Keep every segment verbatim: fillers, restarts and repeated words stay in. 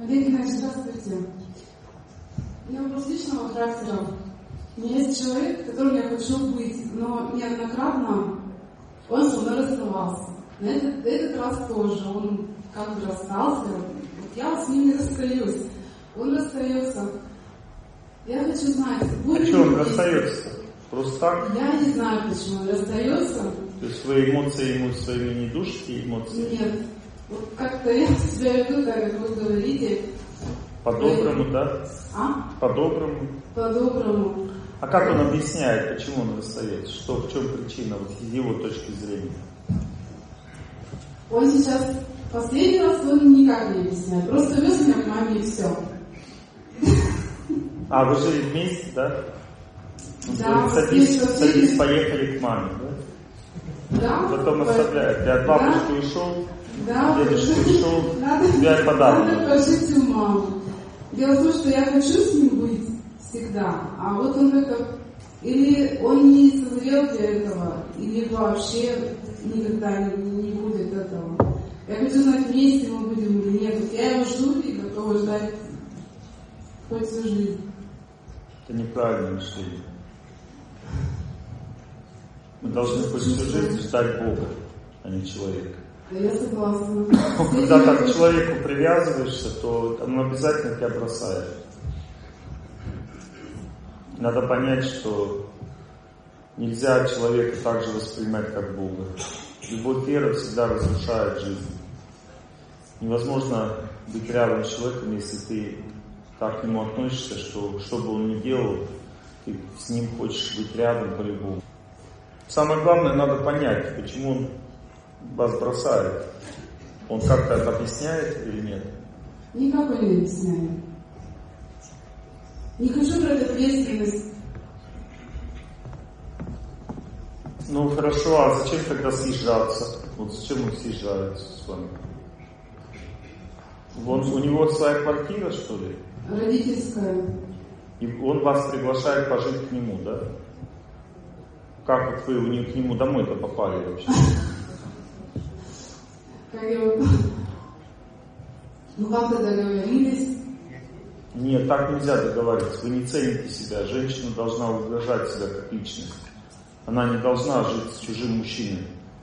Олег Геннадьевич, здравствуйте. У меня вопрос личного характера. У меня есть человек, которым я хочу быть, но неоднократно он со мной расставался. На этот, этот раз тоже. Он как бы расстался. Вот я с ним не расстаюсь. Он расстается. Я хочу знать, будет а что он расстается? Просто так? Я не знаю, почему он расстается. То есть вы эмоции ему своими не душите, эмоции? Нет. Вот как-то я себя веду так, как вы говорите. По-доброму, да? А? По-доброму? По-доброму. А как он объясняет, почему он расстается? Что, в чем причина, вот из его точки зрения? Он сейчас, последний раз он никак не объясняет. Просто вез меня к маме и все. А, вы жили вместе, да? Он да. говорит, садись, садись, поехали к маме, да? Да. Потом оставляет. Ты от бабушки да. ушел, да. дедушка ушел, надо, тебя подарок. Надо пожить у мамы. Дело в том, что я хочу с ним быть всегда, а вот он как-то... Или он не созрел для этого, или вообще никогда не, не будет этого. Я хочу знать, вместе мы будем или нет. Вот я его жду и готова ждать хоть всю жизнь. Это неправильное мышление. Мы должны хоть всю жизнь ждать Бога, а не человека. Да я согласна. Когда так к человеку привязываешься, то он обязательно тебя бросает. Надо понять, что нельзя человека так же воспринимать, как Бога. Любовь, вера всегда разрушает жизнь. Невозможно быть рядом с человеком, если ты так к нему относишься, что что бы он ни делал, ты с ним хочешь быть рядом по-любому. Самое главное, надо понять, почему он вас бросает. Он как-то это объясняет или нет? Никак он не объясняет. Не хочу брать ответственность. Ну хорошо, а зачем тогда съезжаться? Вот зачем он съезжается с вами? Вон, у него своя квартира, что ли? Родительская. И он вас приглашает пожить к нему, да? Как вот вы у него, к нему домой-то попали вообще? Как его... Ну как-то договорились. Нет, так нельзя договариваться. Вы не цените себя. Женщина должна уважать себя как личность. Она не должна жить с чужим мужчиной.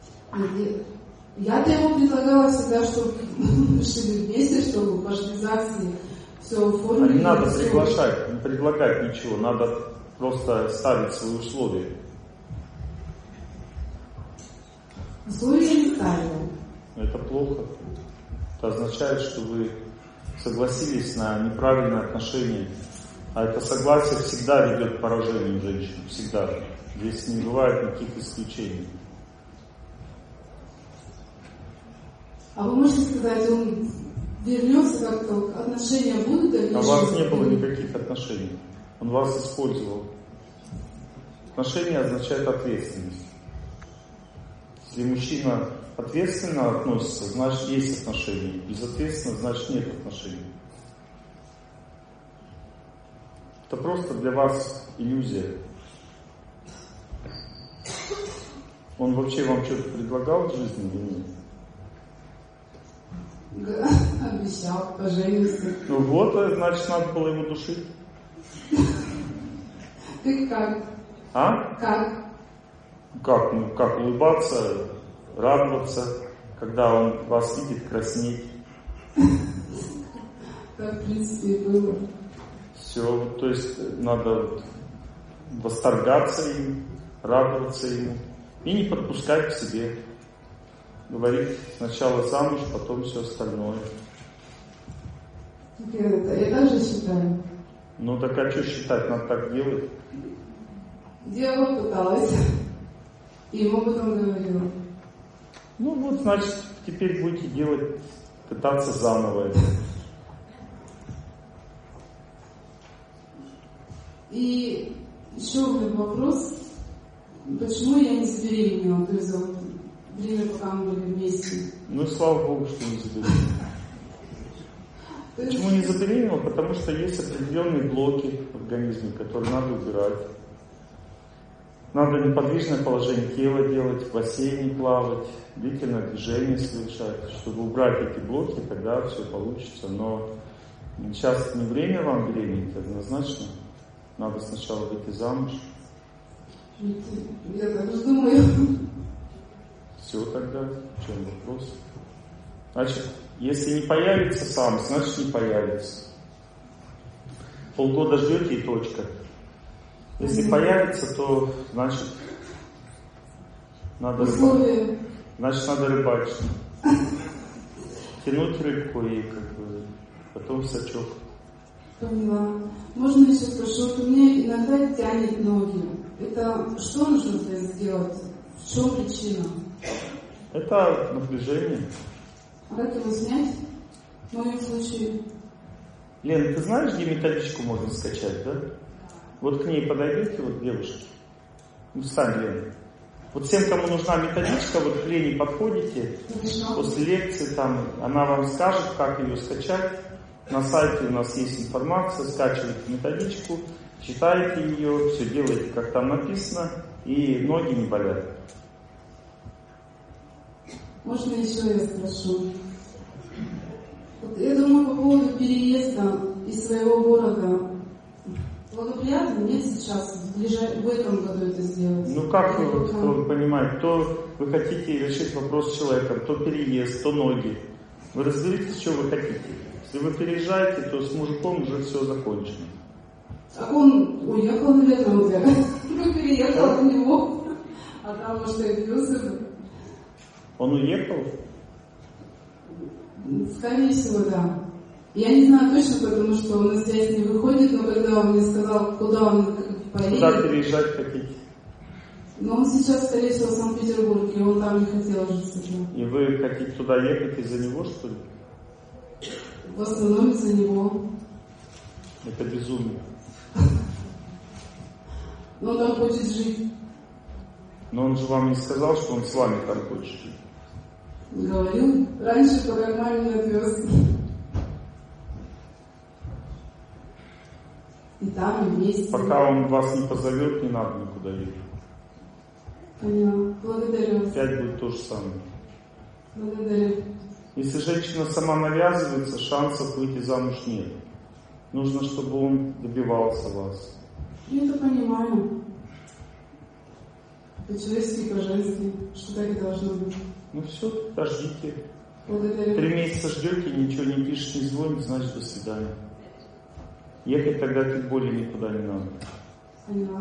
Я-то ему предлагала всегда, чтобы мы жили вместе, чтобы пошли ЗАГСе, все оформили. А не надо приглашать, не предлагать ничего. Надо просто ставить свои условия. Условия не ставила. Это плохо. Это означает, что вы согласились на неправильное отношение. А это согласие всегда ведет к поражению женщин. Всегда. Здесь не бывает никаких исключений. А вы можете сказать, он вернется как-то, отношения будут? А у вас не было никаких отношений. Он вас использовал. Отношения означают ответственность. Если мужчина ответственно относится, значит есть отношения. Безответственно, значит нет отношений. Это просто для вас иллюзия. Он вообще вам что-то предлагал в жизни или нет? Да, обещал, поженимся. Ну вот, значит, надо было его душить. Ты как? А? Как? Как? Ну, как улыбаться, радоваться, когда он вас видит, краснеть. Так, в принципе, и было. Все, то есть надо восторгаться им, радоваться ему и не подпускать к себе. Говорить сначала замуж, потом все остальное. Я, я также считаю. Ну так а что считать, надо так делать? Делала, пыталась. И ему потом говорила. Ну вот, значит, теперь будете делать, пытаться заново это. И еще у меня вопрос. Почему я не забеременела? То есть за вот время, пока мы были вместе. Ну слава Богу, что не забеременела. Почему не забеременела? Потому что есть определенные блоки в организме, которые надо убирать. Надо неподвижное положение тела делать, в бассейне плавать, длительное движение совершать. Чтобы убрать эти блоки, тогда все получится. Но Сейчас не время вам беременеть, однозначно. Надо сначала выйти замуж. Я так же думаю. Все тогда, в чем вопрос? Значит, если не появится сам, значит не появится. Полгода ждете и точка. Если появится, то значит надо рыбачить. Значит надо рыбачить. Тянуть рыбку и как бы потом сачок. Поняла. Можно еще спрошу, вот у меня иногда тянет ноги. Это что нужно сделать? В чем причина? Это напряжение. А как его снять? В моем случае. Лен, ты знаешь, где методичку можно скачать, да? Вот к ней подойдите, вот девушки. Ну, встань, Лен. Вот всем, кому нужна методичка, вот к Лене подходите. Хорошо. После лекции там она вам скажет, как ее скачать. На сайте у нас есть информация, скачивайте методичку, читайте ее, все делайте, как там написано, и ноги не болят. Можно еще я спрошу? Вот я думаю по поводу переезда из своего города. Благоприятно мне сейчас, в, ближай... в этом году это сделать? Ну как вы, вот, вы понимаете, то вы хотите решить вопрос с человеком, то переезд, то ноги. Вы разберитесь, что вы хотите. Если вы переезжаете, то с мужиком уже все закончено. А он уехал, наверное, уже. Ну, переехал от него. А там, может, и бьется. Он уехал? Скорее всего, да. Я не знаю точно, потому что он на связь не выходит, но когда он мне сказал, куда он поедет... Куда переезжать хотите? Но он сейчас, скорее всего, в Санкт-Петербурге, он там не хотел жить уже. И вы хотите туда ехать из-за него, что ли? В основном из-за него. Это безумие. Но он там хочет жить. Но он же вам не сказал, что он с вами там хочет жить. Говорил раньше, пока маме не отвез. И там, и вместе. Пока он вас не позовет, не надо никуда ехать. Поняла. Благодарю. Опять будет то же самое. Благодарю. Если женщина сама навязывается, шансов выйти замуж нет. Нужно, чтобы он добивался вас. Я это понимаю. По-человечески, по-женски. Что так и должно быть. Ну все, подождите. Благодарю. Три месяца ждете, ничего не пишет, не звонит, значит до свидания. Ехать тогда тем более никуда не надо. Поняла.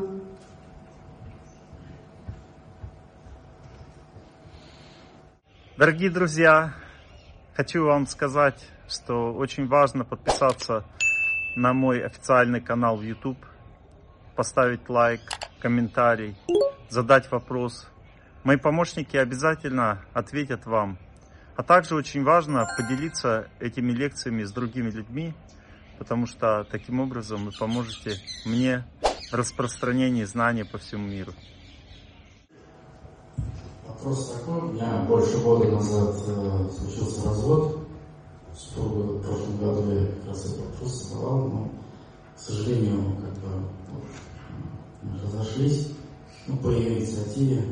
Дорогие друзья, хочу вам сказать, что очень важно подписаться на мой официальный канал в YouTube, поставить лайк, комментарий, задать вопрос. Мои помощники обязательно ответят вам. А также очень важно поделиться этими лекциями с другими людьми, потому что таким образом вы поможете мне в распространении знаний по всему миру. Вопрос такой. У меня больше года назад э, случился развод. Супруга в прошлом году я как раз этот вопрос задавал, но, к сожалению, как бы вот, мы разошлись, ну, по ее инициативе.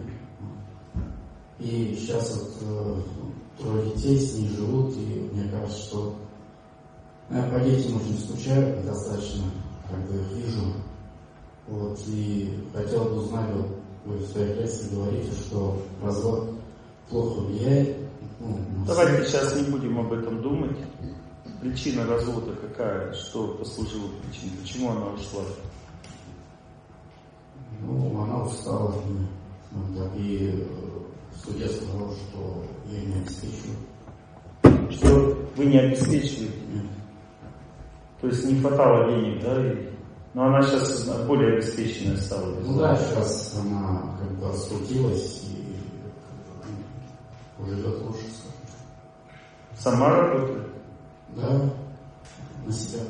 И сейчас вот э, трое детей с ней живут, и мне кажется, что я по детям очень скучаю, достаточно, как бы их вижу. Вот, и хотел бы узнать, вот, вы в своей лекции говорите, что развод плохо влияет. Ну, Давайте сейчас не будем об этом думать. Причина развода какая? Что послужило причиной? Почему она ушла? Ну, она устала от меня. Ну, так, и судья сказал, что я не обеспечиваю. Что вы не обеспечиваете? Нет. То есть не хватало денег, да? Но она сейчас более обеспеченная стала. Ну да, сейчас она как бы раскрутилась и как бы, живет лучше. Сама работает? Да, на себя.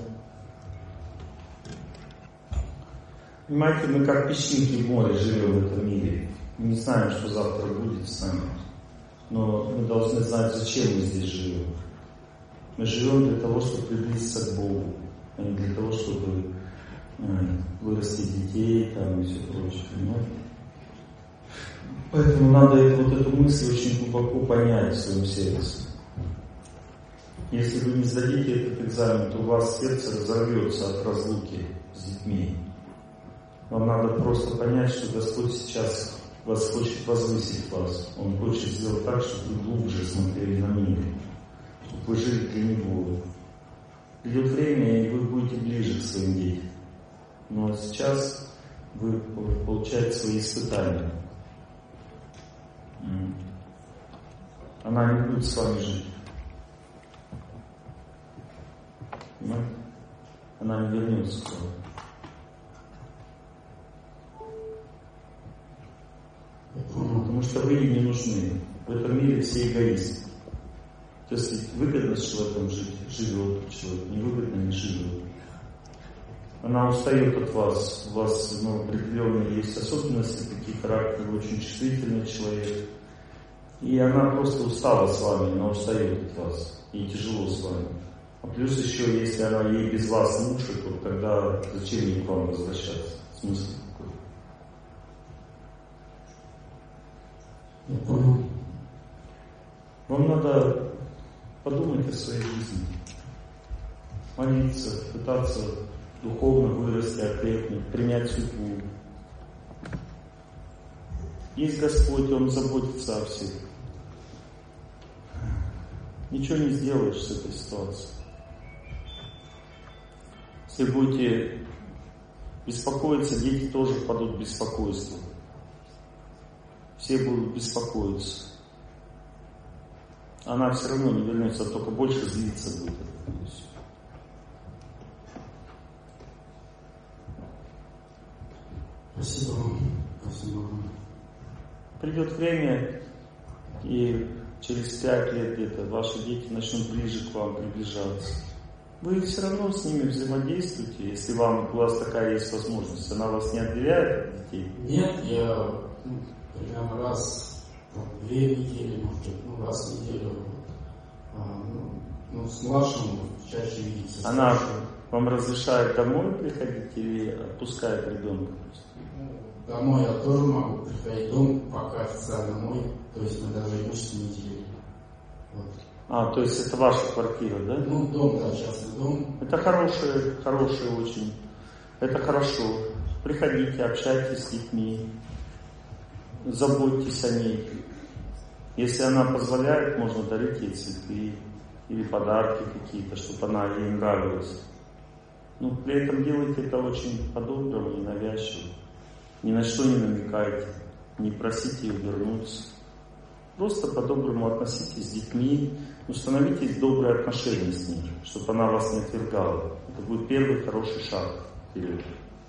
Понимаете, мы как песчинки в море живем в этом мире. Мы не знаем, что завтра будет с нами. Но мы должны знать, зачем мы здесь живем. Мы живем для того, чтобы приблизиться к Богу, а не для того, чтобы вырастить детей там, и все прочее. Понимаете? Поэтому надо эту, вот эту мысль очень глубоко понять в своем сердце. Если вы не сдадите этот экзамен, то у вас сердце разорвется от разлуки с детьми. Вам надо просто понять, что Господь сейчас вас хочет возвысить вас. Он хочет сделать так, чтобы вы глубже смотрели на мир, чтобы вы жили для Него. Придет время, и вы будете ближе к своим детям. Но сейчас вы получаете свои испытания. Она не будет с вами жить. Понимаете? Она не вернется к вам. Потому что вы ей не нужны. В этом мире все эгоисты. То есть выгодно с человеком жить, живет человек, невыгодно не живет. Она устает от вас, у вас ну, определенные есть особенности, такие характеры, вы очень чувствительный человек. И она просто устала с вами, она устает от вас, ей тяжело с вами. А плюс еще, если она ей без вас лучше, то тогда зачем ей к вам возвращаться? Смысл какой? Я понял. Вам надо подумать о своей жизни, молиться, пытаться духовно вырасти, окрепнуть, принять судьбу. Есть Господь, Он заботится о всех. Ничего не сделаешь с этой ситуацией. Если будете беспокоиться, дети тоже впадут в беспокойство. Все будут беспокоиться. Она все равно не вернется, а только больше злиться будет. Спасибо вам. Спасибо вам. Придет время, и через пять лет где-то ваши дети начнут ближе к вам приближаться. Вы все равно с ними взаимодействуете, если вам, у вас такая есть возможность. Она вас не отделяет от детей? Нет, я ну, примерно раз в две недели, может быть, ну, раз в неделю. А, ну, ну, с младшим чаще видеться. Она вам разрешает домой приходить или отпускает ребенка? Домой я тоже могу приходить, дом пока официально мой, то есть мы даже имущество не делили. Вот. А, то есть это ваша квартира, да? Ну, дом, да, частный дом. Это хорошее, хорошее очень. Это хорошо. Приходите, общайтесь с детьми, заботьтесь о ней. Если она позволяет, можно дарить ей цветы или подарки какие-то, чтобы она ей нравилась. Но при этом делайте это очень по-доброму, не навязчиво. Ни на что не намекайте, не просите ее вернуться. Просто по-доброму относитесь с детьми, установите добрые отношения с ней, чтобы она вас не отвергала. Это будет первый хороший шаг вперед.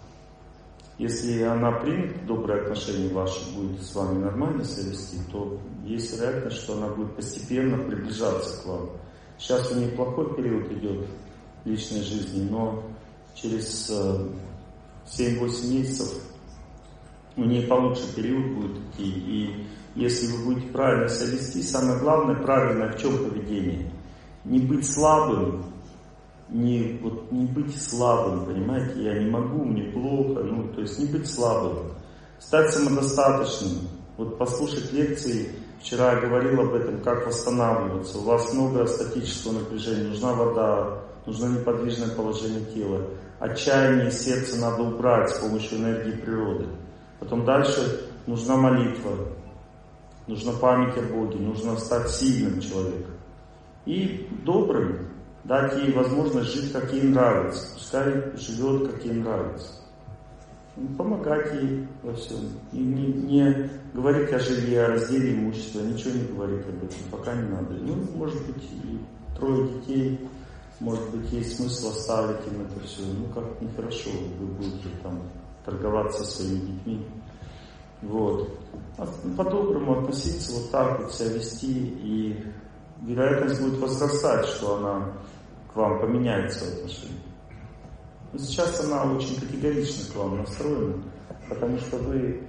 Если она примет добрые отношения ваши, будет с вами нормально себя вести, то есть вероятность, что она будет постепенно приближаться к вам. Сейчас у нее плохой период идет личной жизни, но через семь-восемь месяцев у нее получше период будет идти. И если вы будете правильно себя вести, самое главное, правильное в чем поведение? Не быть слабым, не, вот, не быть слабым, понимаете, я не могу, мне плохо, ну, то есть не быть слабым, стать самодостаточным. Вот послушать лекции, вчера я говорил об этом, как восстанавливаться. У вас много статического напряжения, нужна вода, нужно неподвижное положение тела. Отчаяние сердца надо убрать с помощью энергии природы. Потом дальше нужна молитва, нужна память о Боге, нужно стать сильным человеком. И добрым, дать ей возможность жить, как ей нравится. Пускай живет, как ей нравится. Помогать ей во всем. И не, не говорить о жилье, о разделе имущества, ничего не говорить об этом, пока не надо. Ну, может быть, и трое детей, может быть, есть смысл оставить им это все. Ну, как нехорошо, вы будете там торговаться со своими детьми. Вот. А по-доброму относиться, вот так вот себя вести, и вероятность будет возрастать, что она к вам поменяет свои отношения. Но сейчас она очень категорично к вам настроена, потому что вы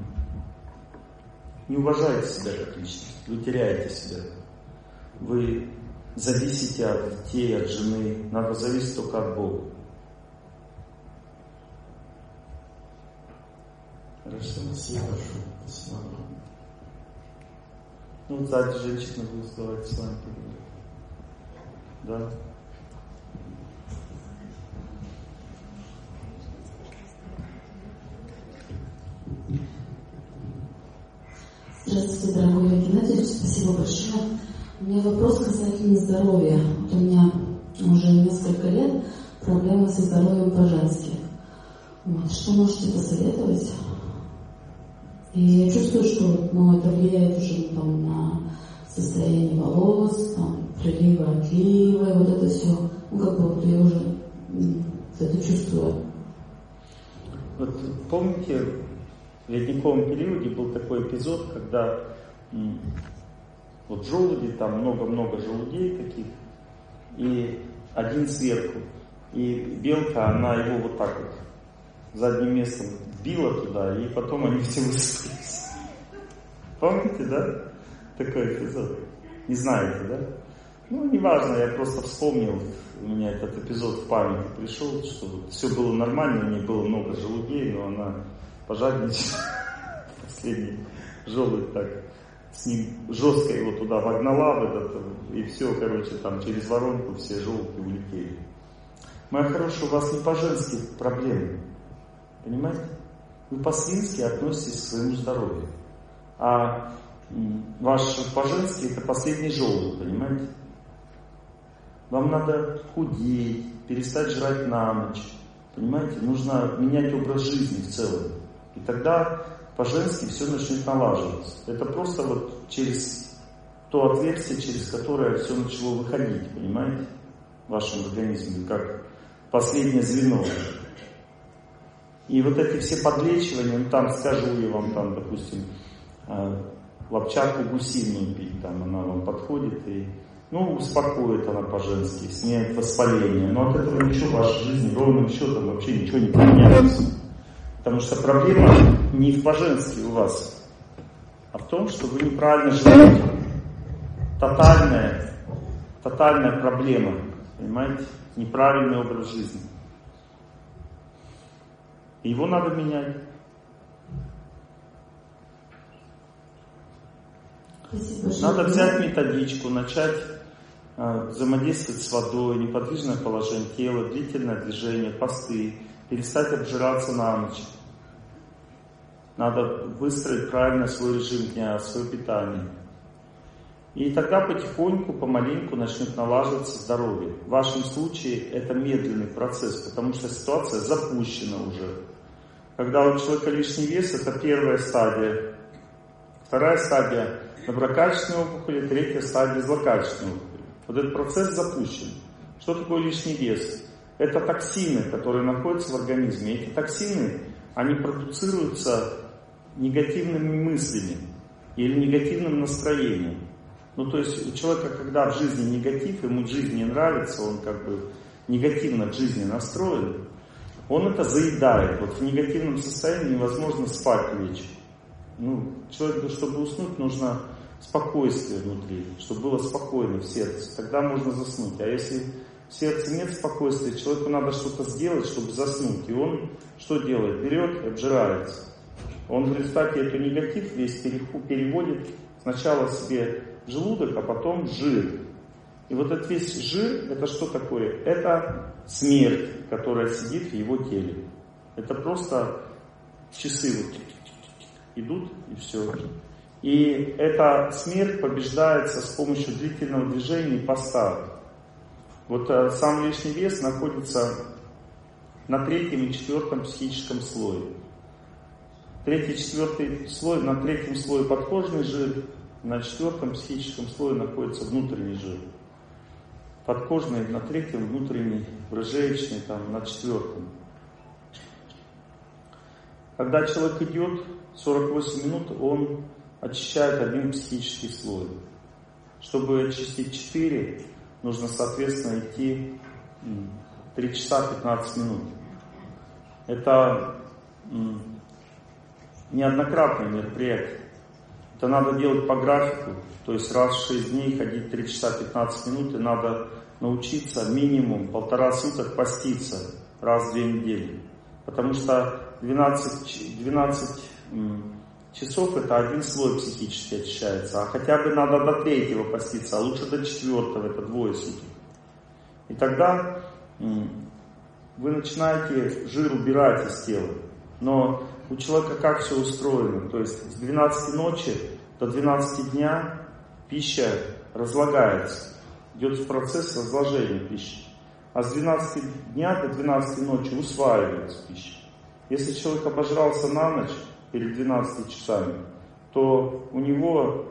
не уважаете себя как личность, вы теряете себя. Вы зависите от детей, от жены, надо зависеть только от Бога. Хорошо. Спасибо большое. Спасибо. Ну, сзади женщина будет задавать с вами поговорить. Да. Здравствуйте, дорогой Олег Геннадьевич, спасибо большое. У меня вопрос касательно здоровья. Вот у меня уже несколько лет проблемы со здоровьем по-женски. Вот. Что можете посоветовать? И я чувствую, что ну, это влияет уже там, на состояние волос, там, прилива, отлива, и вот это все. Ну, как бы вот я уже м, это чувствую. Вот помните, в ледниковом периоде был такой эпизод, когда м, вот желуди, там много-много желудей таких, и один сверху, и белка, она его вот так вот задним местом била туда, и потом они все высыпались. Помните, да? Такой эпизод. Не знаете, да? Ну, неважно, я просто вспомнил, у меня этот эпизод в памяти пришел, что вот все было нормально, у нее было много желудей, но она пожадничала. Последний желудь так с ним жестко его туда вогнала в этот, и все, короче, там через воронку все желудки улетели. Моя хорошая, у вас не по-женски проблемы. Понимаете? Вы по-свински относитесь к своему здоровью. А ваш по-женски это последний желудь, понимаете? Вам надо худеть, перестать жрать на ночь. Понимаете? Нужно менять образ жизни в целом. И тогда по-женски все начнет налаживаться. Это просто вот через то отверстие, через которое все начало выходить, понимаете? В вашем организме, как последнее звено. И вот эти все подлечивания, ну там скажу я вам, там, допустим, лапчатку гусиную пить, там она вам подходит и, ну, успокоит она по-женски, снимает воспаление. Но от этого ничего в вашей жизни ровным счетом вообще ничего не поменяется. Потому что проблема не в по-женски у вас, а в том, что вы неправильно живете. Тотальная, тотальная проблема, понимаете? Неправильный образ жизни. И его надо менять. Надо взять методичку, начать э, взаимодействовать с водой, неподвижное положение тела, длительное движение, посты, перестать обжираться на ночь. Надо выстроить правильно свой режим дня, свое питание. И тогда потихоньку, помаленьку начнет налаживаться здоровье. В вашем случае это медленный процесс, потому что ситуация запущена уже. Когда у человека лишний вес, это первая стадия. Вторая стадия – доброкачественной опухоли, третья стадия – злокачественной опухоли. Вот этот процесс запущен. Что такое лишний вес? Это токсины, которые находятся в организме. Эти токсины, они продуцируются негативными мыслями или негативным настроением. Ну, то есть у человека, когда в жизни негатив, ему жизнь не нравится, он как бы негативно к жизни настроен, он это заедает. Вот в негативном состоянии невозможно спать вечером. Ну, человеку, чтобы уснуть, нужно спокойствие внутри, чтобы было спокойно в сердце. Тогда можно заснуть. А если в сердце нет спокойствия, человеку надо что-то сделать, чтобы заснуть. И он что делает? Берет и обжирается. Он в результате этот негатив весь переводит сначала себе в желудок, а потом в жир. И вот этот весь жир, это что такое? Это смерть, которая сидит в его теле. Это просто часы вот идут и все. И эта смерть побеждается с помощью длительного движения и поста. Вот сам лишний вес находится на третьем и четвертом психическом слое. Третий и четвертый слой, на третьем слое подкожный жир, на четвертом психическом слое находится внутренний жир. Подкожный на третьем, внутренний, брыжеечный там на четвертом. Когда человек идет сорок восемь минут, он очищает один психический слой. Чтобы очистить четыре, нужно, соответственно, идти три часа пятнадцать минут. Это неоднократное мероприятие. Это надо делать по графику, то есть раз в шесть дней ходить три часа пятнадцать минут, и надо научиться минимум полтора суток поститься раз в две недели. Потому что двенадцать, двенадцать часов это один слой психически очищается, а хотя бы надо до третьего поститься, а лучше до четвертого, это двое суток. И тогда вы начинаете жир убирать из тела. Но у человека как все устроено? То есть с двенадцати ночи до двенадцати дня пища разлагается. Идет процесс разложения пищи. А с двенадцати дня до двенадцати ночи усваивается пища. Если человек обожрался на ночь перед двенадцатью часами, то у него,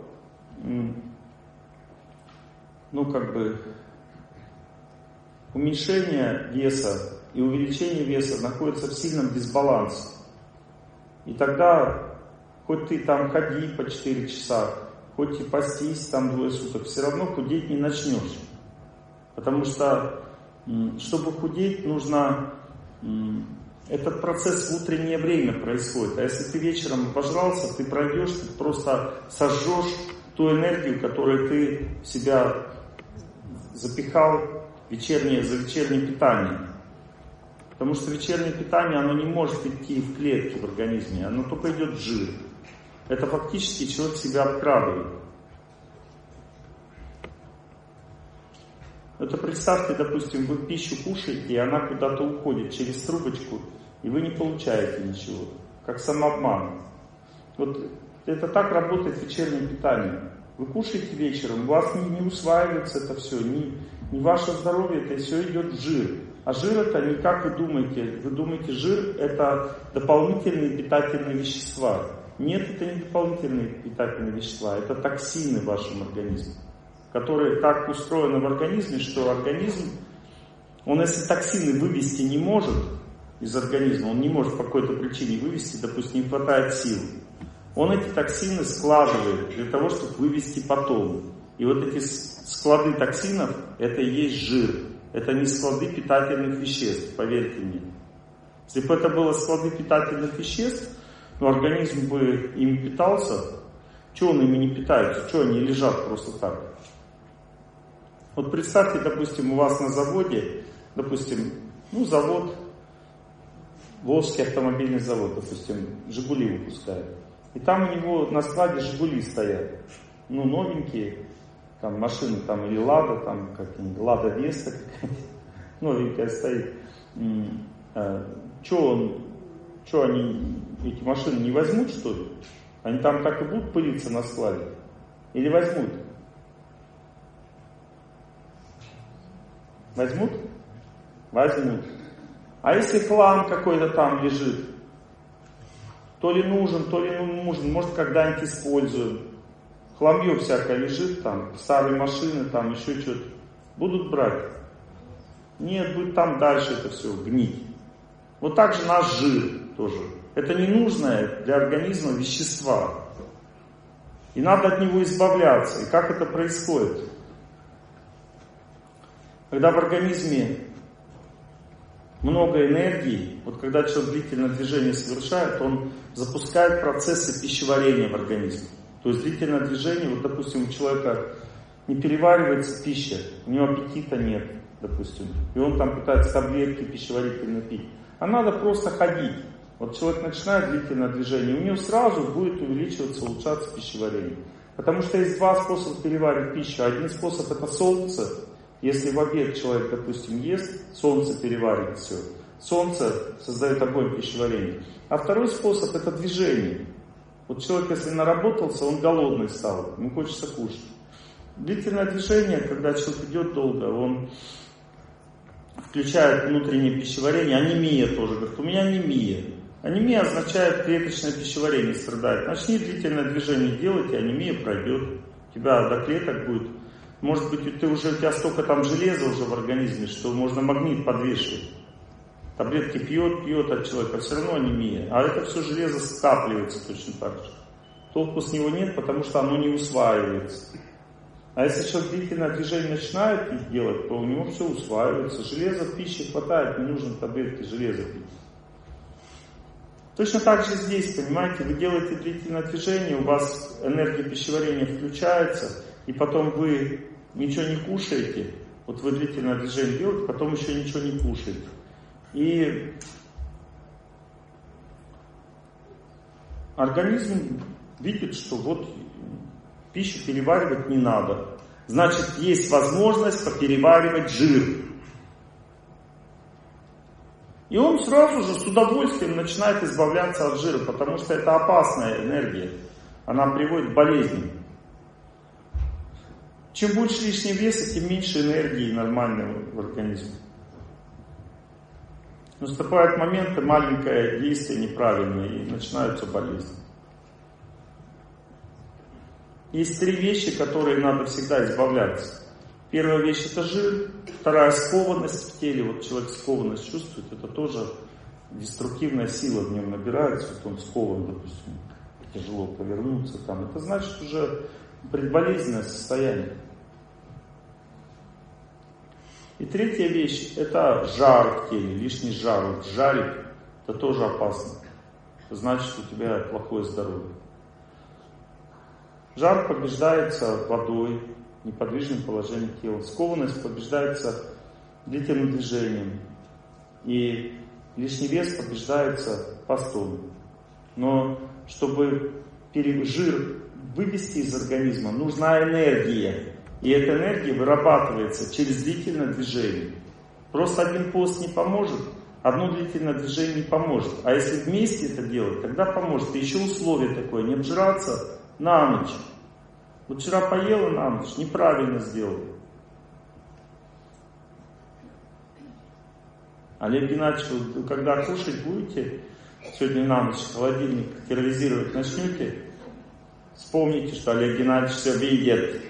ну как бы, уменьшение веса и увеличение веса находятся в сильном дисбалансе. И тогда, хоть ты там ходи по четыре часа, хоть и постись там двое суток, все равно худеть не начнешь. Потому что, чтобы худеть, нужно... Этот процесс в утреннее время происходит. А если ты вечером обожрался, ты пройдешь, ты просто сожжешь ту энергию, которую ты в себя запихал вечернее, за вечернее питание. Потому что вечернее питание, оно не может идти в клетки в организме, оно только идет в жир. Это фактически человек себя обкрадывает. Это представьте, допустим, вы пищу кушаете, и она куда-то уходит через трубочку, и вы не получаете ничего. Как самообман. Вот это так работает вечернее питание. Вы кушаете вечером, у вас не, не усваивается это все, не, не ваше здоровье, это все идет в жир. А жир это не как вы думаете. Вы думаете, жир это дополнительные питательные вещества. Нет, это не дополнительные питательные вещества, это токсины в вашем организме, которые так устроены в организме, что организм, он если токсины вывести не может из организма, он не может по какой-то причине вывести, допустим, не хватает сил, он эти токсины складывает для того, чтобы вывести потом. И вот эти склады токсинов, это и есть жир. Это не склады питательных веществ, поверьте мне. Если бы это было склады питательных веществ, но организм бы им питался, что он ими не питается, что они лежат просто так? Вот представьте, допустим, у вас на заводе, допустим, ну завод, Волжский автомобильный завод, допустим, Жигули выпускает. И там у него на складе Жигули стоят, ну новенькие, там машины, там или Лада, там как-нибудь, Лада Веста какая-то, новенькая стоит. Что он, что они, эти машины не возьмут, что ли? Они там так и будут пылиться на складе? Или возьмут? Возьмут? Возьмут. А если хлам какой-то там лежит? То ли нужен, то ли не нужен, может когда-нибудь используем. Хламье всякое лежит там, старые машины, там еще что-то. Будут брать? Нет, будет там дальше это все гнить. Вот так же наш жир тоже. Это ненужное для организма вещества. И надо от него избавляться. И как это происходит? Когда в организме много энергии, вот когда человек длительное движение совершает, он запускает процессы пищеварения в организме. То есть длительное движение, вот допустим, у человека не переваривается пища, у него аппетита нет, допустим, и он там пытается таблетки пищеварительные пить. А надо просто ходить. Вот человек начинает длительное движение, у него сразу будет увеличиваться, улучшаться пищеварение. Потому что есть два способа переваривать пищу. Один способ это солнце. Если в обед человек, допустим, ест, солнце переваривает все. Солнце создает огонь пищеварения. А второй способ это движение. Вот человек, если наработался, он голодный стал, ему хочется кушать. Длительное движение, когда человек идет долго, он включает внутреннее пищеварение, анемия тоже. Говорит, у меня анемия. Анемия означает клеточное пищеварение страдает. Начни длительное движение делать, и анемия пройдет. У тебя до клеток будет. Может быть, ты уже, у тебя столько там железа уже в организме, что можно магнит подвешивать. Таблетки пьет, пьет от человека, все равно анемия. А это все железо скапливается точно так же. Толку с него нет, потому что оно не усваивается. А если человек длительное движение начинает делать, то у него все усваивается. Железа в пище хватает, не нужно таблетки железа пить. Точно так же здесь, понимаете, вы делаете длительное движение, у вас энергия пищеварения включается, и потом вы ничего не кушаете. Вот вы длительное движение делаете, потом еще ничего не кушаете. И организм видит, что вот пищу переваривать не надо. Значит, есть возможность попереваривать жир. И он сразу же с удовольствием начинает избавляться от жира, потому что это опасная энергия. Она приводит к болезням. Чем больше лишнего веса, тем меньше энергии нормальной в организме. Наступают моменты, маленькое действие неправильное, и начинаются болезни. Есть три вещи, которые надо всегда избавляться. Первая вещь — это жир. Вторая — скованность в теле. Вот человек скованность чувствует, это тоже деструктивная сила в нем набирается. Вот он скован, допустим, тяжело повернуться там. Это значит уже предболезненное состояние. И третья вещь — это жар в теле, лишний жар. Вот жарить — это тоже опасно. Это значит, у тебя плохое здоровье. Жар побеждается водой, неподвижным положением тела. Скованность побеждается длительным движением. И лишний вес побеждается постом. Но чтобы жир вывести из организма, нужна энергия. И эта энергия вырабатывается через длительное движение. Просто один пост не поможет, одно длительное движение не поможет. А если вместе это делать, тогда поможет. И еще условие такое, не обжираться на ночь. Вот вчера поела на ночь, неправильно сделала. Олег Геннадьевич, вы когда кушать будете, сегодня на ночь холодильник терроризировать начнете, вспомните, что Олег Геннадьевич все видит.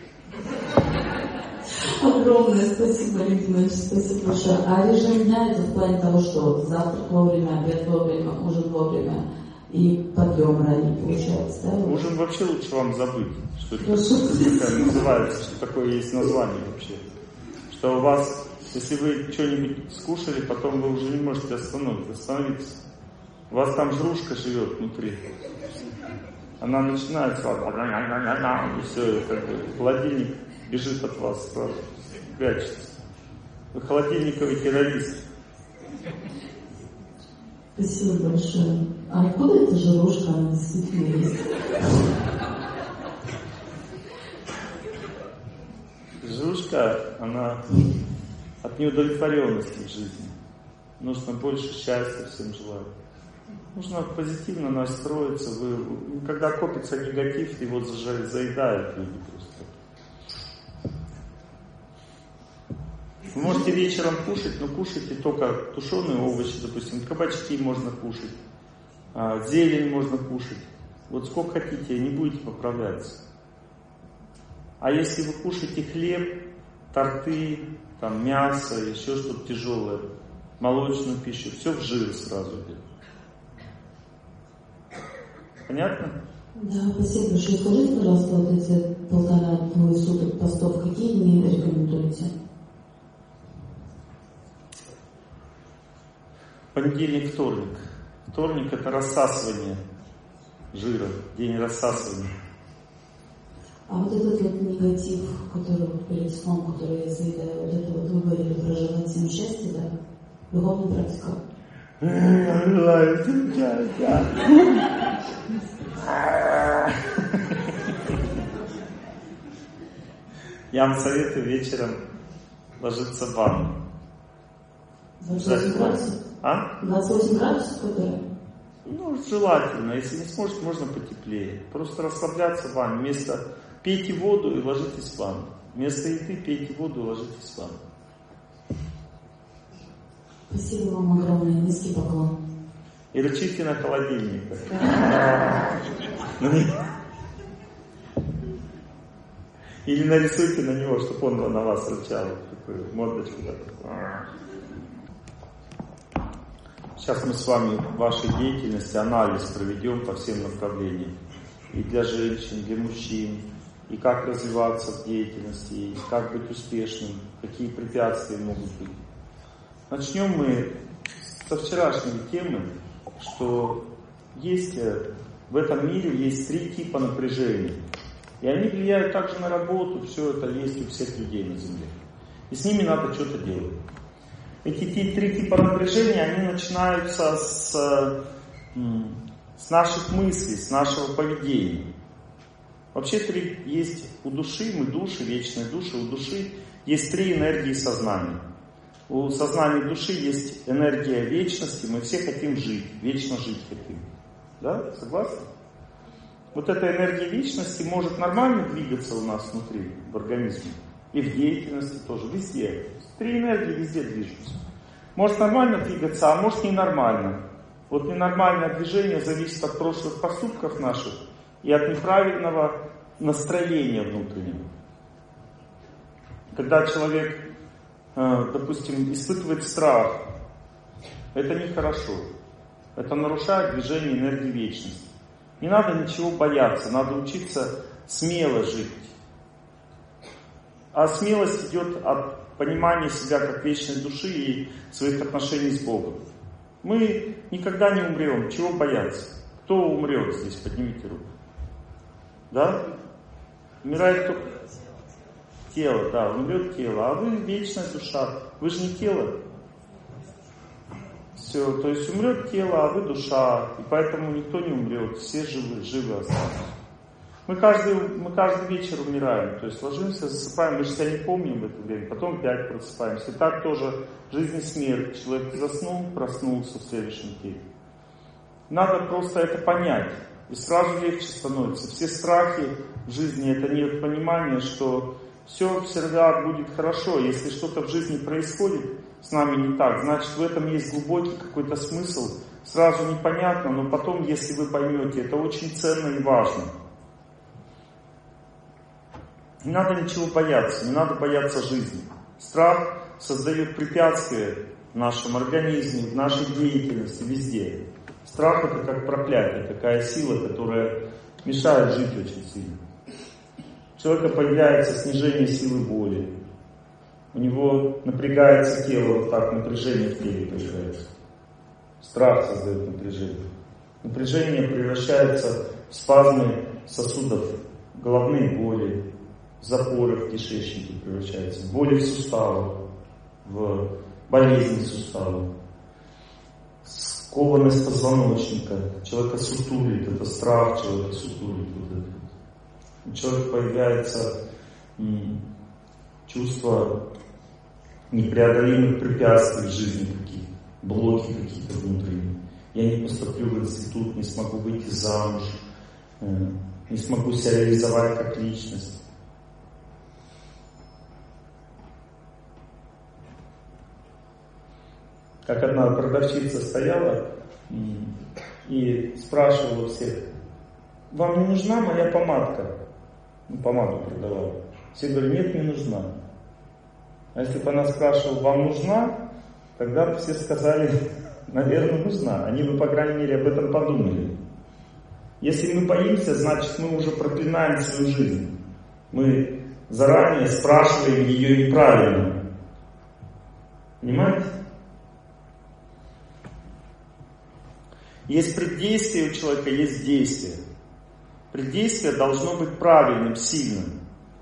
Огромное спасибо, Олег Геннадьевич, спасибо большое. А режим дня — это в плане того, что завтрак вовремя, обед вовремя, ужин вовремя и подъем ранее получается, да? Ужин вообще лучше вам забыть, что это такое называется, что такое есть название вообще. Что у вас, если вы что-нибудь скушали, потом вы уже не можете остановиться, остановиться. У вас там жрушка живет внутри. Она начинает сразу, и все, как бы холодильник бежит от вас сразу, прячется. Вы холодильниковый террорист. Спасибо большое. А откуда эта жирушка, она действительно есть? Жирушка, она от неудовлетворенности в жизни. Нужно больше счастья всем желаю. Нужно позитивно настроиться. Вы, когда копится негатив, его заедают люди просто. Вы можете вечером кушать, но кушайте только тушеные овощи, допустим, кабачки можно кушать, зелень можно кушать. Вот сколько хотите, не будете поправляться. А если вы кушаете хлеб, торты, там, мясо, еще что-то тяжелое, молочную пищу, все в жир сразу идет. Понятно? Да, спасибо большое. Скажите, пожалуйста, вот эти полтора-двое суток постов, какие мне рекомендуете? Понедельник, вторник. Вторник — это рассасывание жира, день рассасывания. А вот этот вот негатив, который вот перед сном, который я заедаю, вот это вот вы говорили про желание всем счастья, да? Духовная практика. Я вам советую вечером ложиться в ванну. двадцать восемь градусов? А? двадцать восемь градусов, которые? Ну, желательно. Если не сможете, можно потеплее. Просто расслабляться в ванне. Вместо пейте воду и ложитесь в ванну. Вместо еды пейте воду и ложитесь в ванну. Спасибо вам огромное. Низкий поклон. И рычите на холодильник. Или нарисуйте на него, чтобы он на вас рычал. Такую мордочку. Сейчас мы с вами в вашей деятельности анализ проведем по всем направлениям. И для женщин, для мужчин. И как развиваться в деятельности, и как быть успешным, какие препятствия могут быть. Начнем мы со вчерашней темы, что есть в этом мире есть три типа напряжений. И они влияют также на работу, все это есть у всех людей на Земле. И с ними надо что-то делать. Эти три типа напряжения, они начинаются с, с наших мыслей, с нашего поведения. Вообще три есть у души, мы души, вечные души, у души есть три энергии сознания. У сознания души есть энергия вечности, мы все хотим жить, вечно жить хотим. Да? Согласны? Вот эта энергия вечности может нормально двигаться у нас внутри, в организме. И в деятельности тоже, везде. Три энергии везде движутся. Может нормально двигаться, а может ненормально. Вот ненормальное движение зависит от прошлых поступков наших и от неправильного настроения внутреннего. Когда человек, допустим, испытывает страх, это нехорошо. Это нарушает движение энергии вечности. Не надо ничего бояться, надо учиться смело жить. А смелость идет от понимания себя как вечной души и своих отношений с Богом. Мы никогда не умрем, чего бояться? Кто умрет здесь? Поднимите руку. Да? Умирает только тело, да, умрет тело, а вы вечная душа. Вы же не тело. Все, то есть умрет тело, а вы душа, и поэтому никто не умрет, все живы, живы останутся. Мы каждый, мы каждый вечер умираем, то есть ложимся, засыпаем, мы же себя не помним в это время, потом опять просыпаемся. И так тоже жизнь и смерть. Человек заснул, проснулся в следующем дне. Надо просто это понять, и сразу легче становится. Все страхи в жизни — это не понимание, что все всегда будет хорошо. Если что-то в жизни происходит с нами не так, значит в этом есть глубокий какой-то смысл. Сразу непонятно, но потом, если вы поймете, это очень ценно и важно. Не надо ничего бояться, не надо бояться жизни. Страх создает препятствия в нашем организме, в нашей деятельности, везде. Страх — это как проклятие, такая сила, которая мешает жить очень сильно. У человека появляется снижение силы воли. У него напрягается тело, вот так напряжение в теле появляется. Страх создает напряжение. Напряжение превращается в спазмы сосудов, головные боли, запоры в кишечнике превращаются, в боли в суставах, в болезни суставов, скованность позвоночника, человека сутулит, это страх человека сутулит. Вот это. У человека появляется м, чувство непреодолимых препятствий в жизни, какие-то блоки какие-то внутренние. Я не поступлю в институт, не смогу выйти замуж, э, не смогу себя реализовать как личность. Как одна продавщица стояла и спрашивала всех: вам не нужна моя помадка? Ну, помаду продавала. Все говорят: нет, не нужна. А если бы она спрашивала: вам нужна? Тогда бы все сказали: наверное, нужна. Они бы, по крайней мере, об этом подумали. Если мы боимся, значит, мы уже проклинаем свою жизнь. Мы заранее спрашиваем ее неправильно. Понимаете? Есть преддействие у человека, есть действие. Преддействие должно быть правильным, сильным.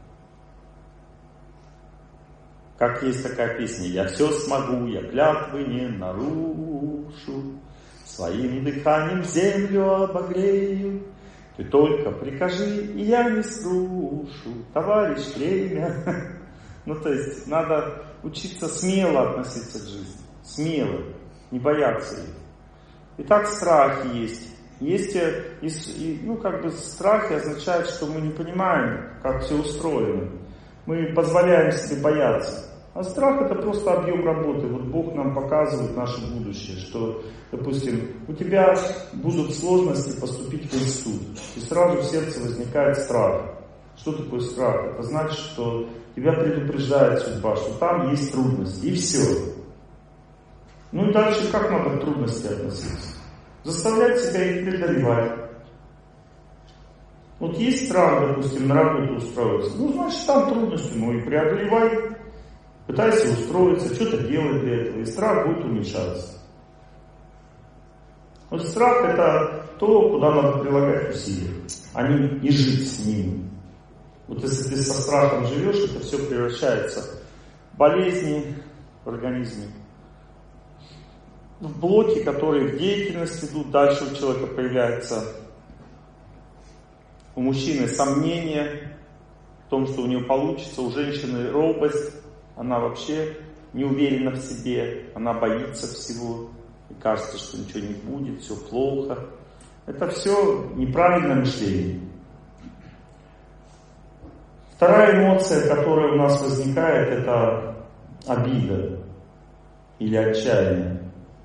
Как есть такая песня: я все смогу, я клятвы не нарушу, своим дыханием землю обогрею, ты только прикажи, и я не струшу, товарищ время. Ну то есть надо учиться смело относиться к жизни, смело, не бояться ее. Итак, страхи есть. Есть, и, ну, как бы страхи означают, что мы не понимаем, как все устроено. Мы позволяем себе бояться. А страх — это просто объем работы. Вот Бог нам показывает наше будущее, что, допустим, у тебя будут сложности поступить в институт. И сразу в сердце возникает страх. Что такое страх? Это значит, что тебя предупреждает судьба, что там есть трудности. И все. Ну и дальше как надо к трудности относиться? Заставлять себя их преодолевать. Вот есть страх, допустим, на работу устроиться. Ну, значит, там трудности, ну и преодолевай. Пытайся устроиться, что-то делай для этого, и страх будет уменьшаться. Вот страх — это то, куда надо прилагать усилия, а не, не жить с ним. Вот если ты со страхом живешь, это все превращается в болезни в организме, в блоки, которые в деятельности идут. Дальше у человека появляется, у мужчины сомнение в том, что у него получится, у женщины робость, она вообще не уверена в себе, она боится всего, и кажется, что ничего не будет, все плохо. Это все неправильное мышление. Вторая эмоция, которая у нас возникает, это обида или отчаяние.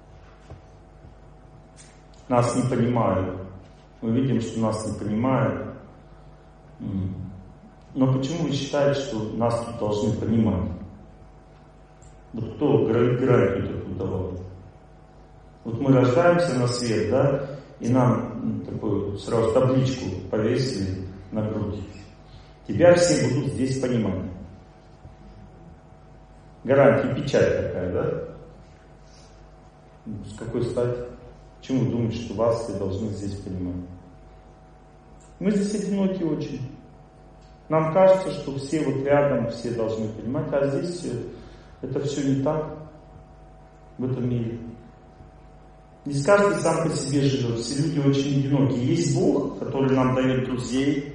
Нас не понимают. Мы видим, что нас не понимают. Но почему вы считаете, что нас тут должны понимать? Вот кто гарантию такую давал? Вот мы рождаемся на свет, да, и нам такую сразу табличку повесили на грудь. Тебя все будут здесь понимать. Гарантия, печать такая, да? С какой стати? Почему вы думаете, что вас все должны здесь понимать? Мы здесь одиноки очень. Нам кажется, что все вот рядом, все должны понимать, а здесь это все не так в этом мире. Здесь каждый сам по себе живет, все люди очень одиноки. Есть Бог, который нам дает друзей.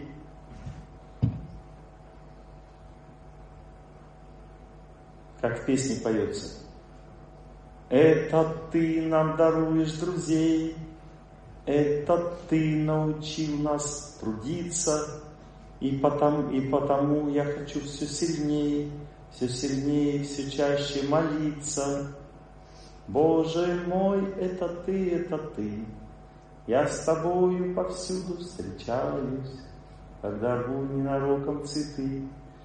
Как в песне поется. Это ты нам даруешь друзей, это ты научил нас трудиться, и потому, и потому я хочу все сильнее, все сильнее, все чаще молиться. Боже мой, это ты, это ты, я с тобою повсюду встречаюсь, когда рву ненароком цветы.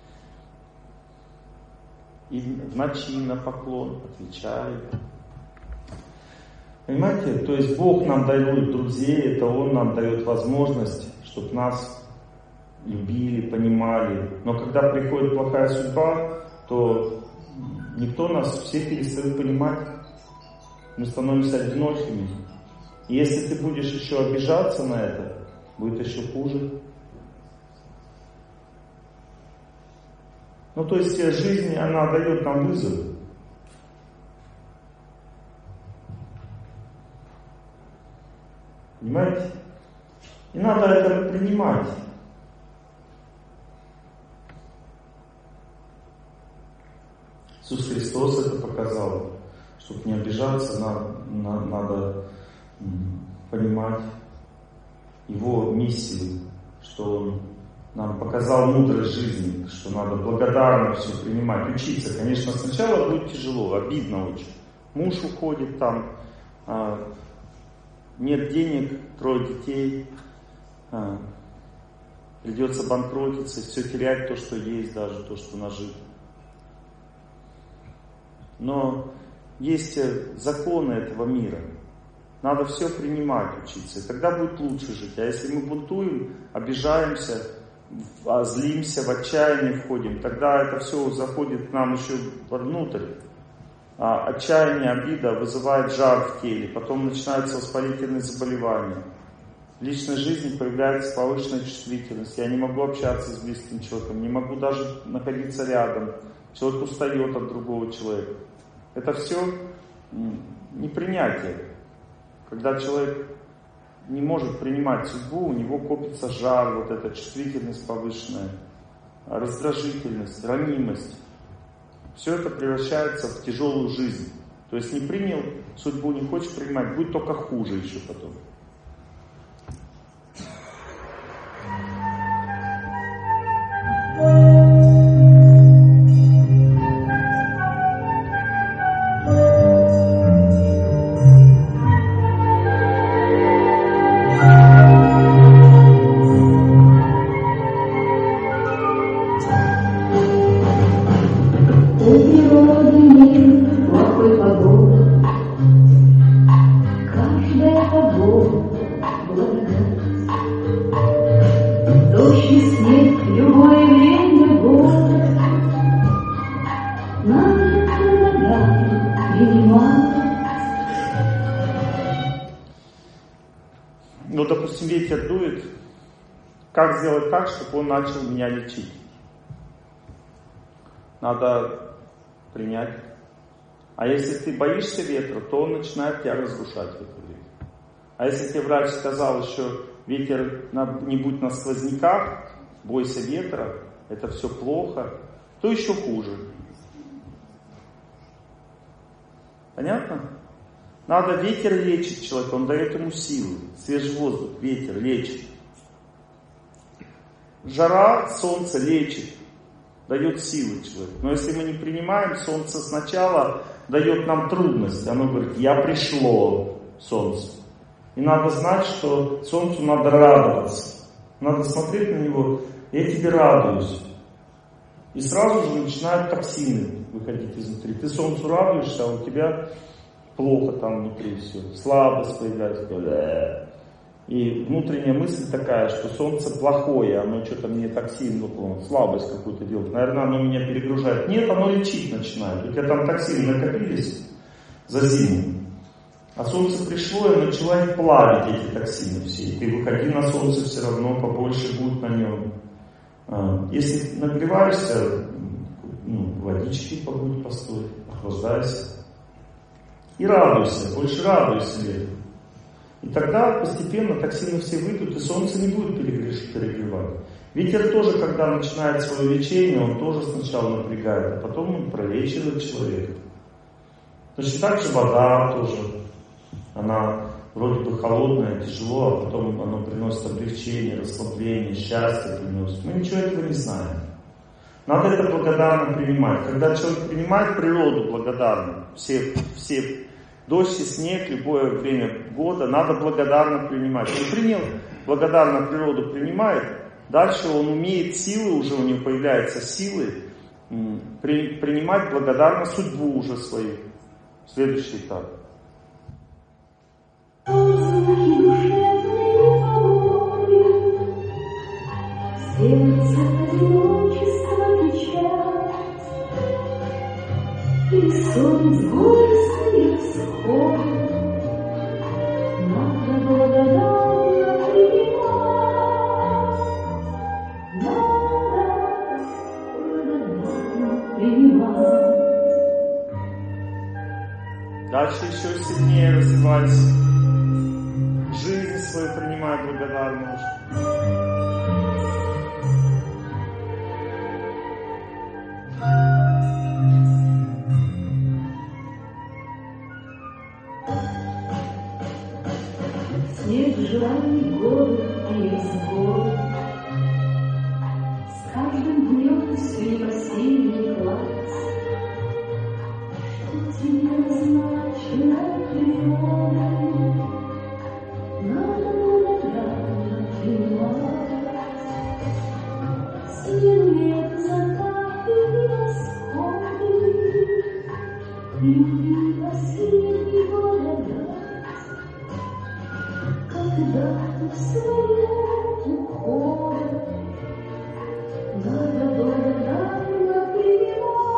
И в ночи на поклон отвечаю. Понимаете? То есть Бог нам дает друзей, это Он нам дает возможность, чтобы нас любили, понимали. Но когда приходит плохая судьба, то никто нас, все перестают понимать. Мы становимся одинокими. И если ты будешь еще обижаться на это, будет еще хуже. Ну, то есть жизнь, она дает нам вызов. Понимаете? И надо это принимать. Иисус Христос это показал. Чтобы не обижаться, надо, надо понимать Его миссию, что Он нам показал мудрость жизни, что надо благодарно все принимать, учиться. Конечно, сначала будет тяжело, обидно очень. Муж уходит там, нет денег, трое детей, придется банкротиться, все терять, то, что есть, даже то, что нажито. Но есть законы этого мира. Надо все принимать, учиться. И тогда будет лучше жить. А если мы бунтуем, обижаемся, злимся, в отчаяние входим, тогда это все заходит к нам еще внутрь. А отчаяние, обида вызывает жар в теле, потом начинаются воспалительные заболевания. В личной жизни появляется повышенная чувствительность. Я не могу общаться с близким человеком, не могу даже находиться рядом. Человек устает от другого человека. Это все непринятие. Когда человек не может принимать судьбу, у него копится жар, вот эта чувствительность повышенная, раздражительность, ранимость. Все это превращается в тяжелую жизнь. То есть не принял судьбу, не хочешь принимать, будет только хуже еще потом. Ну, допустим, ветер дует, как сделать так, чтобы он начал меня лечить? Надо принять. А если ты боишься ветра, то он начинает тебя разрушать, этот ветер. А если тебе врач сказал еще, ветер, не будь на сквозняках, бойся ветра, это все плохо, то еще хуже. Понятно? Надо, ветер лечит человека, он дает ему силы. Свежий воздух, ветер лечит. Жара, солнце лечит, дает силы человеку. Но если мы не принимаем, солнце сначала дает нам трудность. Оно говорит, я пришло, солнце. И надо знать, что солнцу надо радоваться. Надо смотреть на него, я тебе радуюсь. И сразу же начинают токсины выходить изнутри. Ты солнцу радуешься, а у тебя плохо там внутри все. Слабость появляется. И внутренняя мысль такая, что солнце плохое, оно что-то мне токсин, ну, слабость какую-то делает. Наверное, оно меня перегружает. Нет, оно лечить начинает. У тебя там токсины накопились за зиму. А солнце пришло и начало их плавить, эти токсины все. И ты выходи на солнце, все равно побольше будет на нем. Если нагреваешься, ну, водички побудь, постой, охлаждайся. И радуйся, больше радуйся летом. И тогда постепенно токсины все выйдут, и солнце не будет перегревать. Ветер тоже, когда начинает свое лечение, он тоже сначала напрягает, а потом он пролечивает человека. Точно так же вода тоже. Она вроде бы холодная, тяжело, а потом оно приносит облегчение, расслабление, счастье приносит. Мы ничего этого не знаем. Надо это благодарно принимать. Когда человек принимает природу благодарно, все, все дождь и снег, любое время года, надо благодарно принимать. Он принял, благодарно природу принимает, дальше он умеет силы, уже у него появляются силы, при, принимать благодарно судьбу уже свою. Следующий этап. Дальше еще сильнее развивайся. Жизнь свою принимай благодарно. Снег желаний годы из гор, с каждым днем все непосильный класс, что тебе назначено природа, надо благодарно принимать. Сил нет закаты и восходы, любви последний благодать. Когда ты своим уходом, надо благодарно принимать,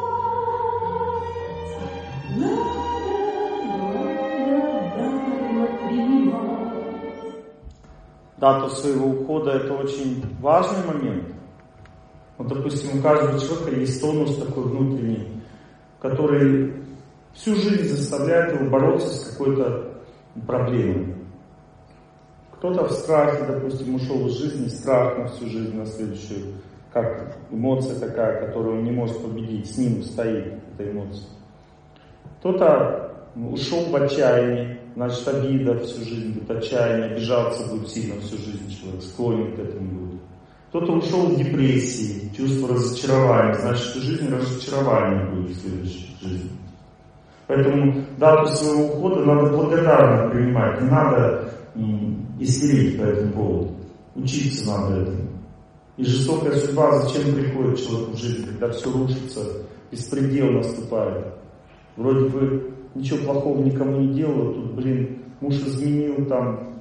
надо благодарно принимать. Дату своего ухода — это очень важный момент. Вот, допустим, у каждого человека есть тонус такой внутренний, который всю жизнь заставляет его бороться с какой-то проблемой. Кто-то в страхе, допустим, ушел из жизни, страх на всю жизнь, на следующую, как эмоция такая, которую он не может победить, с ним стоит эта эмоция. Кто-то ушел в отчаяние, значит, обида всю жизнь будет, отчаяние, обижаться будет сильно всю жизнь человек, склонен к этому будет. Кто-то ушел в депрессии, чувство разочарования, значит, всю жизнь разочарование будет в следующей жизни. Поэтому дату своего ухода надо благодарно принимать, не надо истерить по этому поводу. Учиться надо этому. И жестокая судьба зачем приходит человеку в жизнь, когда все рушится, беспредел наступает. Вроде бы ничего плохого никому не делал, тут, блин, муж изменил, там,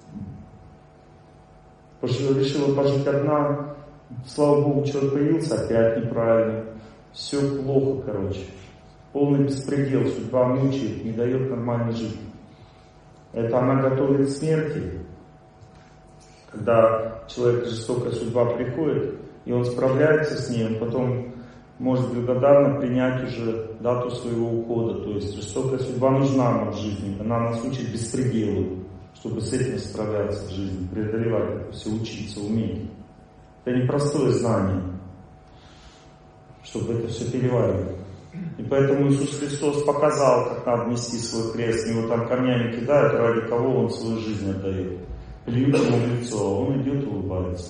решила пожить одна, слава Богу, человек появился, опять неправильно. Все плохо, короче. Полный беспредел, судьба мучает, не дает нормально жить. Это она готовит к смерти. Когда человек, жестокая судьба приходит, и он справляется с ней, он потом может благодарно принять уже дату своего ухода. То есть жестокая судьба нужна нам в жизни. Она нас учит беспределу, чтобы с этим справляться в жизни, преодолевать это все, учиться, уметь. Это непростое знание, чтобы это все переваривать. И поэтому Иисус Христос показал, как надо нести свой крест. Его там камнями кидают, ради кого Он свою жизнь отдает. Плюют ему в лицо, а Он идет и улыбается.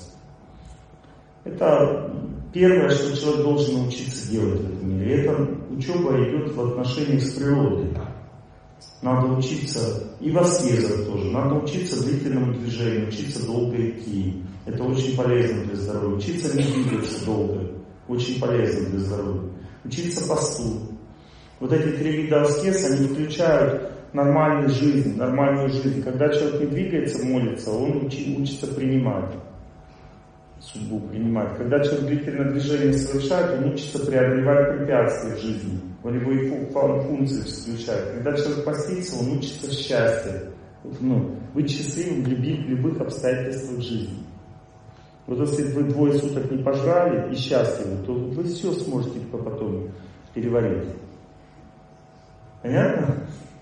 Это первое, что человек должен научиться делать в этом мире. Эта учеба идет в отношениях с природой. Надо учиться, и в аскезах тоже, надо учиться длительному движению, учиться долго идти. Это очень полезно для здоровья. Учиться не двигаться долго, очень полезно для здоровья. Учиться посту. Вот эти три вида аскез, они включают нормальную жизнь, нормальную жизнь. Когда человек не двигается, молится, он учи, учится принимать. Судьбу принимать. Когда человек длительное движение совершает, он учится преодолевать препятствия в жизни. Волевые функции включает. Когда человек постится, он учится счастью. Ну, быть счастливым в любых обстоятельствах жизни. Вот если вы двое суток не пожрали и счастливы, то вы все сможете потом переварить. Понятно?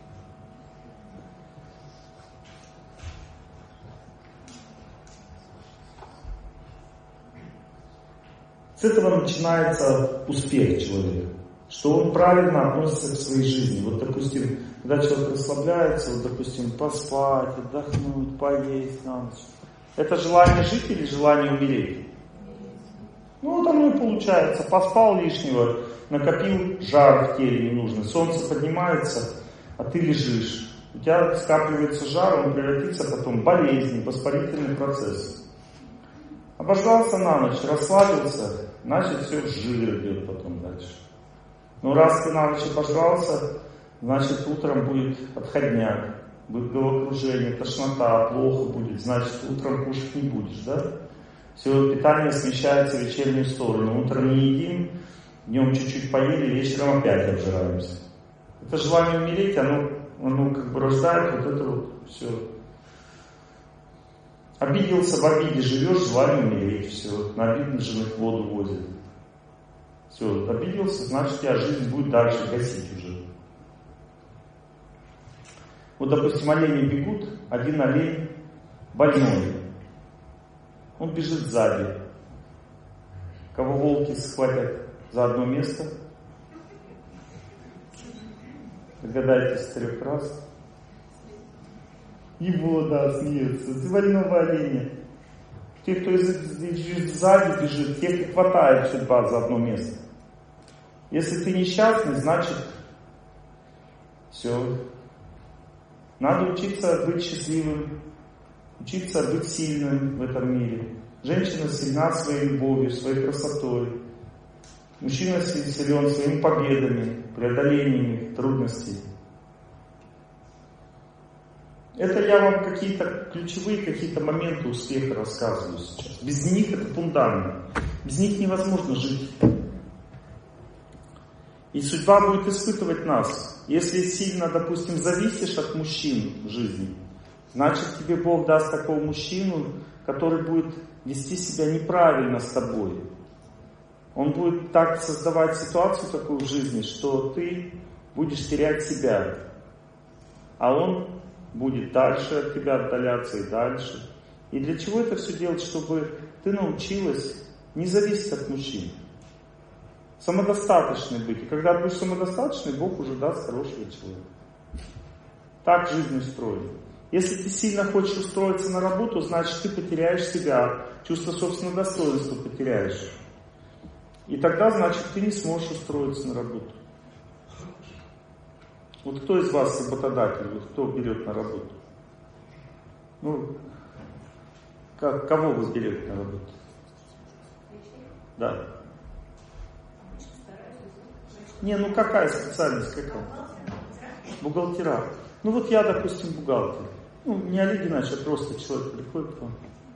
С этого начинается успех человека. Что он правильно относится к своей жизни. Вот, допустим, когда человек расслабляется, вот, допустим, поспать, отдохнуть, поесть на ночь. Это желание жить или желание умереть? Ну, вот оно и получается. Поспал лишнего, накопил жар в теле ненужный. Солнце поднимается, а ты лежишь. У тебя скапливается жар, он превратится потом в болезни, воспалительный процесс. Обождался на ночь, расслабился, значит все в жир идет потом дальше. Но раз ты на ночь обожрался, значит утром будет отходняк, будет головокружение, тошнота, плохо будет, значит утром кушать не будешь, да? Все питание смещается в вечернюю сторону. Утром не едим, днем чуть-чуть поели, вечером опять обжираемся. Это желание умереть, оно, оно как бы рождает вот это вот все. Обиделся, в обиде живешь, желание умереть, все. На обиженных воду возят. Все, обиделся, значит, у тебя жизнь будет дальше гасить уже. Вот, допустим, олени бегут, один олень больной. Он бежит сзади. Кого волки схватят за одно место? Догадайтесь с трех раз. Его, да, смеется. Ты больного оленя. Те, кто сзади бежит, тех и хватает судьба за одно место. Если ты несчастный, значит, все. Надо учиться быть счастливым, учиться быть сильным в этом мире. Женщина сильна своей любовью, своей красотой. Мужчина силен своими победами, преодолениями трудностей. Это я вам какие-то ключевые какие-то моменты успеха рассказываю сейчас. Без них это фундамент. Без них невозможно жить. И судьба будет испытывать нас. Если сильно, допустим, зависишь от мужчин в жизни, значит тебе Бог даст такого мужчину, который будет вести себя неправильно с тобой. Он будет так создавать ситуацию такую в жизни, что ты будешь терять себя. А он будет дальше от тебя отдаляться и дальше. И для чего это все делать? Чтобы ты научилась не зависеть от мужчин. Самодостаточной быть. И когда будешь самодостаточной, Бог уже даст хорошего человека. Так жизнь устроена. Если ты сильно хочешь устроиться на работу, значит ты потеряешь себя, чувство собственного достоинства потеряешь. И тогда, значит, ты не сможешь устроиться на работу. Вот кто из вас работодатель, вот кто берет на работу? Ну, как, кого вы берете на работу? Да. Не, ну какая специальность, какая? Бухгалтера. Ну вот я, допустим, бухгалтер. Ну, не Олег Геннадьевич, а просто человек приходит к вам.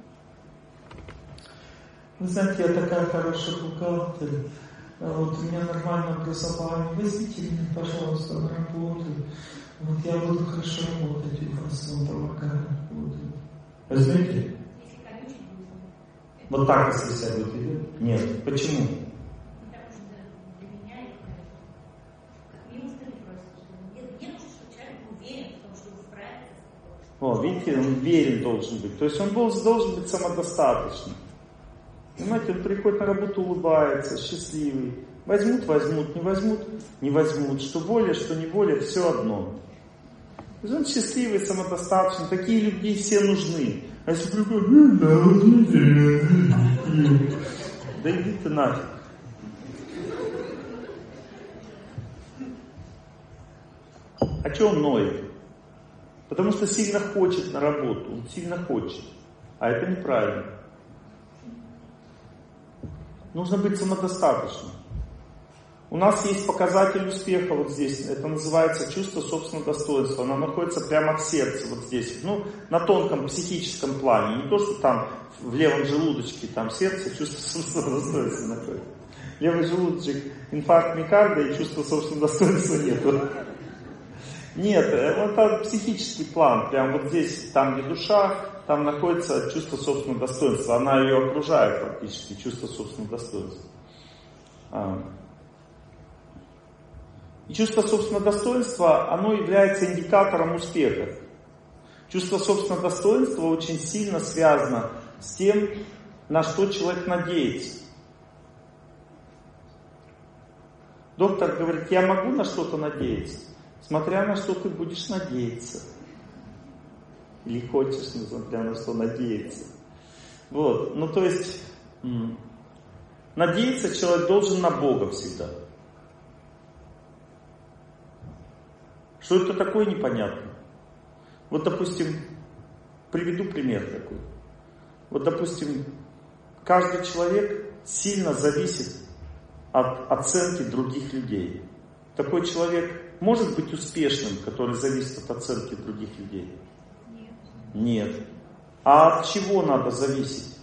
Вы знаете, я такая хорошая бухгалтер. Вот у меня нормальное образование. Возьмите меня, пожалуйста, на работу. Вот я буду хорошо работать у вас, вам помогаю. Возьмите? Вот так, если себя будет идти? Нет. Почему? О, видите, он верен должен быть. То есть он должен быть самодостаточным. Понимаете, он приходит на работу, улыбается, счастливый. Возьмут, возьмут, не возьмут, не возьмут. Что воля, что не воля, все одно. То есть он счастливый, самодостаточный. Такие люди все нужны. А если приходит, да иди ты нафиг. А что он ноет? Потому что сильно хочет на работу. Он сильно хочет. А это неправильно. Нужно быть самодостаточным. У нас есть показатель успеха вот здесь. Это называется чувство собственного достоинства. Оно находится прямо в сердце, вот здесь. Ну, на тонком психическом плане. Не то, что там в левом желудочке, там сердце, чувство собственного достоинства находится. Левый желудочек, инфаркт миокарда и чувство собственного достоинства нету. Нет, это психический план. Прямо вот здесь, там где душа, там находится чувство собственного достоинства. Она ее окружает практически, чувство собственного достоинства. И чувство собственного достоинства, оно является индикатором успеха. Чувство собственного достоинства очень сильно связано с тем, на что человек надеется. Доктор говорит, я могу на что-то надеяться, смотря на что ты будешь надеяться. Или хочешь, несмотря на что надеяться. Вот, ну то есть, м- надеяться человек должен на Бога всегда. Что это такое, непонятно. Вот, допустим, приведу пример такой. Вот, допустим, каждый человек сильно зависит от оценки других людей. Такой человек может быть успешным, который зависит от оценки других людей? Нет. Нет. А от чего надо зависеть?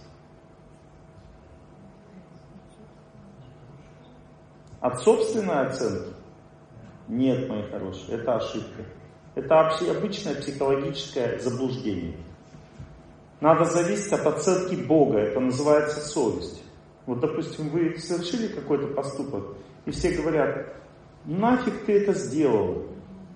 От собственной оценки? Нет, мои хорошие, это ошибка. Это вообще обычное психологическое заблуждение. Надо зависеть от оценки Бога, это называется совесть. Вот, допустим, вы совершили какой-то поступок, и все говорят, нафиг ты это сделал?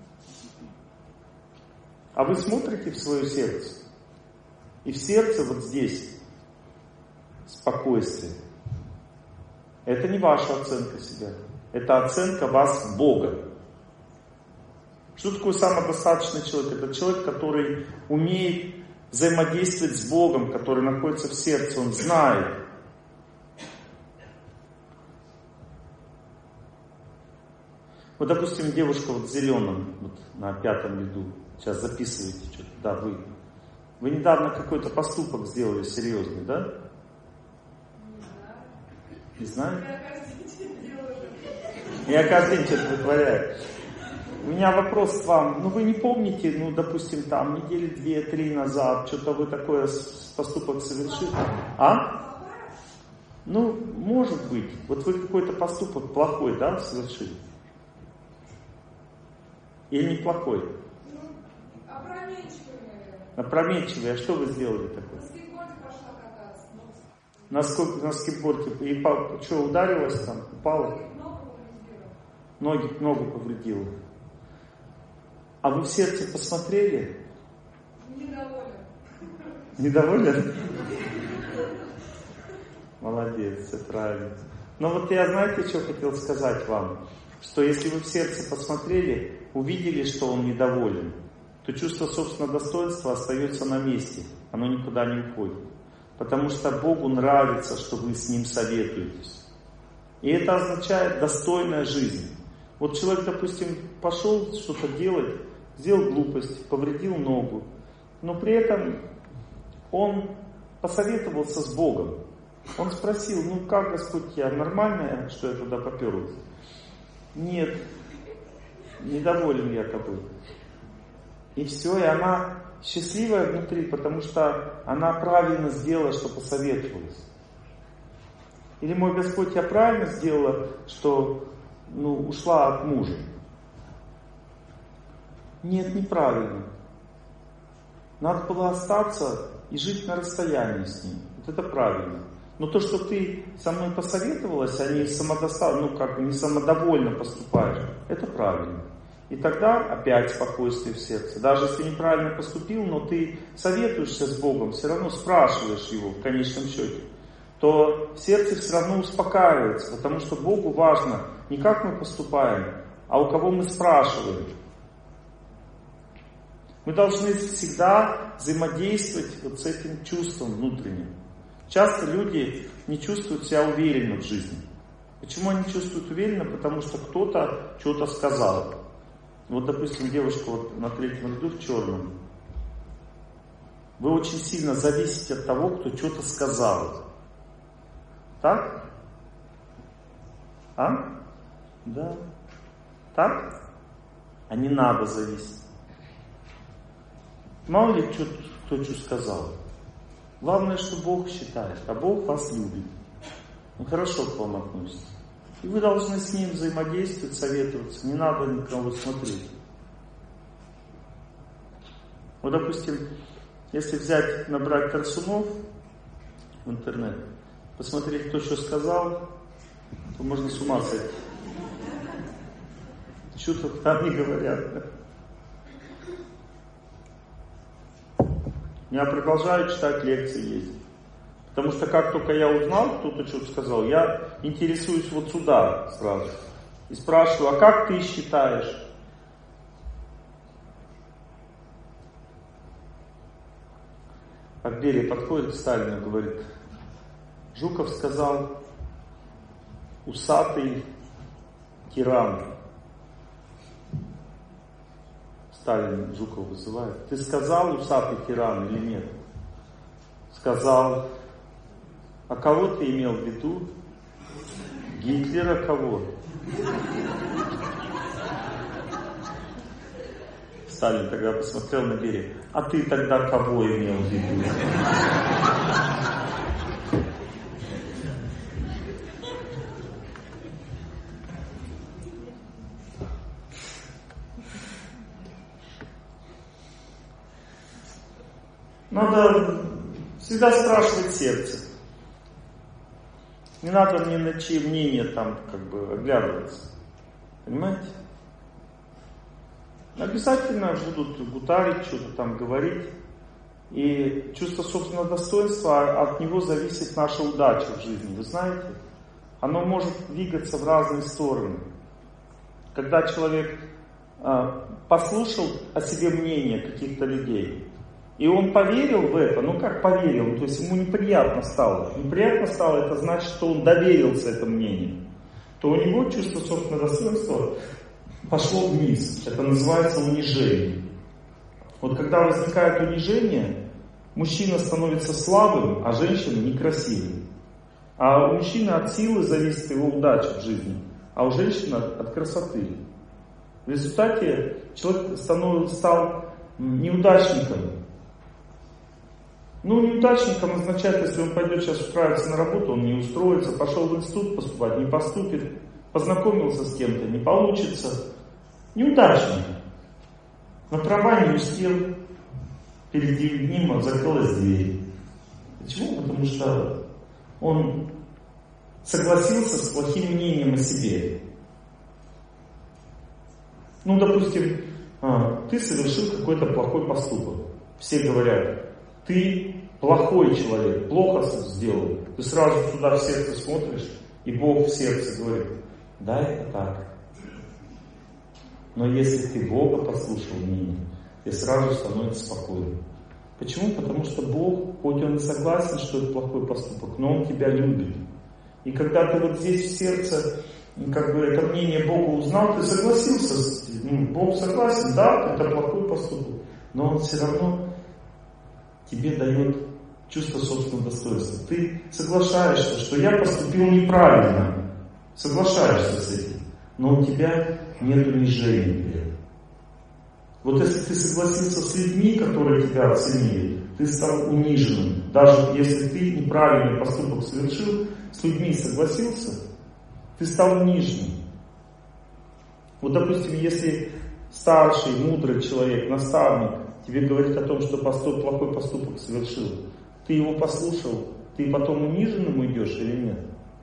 А вы смотрите в свое сердце, и в сердце вот здесь спокойствие. Это не ваша оценка себя, это оценка вас Бога. Что такое самодостаточный человек? Это человек, который умеет взаимодействовать с Богом, который находится в сердце, он знает. Вот, допустим, девушка вот в зеленом, вот на пятом ряду, сейчас записываете что-то, да, вы. Вы недавно какой-то поступок сделали серьезный, да? Не знаю. Я каждый день что-то вытворяю. У меня вопрос к вам. Ну, вы не помните, ну, допустим, там, недели две-три назад, что-то вы такое поступок совершили? А? Ну, может быть. Вот вы какой-то поступок плохой, да, совершили? Или неплохой? Ну, опрометчивый, наверное. Опрометчивый. А что вы сделали такое? На скейтборде пошла кататься. На, сколько, на скейтборде? И по, что, ударилась там? Упала? Ногу повредила. Ноги, ногу повредила. А вы в сердце посмотрели? Недоволен. Недоволен? Молодец, все правильно. Но вот я, знаете, что хотел сказать вам? Что если вы в сердце посмотрели, увидели, что он недоволен, то чувство собственного достоинства остается на месте. Оно никуда не уходит. Потому что Богу нравится, что вы с Ним советуетесь. И это означает достойная жизнь. Вот человек, допустим, пошел что-то делать, сделал глупость, повредил ногу, но при этом он посоветовался с Богом. Он спросил, ну как, Господь, я нормально, что я туда поперлся? Нет, недоволен я тобой. И все, и она счастливая внутри, потому что она правильно сделала, что посоветовалась. Или, мой Господь, я правильно сделала, что ну, ушла от мужа? Нет, неправильно. Надо было остаться и жить на расстоянии с ним. Вот это правильно. Но то, что ты со мной посоветовалась, а не самодоста... ну, как бы не самодовольно поступаешь, это правильно. И тогда опять спокойствие в сердце. Даже если ты неправильно поступил, но ты советуешься с Богом, все равно спрашиваешь Его в конечном счете. то сердце все равно успокаивается, потому что Богу важно не как мы поступаем, а у кого мы спрашиваем. Мы должны всегда взаимодействовать вот с этим чувством внутренним. Часто люди не чувствуют себя уверенно в жизни. Почему они чувствуют уверенно? Потому что кто-то что-то сказал. Вот, допустим, девушка вот на третьем ряду в черном. Вы очень сильно зависите от того, кто что-то сказал. Так? А? Да. Так? А не надо зависеть. Мало ли, кто, кто что сказал. Главное, что Бог считает, а Бог вас любит. Он хорошо к вам относится. И вы должны с Ним взаимодействовать, советоваться. Не надо никого смотреть. Вот, допустим, если взять, набрать Тарсунов в интернет, посмотреть, кто что сказал, то можно с ума сойти. Что-то там не говорят. Я продолжаю читать лекции есть. Потому что как только я узнал, кто-то что-то сказал, я интересуюсь вот сюда сразу. И спрашиваю, а как ты считаешь? А Берия подходит к Сталину и говорит, Жуков сказал, усатый тиран. Сталин Жукова вызывает. Ты сказал, усатый тиран или нет? Сказал. А кого ты имел в виду? Гитлера кого? Сталин тогда посмотрел на Берия. А ты тогда кого имел в виду? Надо всегда спрашивать сердце. Не надо ни на чьи мнения там как бы оглядываться. Понимаете? Обязательно будут гутарить, что-то там говорить. И чувство собственного достоинства, от него зависит наша удача в жизни. Вы знаете? Оно может двигаться в разные стороны. Когда человек э, послушал о себе мнение каких-то людей, и он поверил в это, ну как поверил, то есть ему неприятно стало. Неприятно стало, это значит, что он доверился этому мнению. То у него чувство собственного достоинства пошло вниз. Это называется унижение. Вот когда возникает унижение, мужчина становится слабым, а женщина некрасивой. А у мужчины от силы зависит его удача в жизни, а у женщины от красоты. В результате человек становится, стал неудачником. Ну, неудачником означает, если он пойдет сейчас устраиваться на работу, он не устроится, пошел в институт поступать, не поступит, познакомился с кем-то, не получится. Неудачник. На права не успел, перед ним закрылась дверь. Почему? Потому что он согласился с плохим мнением о себе. Ну, допустим, ты совершил какой-то плохой поступок. Все говорят, ты плохой человек, плохо сделал. Ты сразу туда в сердце смотришь, и Бог в сердце говорит, да, это так. Но если ты Бога послушал мнение, ты сразу становишься спокойным. Почему? Потому что Бог, хоть Он и согласен, что это плохой поступок, но Он тебя любит. И когда ты вот здесь в сердце, как бы это мнение Бога узнал, ты согласился с этим. Бог согласен, да, это плохой поступок, но Он все равно тебе дает чувство собственного достоинства. Ты соглашаешься, что я поступил неправильно. Соглашаешься с этим. Но у тебя нет унижения. Вот если ты согласился с людьми, которые тебя оценили, ты стал униженным. Даже если ты неправильный поступок совершил, с людьми согласился, ты стал униженным. Вот, допустим, если старший, мудрый человек, наставник, тебе говорит о том, что поступ, плохой поступок совершил, ты его послушал, ты потом униженным уйдешь или нет?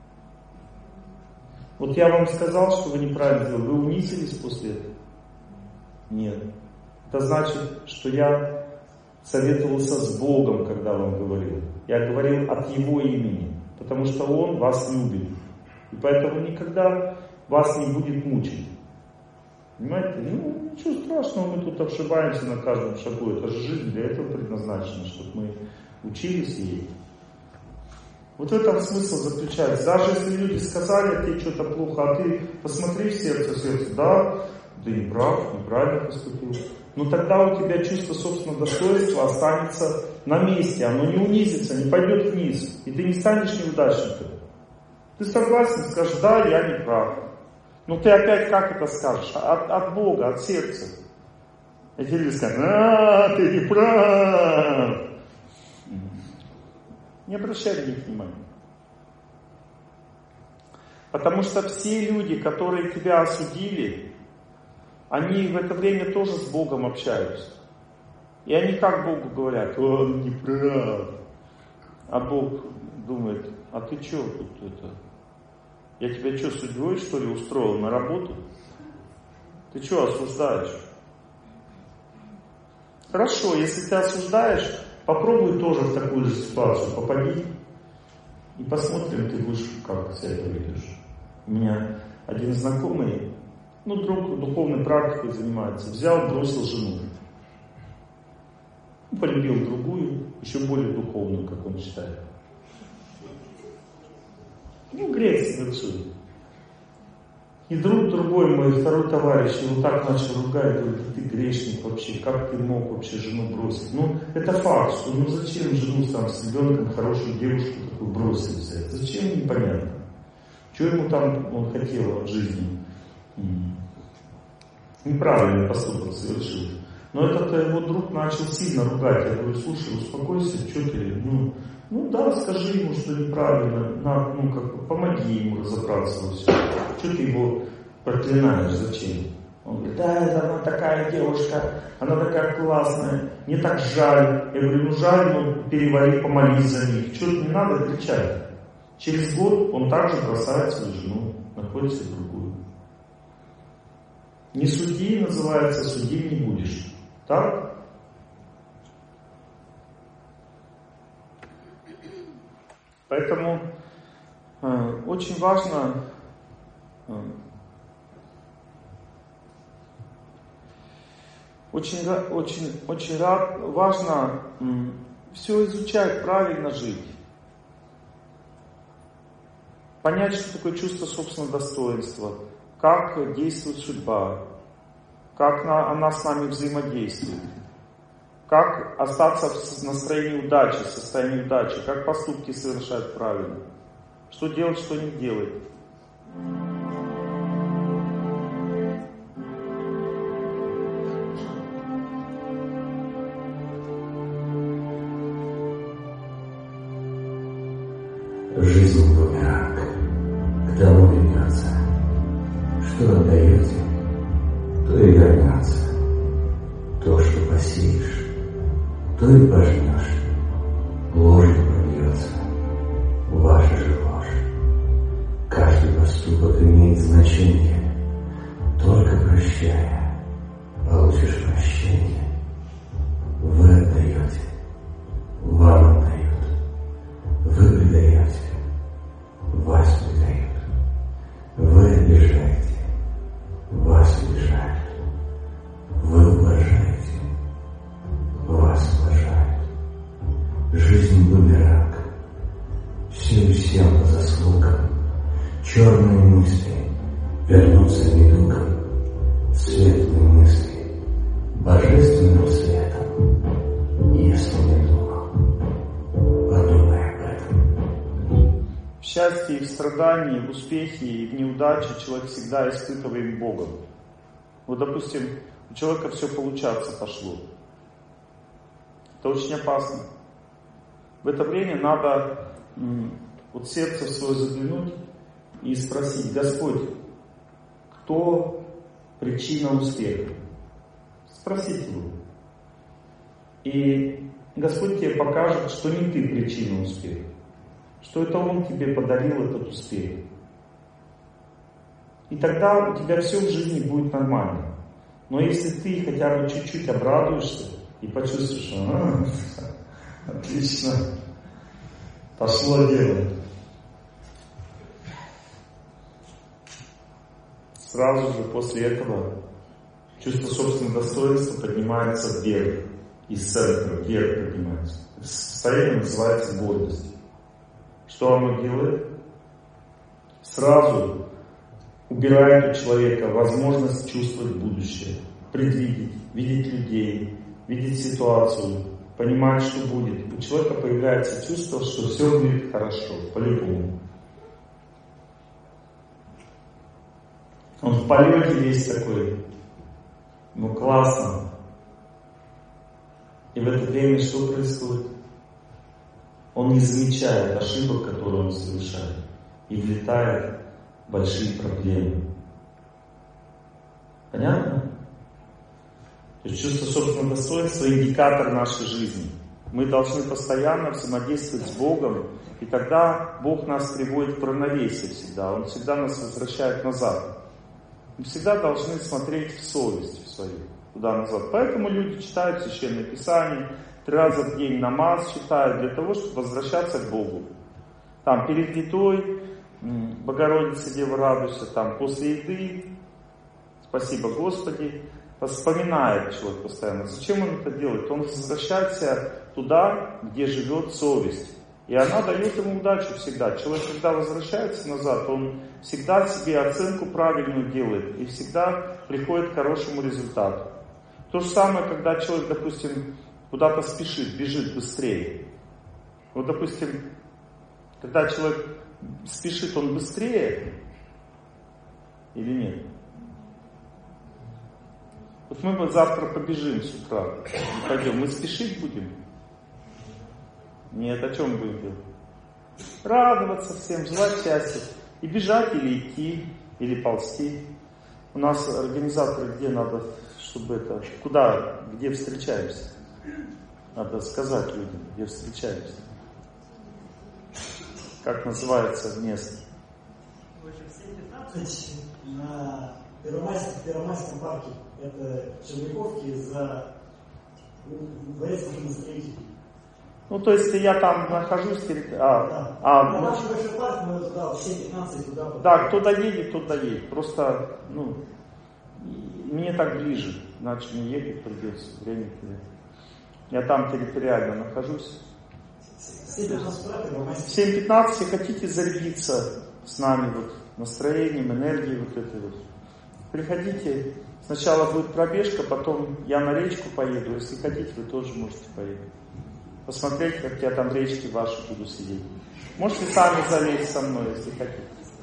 Вот я вам сказал, что вы неправильно сделали, вы унизились после этого? Нет. Это значит, что я советовался с Богом, когда вам говорил. Я говорил от Его имени. потому что Он вас любит. И поэтому никогда вас не будет мучить. Понимаете? Ну, ничего страшного, мы тут обшибаемся на каждом шагу. Это же жизнь для этого предназначена, чтобы мы учились ей. Вот в этом смысл заключается. Даже если люди сказали тебе что-то плохо, а ты посмотри в сердце, в сердце, да, ты не прав, неправильно поступил. Но тогда у тебя чувство собственного достоинства останется на месте, оно не унизится, не пойдет вниз, и ты не станешь неудачником. Ты согласен, скажешь, да, я не прав. Но ты опять как это скажешь? От, от Бога, от сердца. Эти люди скажут, а, ты не прав. Не обращай на них внимания. Потому что все люди, которые тебя осудили, они в это время тоже с Богом общаются. И они как Богу говорят, он не прав. А Бог думает, а ты что тут это? Я тебя что, судьей что ли устроил на работу? Ты что осуждаешь? Хорошо, если ты осуждаешь, попробуй тоже в такую же ситуацию попади. И посмотрим, ты будешь как себя поведешь. У меня один знакомый, ну, друг духовной практикой занимается, взял, бросил жену. Полюбил другую, еще более духовную, как он считает. Ну, грех совершил. И друг другой, мой второй товарищ, его так начал ругать, говорит, ты грешник вообще, как ты мог вообще жену бросить? Ну, это факт, что ну зачем жену там с ребенком, хорошую девушку такую бросить взять? Зачем, непонятно. Что ему там он хотел от жизни? Неправильный поступок совершил. Но этот его друг начал сильно ругать. Я говорю, слушай, успокойся, что ты, ну, ну да, скажи ему, что неправильно, на, ну как бы помоги ему разобраться во всем. Что ты его проклинаешь, зачем? Он говорит, да, это она такая девушка, она такая классная, мне так жаль. Я говорю, ну жаль, ну перевари, помолись за них. Что не надо кричать. Через год он также бросает свою жену, находит себе другую. Не суди, называется, судим не будешь. Так? Поэтому э, очень важно э, очень, очень, очень рад, важно э, все изучать, правильно жить. Понять, что такое чувство собственного достоинства, как действует судьба, как на, она с нами взаимодействует, как остаться в настроении удачи, в состоянии удачи, как поступки совершать правильно, что делать, что не делать. Жизнь бумеранг, к тому ведется, что отдаете, то и вернется. То, что посеешь, то и пожнешь. Ложью пробьется, ваша же ложь. Каждый поступок имеет значение. Только прощая, получишь прощение. Вы отдаете, вам отдают. Вы предаете, вас предают. Вы обижаете, вас обижают. Вы уважаете, вас уважают. Жизнь бумеранг, все и всем по заслугам. Черные мысли вернутся недугом, светлые мысли божественным светом. Если не думал, подумай об этом. В счастье и в страдании, в успехе и в неудаче человек всегда испытывает Бога. Вот, допустим, у человека все получаться пошло. Это очень опасно. В это время надо вот сердце в свое заглянуть и спросить: Господь, кто причина успеха? Спросить его. И Господь тебе покажет, что не ты причина успеха, что это Он тебе подарил этот успех. И тогда у тебя все в жизни будет нормально. Но если ты хотя бы чуть-чуть обрадуешься и почувствуешь, а, отлично, пошло дело, сразу же после этого чувство собственного достоинства поднимается вверх, из центра вверх поднимается. Это состояние называется гордость. Что оно делает? Сразу убирает у человека возможность чувствовать будущее, предвидеть, видеть людей, видеть ситуацию, понимать, что будет. У человека появляется чувство, что все будет хорошо, по-любому. Он в полете весь такой, ну классно. И в это время что происходит? Он не замечает ошибок, которые он совершает, и влетает в большие проблемы. Понятно? То есть чувство собственного достоинства — индикатор нашей жизни. Мы должны постоянно взаимодействовать с Богом, и тогда Бог нас приводит в равновесие всегда. Он всегда нас возвращает назад. Мы всегда должны смотреть в совесть в свою, туда назад. Поэтому люди читают Священное Писание, три раза в день намаз читают, для того, чтобы возвращаться к Богу. Там перед едой, Богородица, Дева, радуйся, там после еды, спасибо Господи, вспоминает человек постоянно. Зачем он это делает? Он возвращается туда, где живет совесть. И она дает ему удачу всегда. Человек, когда возвращается назад, он всегда себе оценку правильную делает и всегда приходит к хорошему результату. То же самое, когда человек, допустим, куда-то спешит, бежит быстрее. Вот, допустим, когда человек спешит, он быстрее или нет? Вот мы завтра побежим с утра, пойдем, мы спешить будем? Нет, о чем будем делать? Радоваться всем, желать счастья. И бежать, или идти, или ползти. У нас организаторы, где надо, чтобы это... Куда, где встречаемся? Надо сказать людям, где встречаемся. Как называется место? В общем, в семь пятнадцать на Первомайском, Первомайском парке. Это Черняковки за дворец машиностроителей. Ну, то есть я там нахожусь, а, да. а, ну, ну, наш большой парк, мы да, в семь пятнадцать туда. Да, кто доедет, тот доедет. Просто, ну, мне так ближе, иначе мне ехать придется, время терять. Я там территориально нахожусь. В семь пятнадцать хотите зарядиться с нами вот настроением, энергией вот этой вот. Приходите. Сначала будет пробежка, потом я на речку поеду. Если хотите, вы тоже можете поехать. Посмотреть, как я там в речке ваши буду сидеть. Можете сами залезть со мной, если хотите.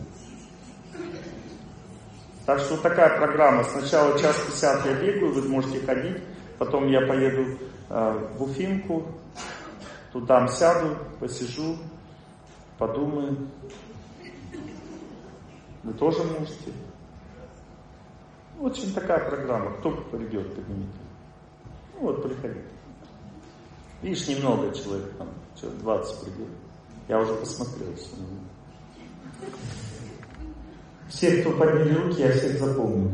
Так что вот такая программа. Сначала час пятьдесят я бегаю, вы можете ходить. Потом я поеду э, в Уфимку. Туда сяду, посижу, подумаю. Вы тоже можете. Очень такая программа. Кто придет, поднимите. Ну вот, приходите. Видишь, немного человек, там, человек двадцать придет. Я уже посмотрел. Все, кто подняли руки, я всех запомнил.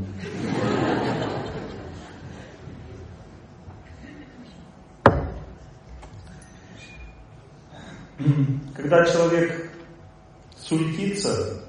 Когда человек суетится,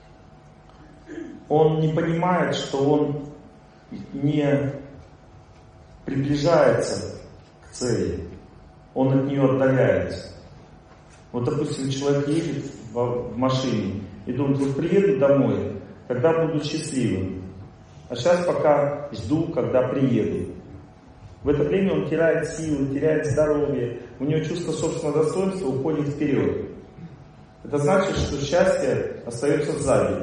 он не понимает, что он не приближается к цели. Он от нее отдаляется. Вот, допустим, человек едет в машине и думает, вот приеду домой, когда буду счастливым. А сейчас пока жду, когда приеду. В это время он теряет силы, теряет здоровье, у него чувство собственного достоинства уходит вперед. Это значит, что счастье остается сзади.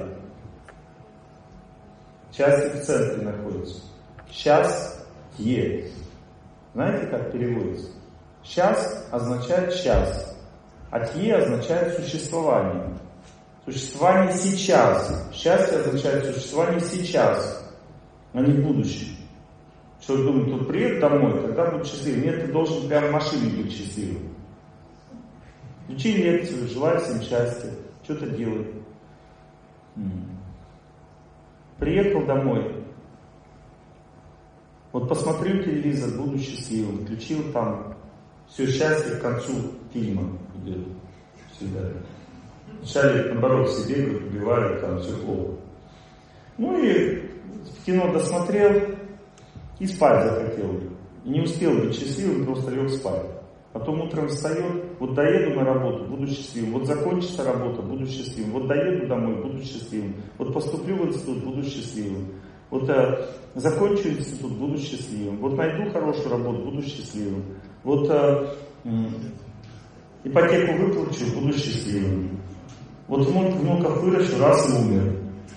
Счастье в центре находится. Счастье. Знаете, как переводится? Счастье означает час, а тье означает существование. Существование сейчас. Счастье означает существование сейчас, а не будущее. Человек думает, тут приедет домой, когда будет счастливым. Нет, ты должен прямо в машине быть счастливым. Включи лекцию, желай всем счастья, что-то делай. Приехал домой. Вот посмотрел телевизор, буду счастливым. Включил там все счастье к концу фильма идет. Всегда. Вначале, наоборот, все бегают, убивают, там все плохо. Ну и в кино досмотрел и спать захотел. И не успел быть счастливым, просто лег спать. Потом утром встает, вот доеду на работу, буду счастливым. Вот закончится работа, буду счастливым. Вот доеду домой, буду счастливым. Вот поступлю в институт, буду счастливым. Вот э, закончу институт, буду счастливым. Вот найду хорошую работу, буду счастливым. Вот э, э, ипотеку выплачу, буду счастливым. Вот внуков выращу, раз и умер.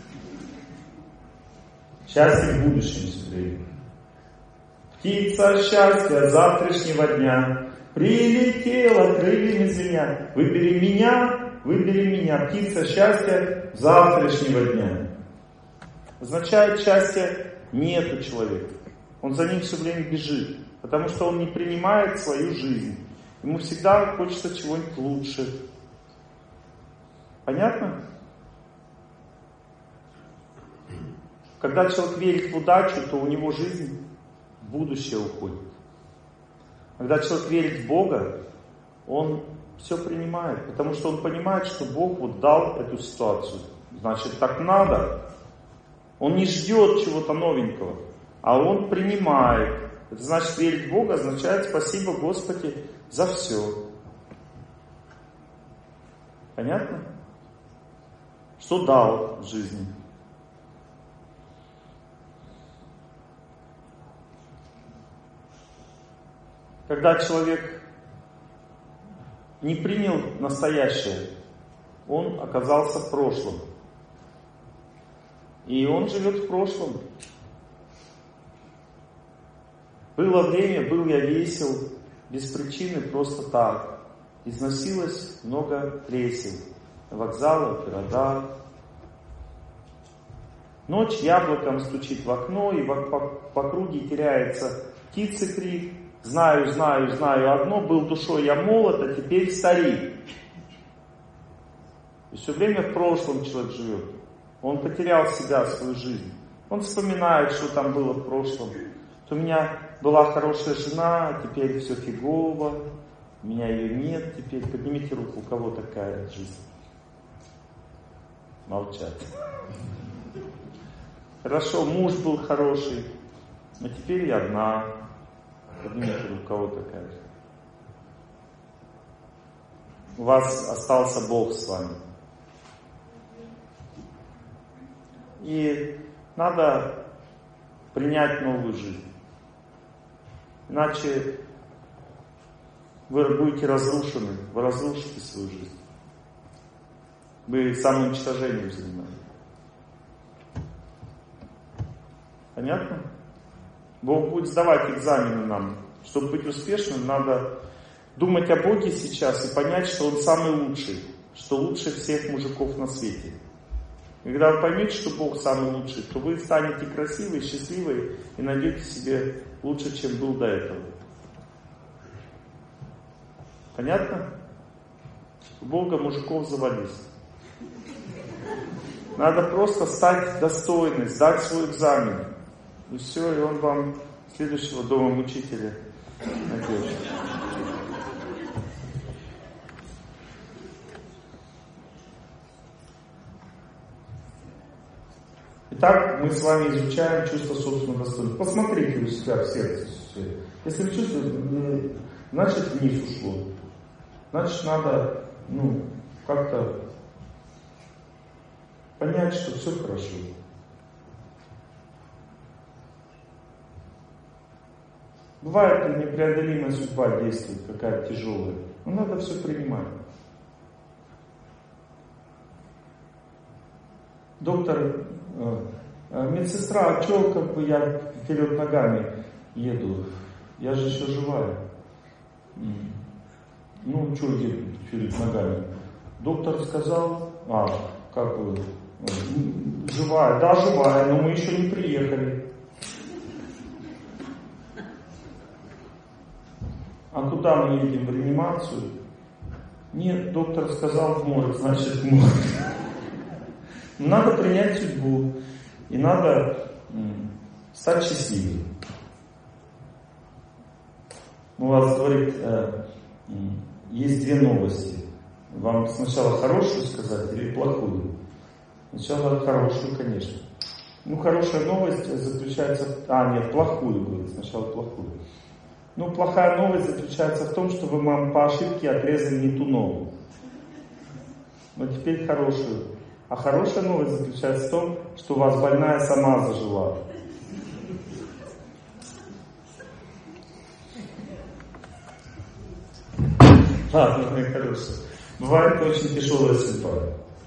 Счастье в будущем все время. Птица счастья завтрашнего дня прилетела крыльями звеня. Выбери меня, выбери меня. Птица счастья завтрашнего дня. Означает, счастья нет у человека. Он за ним все время бежит, потому что он не принимает свою жизнь. Ему всегда хочется чего-нибудь лучше. Понятно? Когда человек верит в удачу, то у него жизнь в будущее уходит. Когда человек верит в Бога, он все принимает, потому что он понимает, что Бог вот дал эту ситуацию. Значит, так надо. Он не ждет чего-то новенького, а он принимает. Это значит, верить в Бога означает спасибо Господи за все. Понятно? Что дал в жизни? Когда человек не принял настоящее, он оказался в прошлом. И он живет в прошлом. Было время, был я весел, без причины, просто так. Износилось много кресел, вокзалов, городах. Ночь яблоком стучит в окно, и по, по, по круге теряется птицы крик. Знаю, знаю, знаю одно, был душой я молод, а теперь старик. И все время в прошлом человек живет. Он потерял себя, свою жизнь. Он вспоминает, что там было в прошлом. Вот у меня была хорошая жена, а теперь все фигово. У меня ее нет теперь. Поднимите руку, у кого такая жизнь? Молчать. Хорошо, муж был хороший, но теперь я одна. Поднимите руку, у кого такая жизнь? У вас остался Бог с вами. И надо принять новую жизнь. Иначе вы будете разрушены, вы разрушите свою жизнь. Вы самоуничтожением занимаетесь. Понятно? Бог будет сдавать экзамены нам. Чтобы быть успешным, надо думать о Боге сейчас и понять, что Он самый лучший, что лучше всех мужиков на свете. И когда вы поймете, что Бог самый лучший, то вы станете красивой, счастливой и найдете себе лучше, чем был до этого. Понятно? У Бога мужиков завались. Надо просто стать достойной, сдать свой экзамен. И все, и Он вам следующего дома мучителя найдет. Итак, мы с вами изучаем чувство собственного достоинства. Посмотрите у себя в сердце. Если вы чувствуете, значит вниз ушло. Значит надо, ну, как-то понять, что все хорошо. Бывает непреодолимая судьба действует, какая-то тяжелая. Но надо все принимать. Доктор, э, медсестра, а что, как бы я вперед ногами еду? Я же еще живая. Ну, что еду вперед ногами? Доктор сказал, а, как бы, живая, да, живая, но мы еще не приехали. А куда мы едем? В реанимацию? Нет, доктор сказал в морг, значит в морг. Надо принять судьбу. И надо м, стать счастливым. У вас, говорит, э, м, есть две новости. Вам сначала хорошую сказать или плохую? Сначала хорошую, конечно. Ну, хорошая новость заключается в... А, нет, плохую будет. Сначала плохую. Ну, плохая новость заключается в том, что вы вам по ошибке отрезали не ту ногу. Но теперь хорошую. А хорошая новость заключается в том, что у вас больная сама зажила. Ладно, мои хорошие. Бывает очень тяжелая судьба.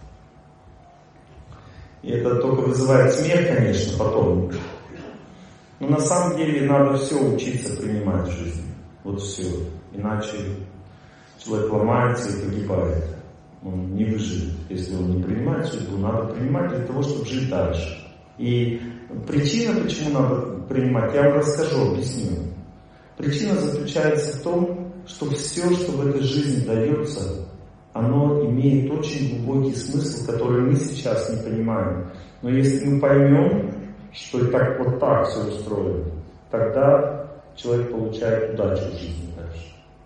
И это только вызывает смех, конечно, потом. Но на самом деле надо все учиться принимать в жизни. Вот все. Иначе человек ломается и погибает. Он не выживет. Если он не принимает судьбу, надо принимать для того, чтобы жить дальше. И причина, почему надо принимать, я вам расскажу, объясню. Причина заключается в том, что все, что в этой жизни дается, оно имеет очень глубокий смысл, который мы сейчас не понимаем. Но если мы поймем, что и так вот так все устроено, тогда человек получает удачу в жизни дальше.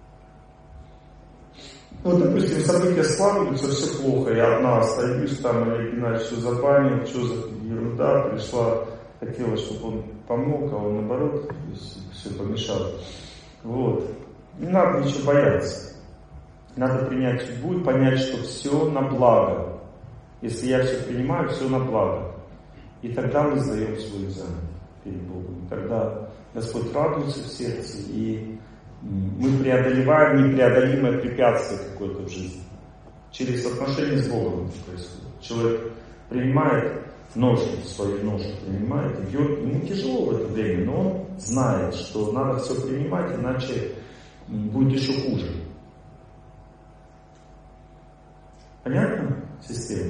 Вот, допустим, события складываются, все плохо, я одна остаюсь, там Олег Геннадьевич все забанил, что за ерунда, пришла, хотела, чтобы он помог, а он наоборот все помешал. Вот. Не надо ничего бояться. Надо принять судьбу и понять, что все на благо. Если я все принимаю, все на благо. И тогда мы сдаем свой экзамен перед Богом. И тогда Господь радуется в сердце, и мы преодолеваем непреодолимое препятствие какое-то в жизни. Через отношения с Богом это происходит. Человек принимает ношу, свою ношу принимает, идет. Ему тяжело в это время, но он знает, что надо все принимать, иначе будет еще хуже. Понятно система?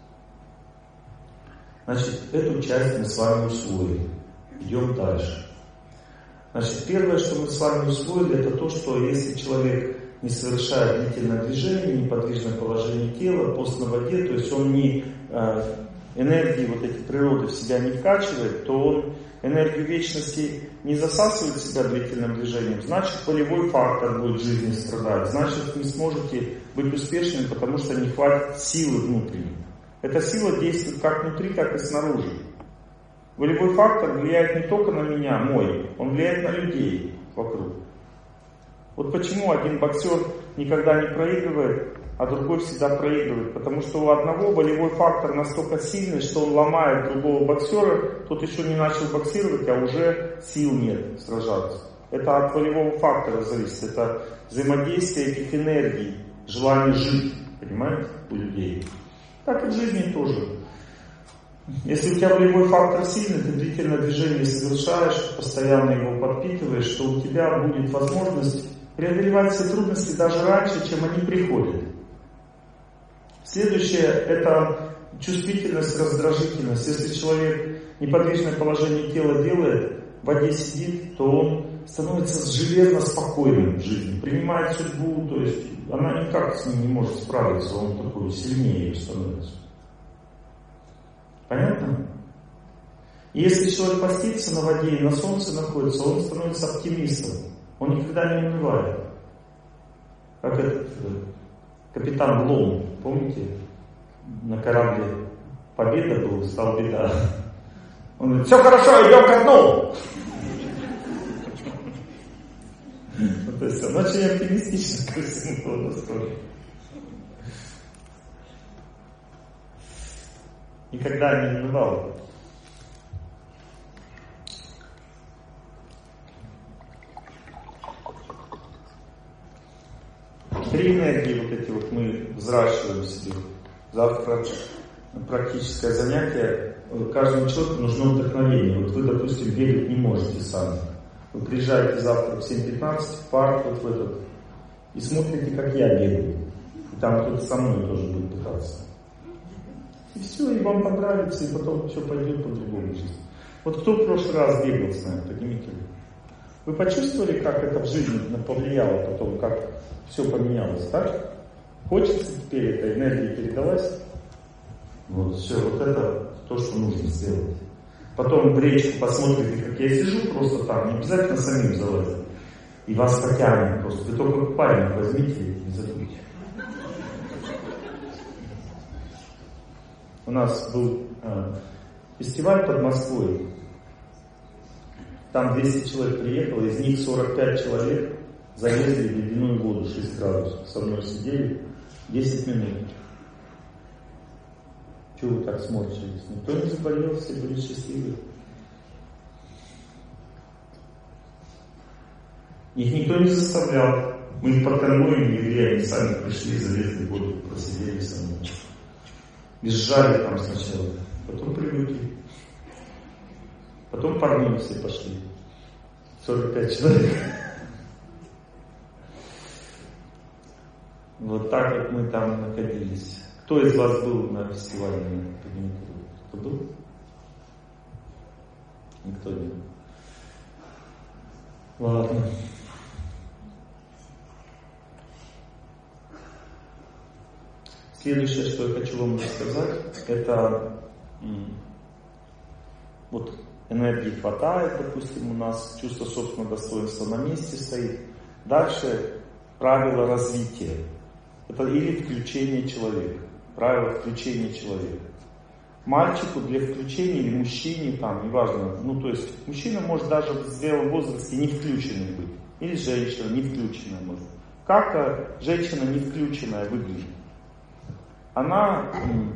Значит, эту часть мы с вами усвоили. Идем дальше. Значит, первое, что мы с вами усвоили, это то, что если человек не совершает длительное движение, неподвижное положение тела, пост на воде, то есть он не э, энергии вот эти природы в себя не вкачивает, то он энергию вечности не засасывает в себя длительным движением, значит полевой фактор будет в жизни страдать, значит не сможете быть успешным, потому что не хватит силы внутренней. Эта сила действует как внутри, так и снаружи. Волевой фактор влияет не только на меня, мой, он влияет на людей вокруг. Вот почему один боксер никогда не проигрывает, а другой всегда проигрывает. Потому что у одного волевой фактор настолько сильный, что он ломает другого боксера, тот еще не начал боксировать, а уже сил нет сражаться. Это от волевого фактора зависит, это взаимодействие этих энергий, желание жить, понимаете, у людей. Так и в жизни тоже. Если у тебя волевой фактор сильный, ты длительное движение совершаешь, постоянно его подпитываешь, то у тебя будет возможность преодолевать все трудности даже раньше, чем они приходят. Следующее – это чувствительность, раздражительность. Если человек неподвижное положение тела делает, в воде сидит, то он становится железно спокойным в жизни, принимает судьбу, то есть она никак с ним не может справиться, он такой сильнее становится. Понятно? И если человек постится на воде и на солнце находится, он становится оптимистом. Он никогда не унывает. Как этот капитан Блом, помните? На корабле Победа был, стал беда. Он говорит, все хорошо, идем ко дну. То есть он очень оптимистично ко всему было настроен. Никогда не унывал. Три энергии вот эти вот мы взращиваем в себе. Завтра практическое занятие. Каждому человеку нужно вдохновение. Вот вы, допустим, бегать не можете сами. Вы приезжаете завтра в семь пятнадцать в парк вот в этот и смотрите, как я бегаю. И там кто-то со мной тоже будет пытаться. И все, и вам понравится, и потом все пойдет по-другому жизни. Вот кто в прошлый раз бегал с нами, поднимите руку. Вы почувствовали, как это в жизни повлияло потом, как все поменялось, так? Хочется теперь, эта энергия передалась? Вот, все, вот это то, что нужно сделать. Потом в речку посмотрите, как я сижу просто там, не обязательно самим залазить. И вас потянет просто. Вы только парень возьмите и не забудьте. У нас был Фестиваль под Москвой. Там двести человек приехало, из них сорок пять человек залезли в ледяную воду, шесть градусов. Со мной сидели десять минут. Чего вы так смотрите? Никто не заболел, все были счастливы. Их никто не заставлял. Мы их под конвоем вели, они сами пришли, залезли в воду, просидели со мной. Визжали там сначала, потом привыкли. Потом порнуть все пошли. сорок пять человек. Вот так вот мы там находились. Кто из вас был на фестивале? Кто был? Никто не был. Ладно. Следующее, что я хочу вам рассказать, это вот энергии хватает, допустим, у нас чувство собственного достоинства на месте стоит. Дальше правила развития. Это или включение человека. Правила включения человека. Мальчику для включения или мужчине, там, неважно, ну то есть мужчина может даже в зрелом возрасте не включенный быть. Или женщина не включенная может. Как женщина не включенная выглядит? Она м,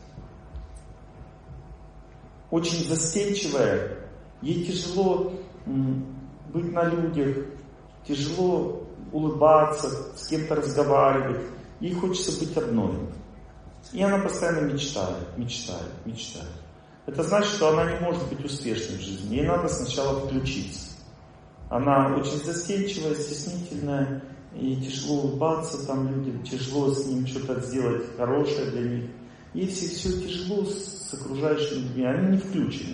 очень застенчивая, ей тяжело м, быть на людях, тяжело улыбаться, с кем-то разговаривать, ей хочется быть одной. И она постоянно мечтает, мечтает, мечтает. Это значит, что она не может быть успешной в жизни, ей надо сначала включиться. Она очень застенчивая, стеснительная, и тяжело улыбаться там людям, тяжело с ним что-то сделать хорошее для них. Ей все, все тяжело с, с окружающими людьми, они не включены.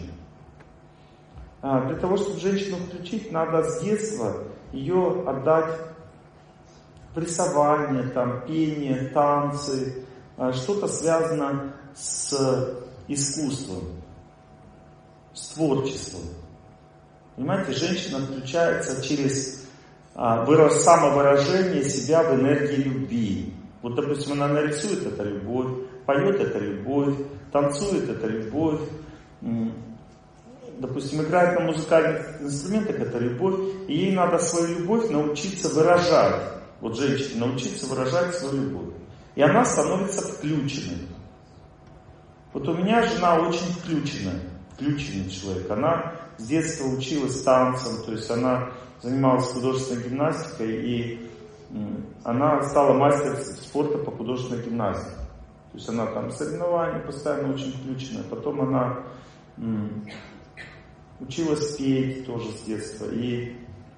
А для того, чтобы женщину включить, надо с детства ее отдать в рисование, там, пение, танцы, что-то связано с искусством, с творчеством. Понимаете, женщина включается через самовыражение себя в энергии любви. Вот, допустим, она нарисует — это любовь, поет — это любовь, танцует — это любовь, допустим, играет на музыкальных инструментах — это любовь, и ей надо свою любовь научиться выражать. Вот женщине научиться выражать свою любовь. И она становится включенной. Вот у меня жена очень включенная, включенный человек. Она с детства училась танцам, то есть она занималась художественной гимнастикой, и она стала мастером спорта по художественной гимнастике. То есть она там соревнования постоянно очень включена. Потом она м, училась петь тоже с детства. И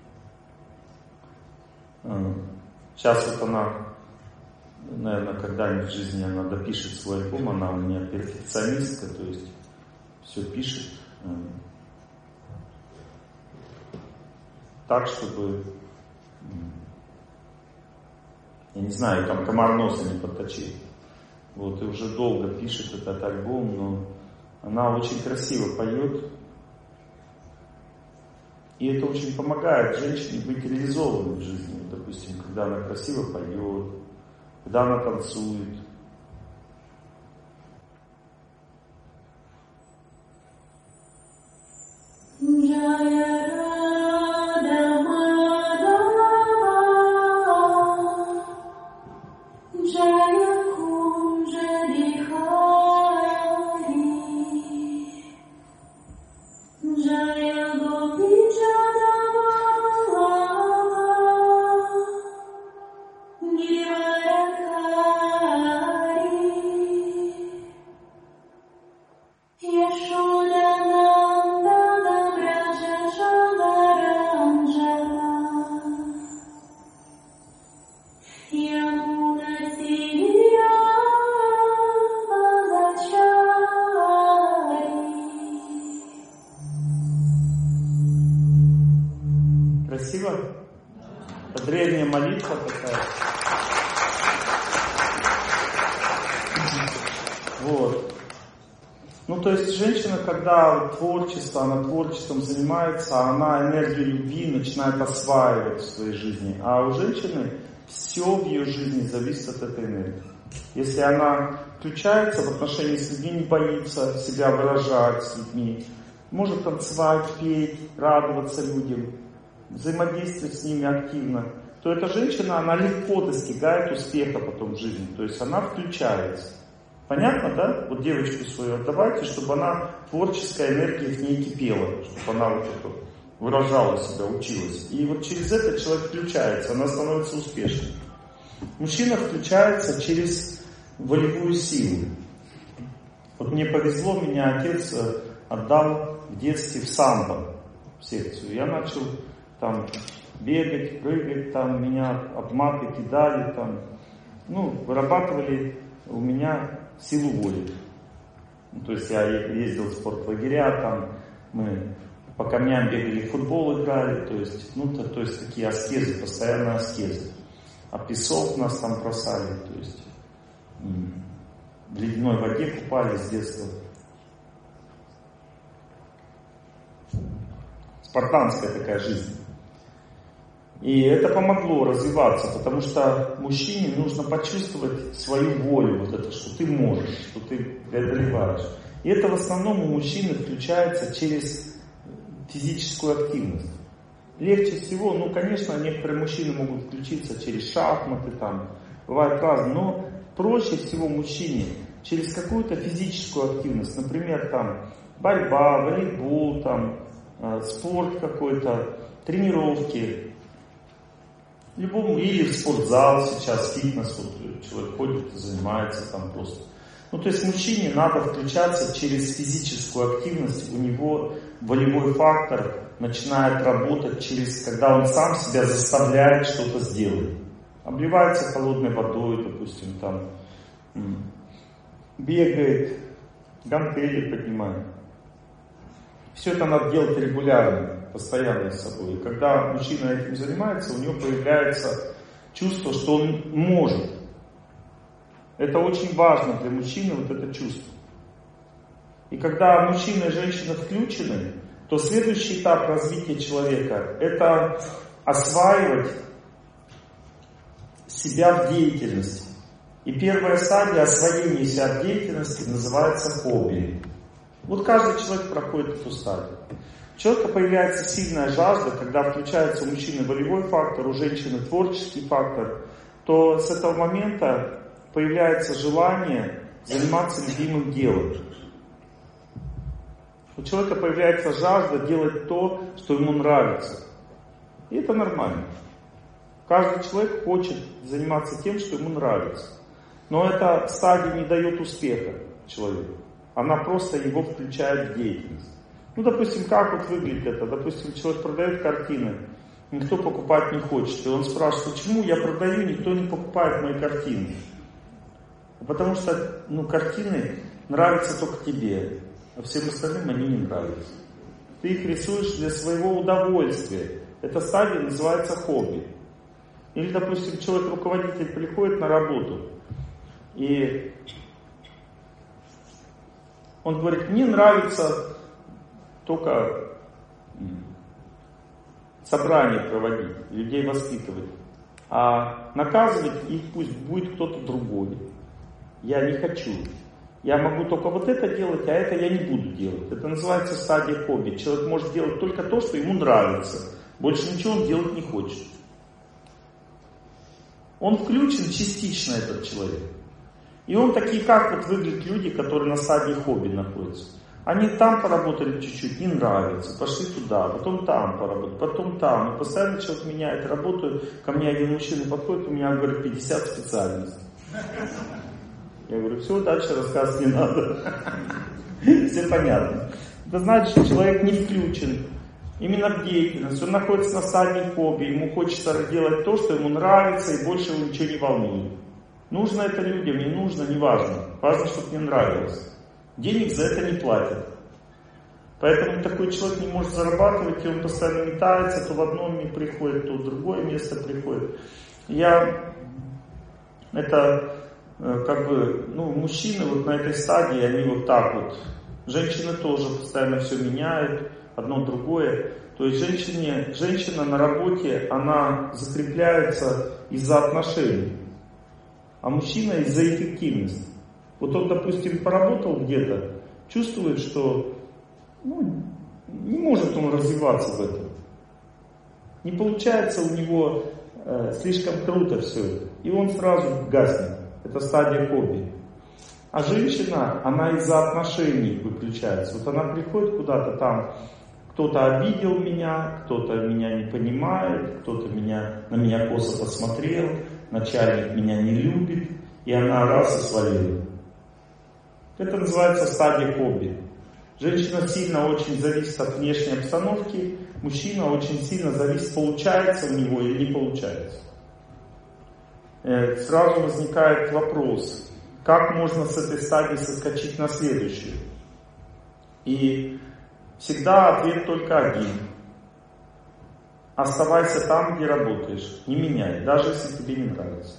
э, сейчас вот она, наверное, когда-нибудь в жизни она допишет свой альбом. Она у меня перфекционистка, то есть все пишет э, так, чтобы, я не знаю, там комар носа не подточил. Вот, и уже долго пишет этот альбом, но она очень красиво поет. И это очень помогает женщине быть реализованной в жизни. Допустим, когда она красиво поет, когда она танцует. Когда творчество, она творчеством занимается, она энергию любви начинает осваивать в своей жизни. А у женщины все в ее жизни зависит от этой энергии. Если она включается в отношении с людьми, не боится себя выражать с людьми, может танцевать, петь, радоваться людям, взаимодействовать с ними активно, то эта женщина, она легко достигает успеха потом в жизни. То есть она включается. Понятно, да? Вот девочку свою отдавайте, чтобы она, творческая энергия в ней кипела, чтобы она вот это выражала себя, училась. И вот через это человек включается, она становится успешной. Мужчина включается через волевую силу. Вот мне повезло, меня отец отдал в детстве в самбо, в секцию. Я начал там бегать, прыгать, там меня обматы кидали, там, ну, вырабатывали у меня силу воли. Ну, то есть я ездил в спортлагеря, там мы по камням бегали, в футбол играли, то есть, ну, то, то есть такие аскезы, постоянно аскезы. А песок нас там бросали, то есть в ледяной воде купались с детства. Спартанская такая жизнь. И это помогло развиваться, потому что мужчине нужно почувствовать свою волю, вот это, что ты можешь, что ты преодолеваешь. И это в основном у мужчины включается через физическую активность. Легче всего, ну, конечно, некоторые мужчины могут включиться через шахматы, там, бывает разное, но проще всего мужчине через какую-то физическую активность, например, там, борьба, волейбол, там, э, спорт какой-то, тренировки, любому, или в спортзал сейчас, фитнес, вот человек ходит и занимается там просто. Ну, то есть мужчине надо включаться через физическую активность, у него волевой фактор начинает работать через, когда он сам себя заставляет что-то сделать. Обливается холодной водой, допустим, там, бегает, гантели поднимает. Все это надо делать регулярно, постоянно с собой. И когда мужчина этим занимается, у него появляется чувство, что он может. Это очень важно для мужчины, вот это чувство. И когда мужчина и женщина включены, то следующий этап развития человека – это осваивать себя в деятельности. И первая стадия освоения себя в деятельности называется хобби. Вот каждый человек проходит эту стадию. У человека появляется сильная жажда, когда включается у мужчины волевой фактор, у женщины творческий фактор, то с этого момента появляется желание заниматься любимым делом. У человека появляется жажда делать то, что ему нравится. И это нормально. Каждый человек хочет заниматься тем, что ему нравится. Но эта стадия не дает успеха человеку. Она просто его включает в деятельность. Ну, допустим, как вот выглядит это? Допустим, человек продает картины, никто покупать не хочет. И он спрашивает, почему я продаю, никто не покупает мои картины. Потому что, ну, картины нравятся только тебе, а всем остальным они не нравятся. Ты их рисуешь для своего удовольствия. Эта стадия называется хобби. Или, допустим, человек, руководитель, приходит на работу, и он говорит, мне нравится только собрания проводить, людей воспитывать, а наказывать их пусть будет кто-то другой. Я не хочу. Я могу только вот это делать, а это я не буду делать. Это называется стадия хобби. Человек может делать только то, что ему нравится. Больше ничего он делать не хочет. Он включен частично, этот человек. И он такие, как вот выглядят люди, которые на стадии хобби находятся. Они там поработали чуть-чуть, не нравится, пошли туда, потом там поработали, потом там. И постоянно человек меняет работу. Ко мне один мужчина подходит, у меня, говорит, пятьдесят специальностей. Я говорю, все, дальше рассказывать не надо. Все понятно. Это значит, что человек не включен именно в деятельность. Он находится на стадии хобби, ему хочется делать то, что ему нравится, и больше его ничего не волнует. Нужно это людям, не нужно, не важно. Важно, чтобы мне нравилось. Денег за это не платят. Поэтому такой человек не может зарабатывать, и он постоянно метается, то в одно место приходит, то в другое место приходит. Я, это, как бы, ну, мужчины вот на этой стадии, они вот так вот. Женщины тоже постоянно все меняют, одно другое. То есть женщине, женщина на работе, она закрепляется из-за отношений. А мужчина из-за эффективности. Вот он, допустим, поработал где-то, чувствует, что ну, не может он развиваться в этом. Не получается у него э, слишком круто все это. И он сразу гаснет. Это стадия хобби. А женщина, она из-за отношений выключается. Вот она приходит куда-то там, кто-то обидел меня, кто-то меня не понимает, кто-то меня, на меня косо посмотрел, начальник меня не любит, и она раз и свалила. Это называется стадия хобби. Женщина сильно очень зависит от внешней обстановки, мужчина очень сильно зависит, получается у него или не получается. Сразу возникает вопрос, как можно с этой стадии соскочить на следующую? И всегда ответ только один. Оставайся там, где работаешь, не меняй, даже если тебе не нравится.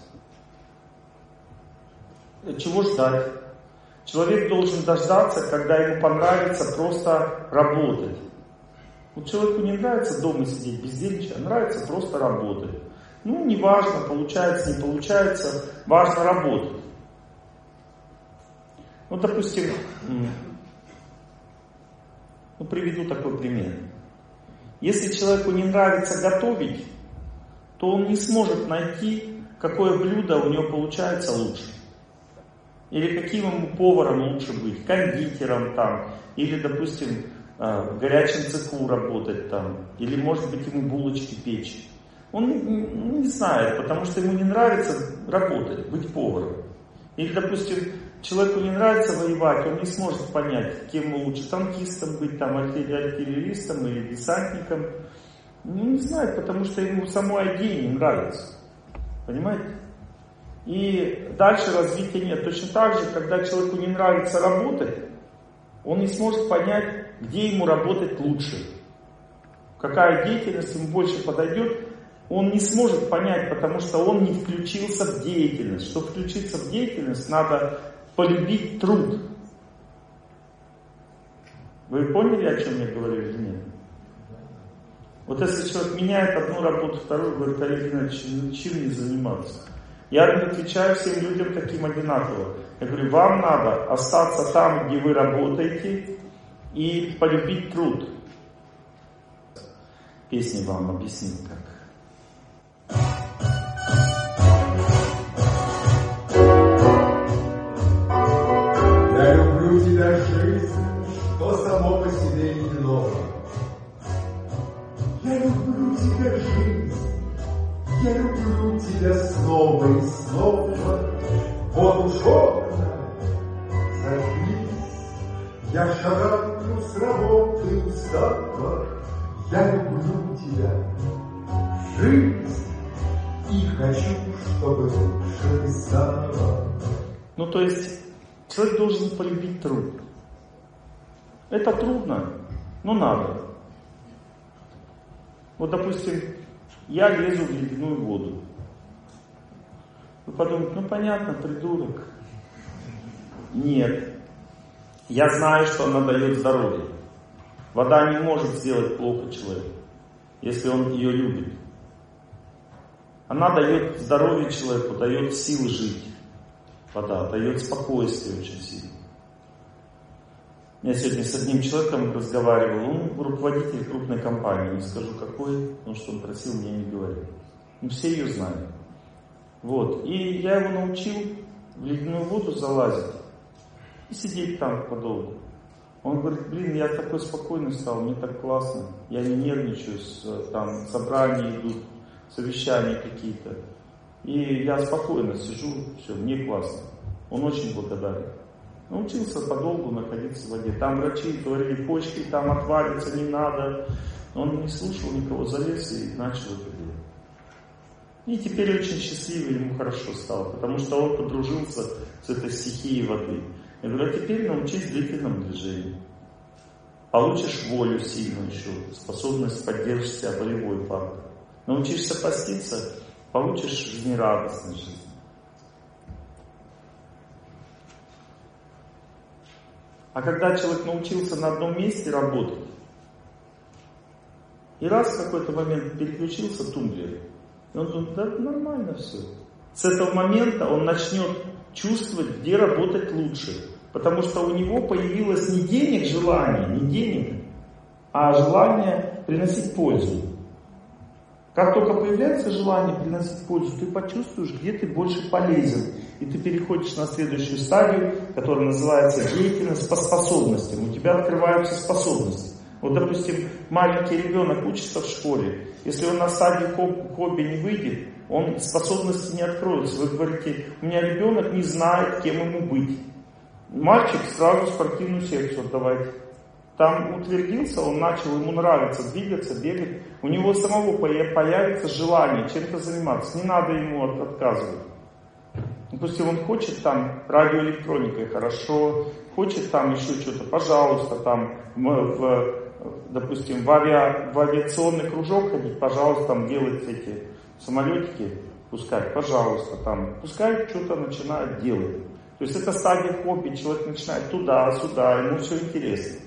Чего ждать? Человек должен дождаться, когда ему понравится просто работать. Вот человеку не нравится дома сидеть бездельничать, а нравится просто работать. Ну, не важно, получается, не получается, важно работать. Ну, допустим, ну, приведу такой пример. Если человеку не нравится готовить, то он не сможет найти, какое блюдо у него получается лучше. Или каким ему поваром лучше быть, кондитером там, или, допустим, в горячем цеху работать там, или, может быть, ему булочки печь. Он не знает, потому что ему не нравится работать, быть поваром. Или, допустим, человеку не нравится воевать, он не сможет понять, кем ему лучше, танкистом быть, там, артиллеристом или десантником. Ну, не знает, потому что ему самой идея не нравится. Понимаете? И дальше развития нет. Точно так же, когда человеку не нравится работать, он не сможет понять, где ему работать лучше. Какая деятельность ему больше подойдет, он не сможет понять, потому что он не включился в деятельность. Чтобы включиться в деятельность, надо полюбить труд. Вы поняли, о чем я говорю или нет? Вот если человек меняет одну работу, вторую, говорит, Олег Геннадьевич, чем не заниматься? Я отвечаю всем людям таким одинаково. Я говорю, вам надо остаться там, где вы работаете, и полюбить труд. Песни вам объяснил как. Я люблю тебя, жизнь, что само по себе не ново. Я люблю тебя, жизнь, я люблю тебя снова и снова. Вот уж окна закрылись, я шагаю с работы устала. Я люблю тебя, жизнь, и хочу, чтобы лучше стало. Ну, то есть, человек должен полюбить труд. Это трудно, но надо. Вот, допустим, я лезу в ледяную воду. Вы подумаете, ну понятно, придурок. Нет. Я знаю, что она дает здоровье. Вода не может сделать плохо человеку, если он ее любит. Она дает здоровье человеку, дает силы жить. Вода дает спокойствие очень сильно. Я сегодня с одним человеком разговаривал, он руководитель крупной компании, не скажу какой, потому что он просил меня не говорить. Ну, все ее знают. Вот. И я его научил в ледяную воду залазить и сидеть там подолгу. Он говорит, блин, я такой спокойный стал, мне так классно, я не нервничаю, там собрания идут, совещания какие-то. И я спокойно сижу, все, мне классно. Он очень благодарен. Научился подолгу находиться в воде. Там врачи говорили, почки там отвалится, не надо. Он не слушал никого, залез и начал это делать. И теперь очень счастливый, ему хорошо стало, потому что он подружился с этой стихией воды. Я говорю, а теперь научись длительному движению. Получишь волю сильную еще, способность поддерживать себя, волевой фактор. Научишься поститься, получишь жизнерадостность жизнь. А когда человек научился на одном месте работать, и раз в какой-то момент переключился тумблер, и он думает, да нормально все. с этого момента он начнет чувствовать, где работать лучше. Потому что у него появилось не денег желание, не денег, а желание приносить пользу. Как только появляется желание приносить пользу, ты почувствуешь, где ты больше полезен. И ты переходишь на следующую стадию, которая называется деятельность по способностям. У тебя открываются способности. Вот, допустим, маленький ребенок учится в школе. Если он на стадии хобби не выйдет, он способности не откроется. Вы говорите, у меня ребенок не знает, кем ему быть. Мальчик сразу в спортивную секцию отдавайте. Там утвердился, он начал, ему нравится двигаться, бегать. У него самого появится желание чем-то заниматься. Не надо ему отказывать. Допустим, он хочет там радиоэлектроникой, хорошо. Хочет там еще что-то, пожалуйста, там, в, в, допустим, в, авиа, в авиационный кружок ходить, пожалуйста, там делать эти самолетики, пускай, пожалуйста, там, пускай что-то начинает делать. То есть это стадия хобби, человек начинает туда-сюда, ему все интересно.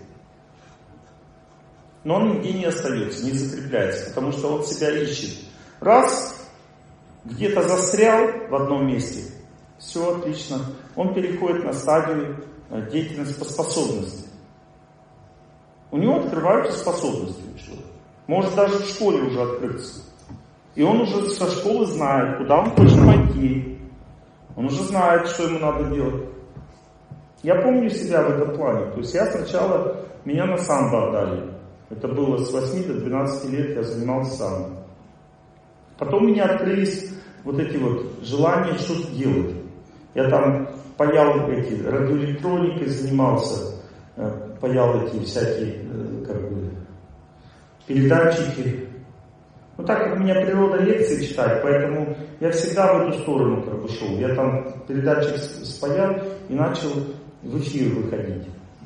Но он нигде не остается, не закрепляется, потому что он себя ищет. Раз, где-то застрял в одном месте, все отлично, он переходит на стадию деятельности по способности. У него открываются способности у человека. Может даже в школе уже открыться. И он уже со школы знает, куда он хочет пойти. Он уже знает, что ему надо делать. Я помню себя в этом плане. То есть я сначала, меня на самбо отдали. Это было с восьми до двенадцати лет, я занимался самбо. Потом у меня открылись вот эти вот желания что-то делать. Я там паял эти, радиоэлектроникой занимался, паял эти всякие, как бы, передатчики. Ну так как у меня природа лекции читать, поэтому я всегда в эту сторону как бы шел. Я там передатчик спаял и начал в эфир выходить.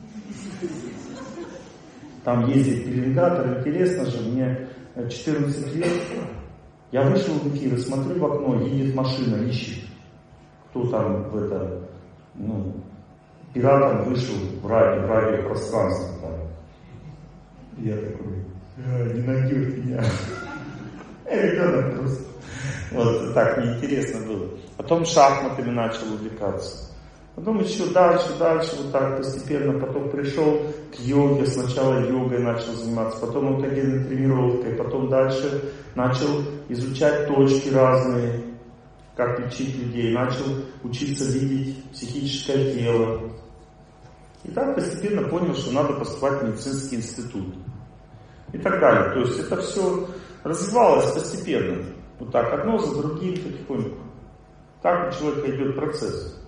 Там ездит пеленгатор, интересно же, мне четырнадцать лет. Я вышел в эфир и смотрю в окно, едет машина, ищет. Кто там в это, ну, пиратом вышел в радио, в радиопространство там. Я такой, а, не найдет меня. Ребенок просто. Вот так неинтересно было. Потом шахматами начал увлекаться. Потом еще дальше, дальше, вот так постепенно. Потом пришел к йоге. Сначала йогой начал заниматься, потом аутогенной тренировкой. Потом дальше начал изучать точки разные, как лечить людей. Начал учиться видеть психическое тело. И так постепенно понял, что надо поступать в медицинский институт. И так далее. То есть это все развивалось постепенно. Вот так, одно за другим, потихоньку. Так у человека идет процесс.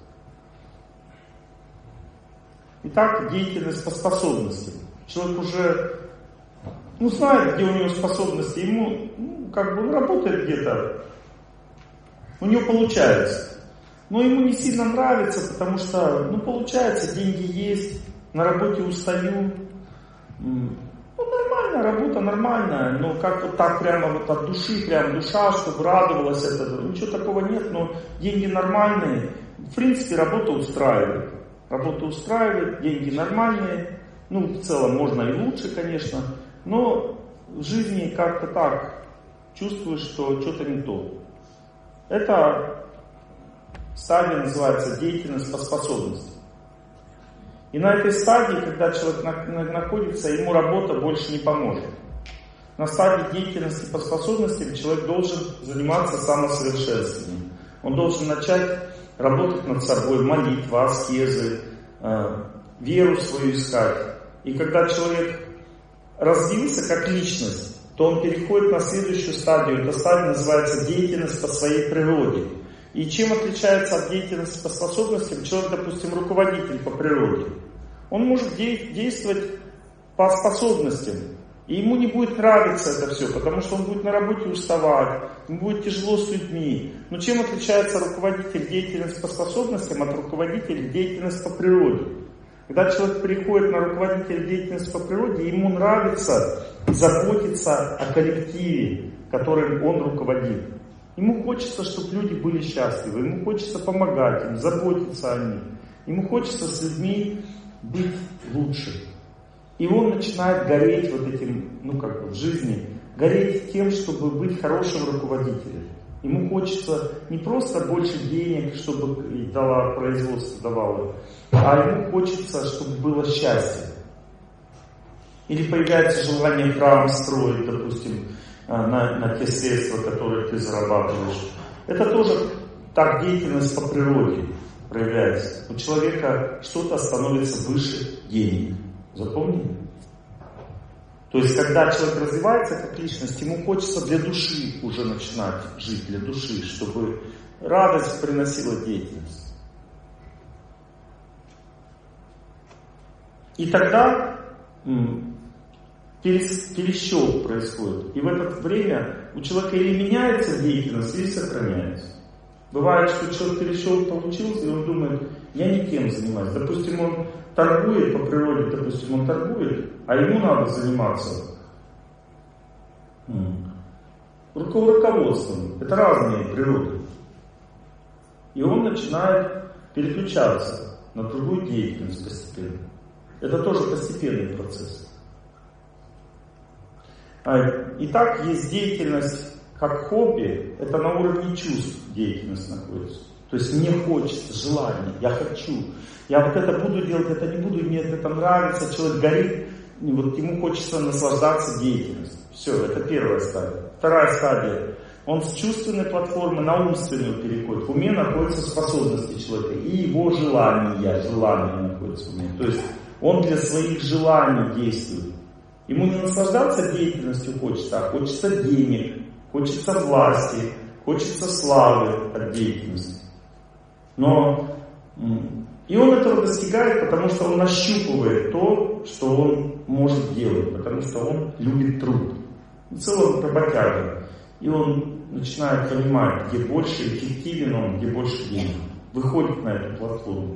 Итак, деятельность по способностям. Человек уже, ну, знает, где у него способности. Ему, ну, как бы он работает где-то. У него получается. Но ему не сильно нравится, потому что, ну, получается, деньги есть, на работе устаю. Ну, нормальная работа, нормальная, но как вот так прямо вот от души, прям душа, чтобы радовалась это, ничего такого нет, но деньги нормальные. В принципе, работа устраивает. Работа устраивает, деньги нормальные. Ну, в целом, можно и лучше, конечно, но в жизни как-то так чувствуешь, что что-то не то. Это стадия называется деятельность по способности. И на этой стадии, когда человек находится, ему работа больше не поможет. На стадии деятельности по способностям человек должен заниматься самосовершенствованием. Он должен начать работать над собой, молитва, аскезы, веру свою искать. И когда человек развился как личность, то он переходит на следующую стадию. Эта стадия называется деятельность по своей природе. И чем отличается от деятельности по способностям человек, допустим, руководитель по природе? Он может действовать по способностям, и ему не будет нравиться это все, потому что он будет на работе уставать, ему будет тяжело с людьми. Но чем отличается руководитель деятельности по способностям от руководителя деятельности по природе? Когда человек переходит на руководителя деятельности по природе, ему нравится заботиться о коллективе, которым он руководит. Ему хочется, чтобы люди были счастливы, ему хочется помогать им, заботиться о них. Ему хочется с людьми быть лучше. И он начинает гореть вот этим, ну как бы в жизни, гореть тем, чтобы быть хорошим руководителем. Ему хочется не просто больше денег, чтобы дала, производство давало, а ему хочется, чтобы было счастье. Или появляется желание храм строить, допустим, на, на те средства, которые ты зарабатываешь. Это тоже так деятельность по природе проявляется. У человека что-то становится выше денег. Запомнили? То есть, когда человек развивается как личность, ему хочется для души уже начинать жить, для души, чтобы радость приносила деятельность. И тогда м, перес, пересчет происходит. И в это время у человека или меняется деятельность, или сохраняется. Бывает, что человек пересчет получился, и он думает, я не тем занимаюсь. Допустим, он торгует по природе, допустим, он торгует, а ему надо заниматься руководством. Это разные природы. И он начинает переключаться на другую деятельность постепенно. Это тоже постепенный процесс. Итак, есть деятельность как хобби, это на уровне чувств деятельность находится. То есть мне хочется, желание, я хочу. Я вот это буду делать, это не буду, мне это нравится, человек горит, и вот ему хочется наслаждаться деятельностью. Все, это первая стадия. Вторая стадия. Он с чувственной платформы на умственную переходит. В уме находятся способности человека и его желания, желания находятся в уме. То есть он для своих желаний действует. Ему не наслаждаться деятельностью хочется, а хочется денег, хочется власти, хочется славы от деятельности. Но и он этого достигает, потому что он нащупывает то, что он может делать, потому что он любит труд. В целом работяга. И он начинает понимать, где больше эффективен он, где больше денег. Выходит на эту платформу.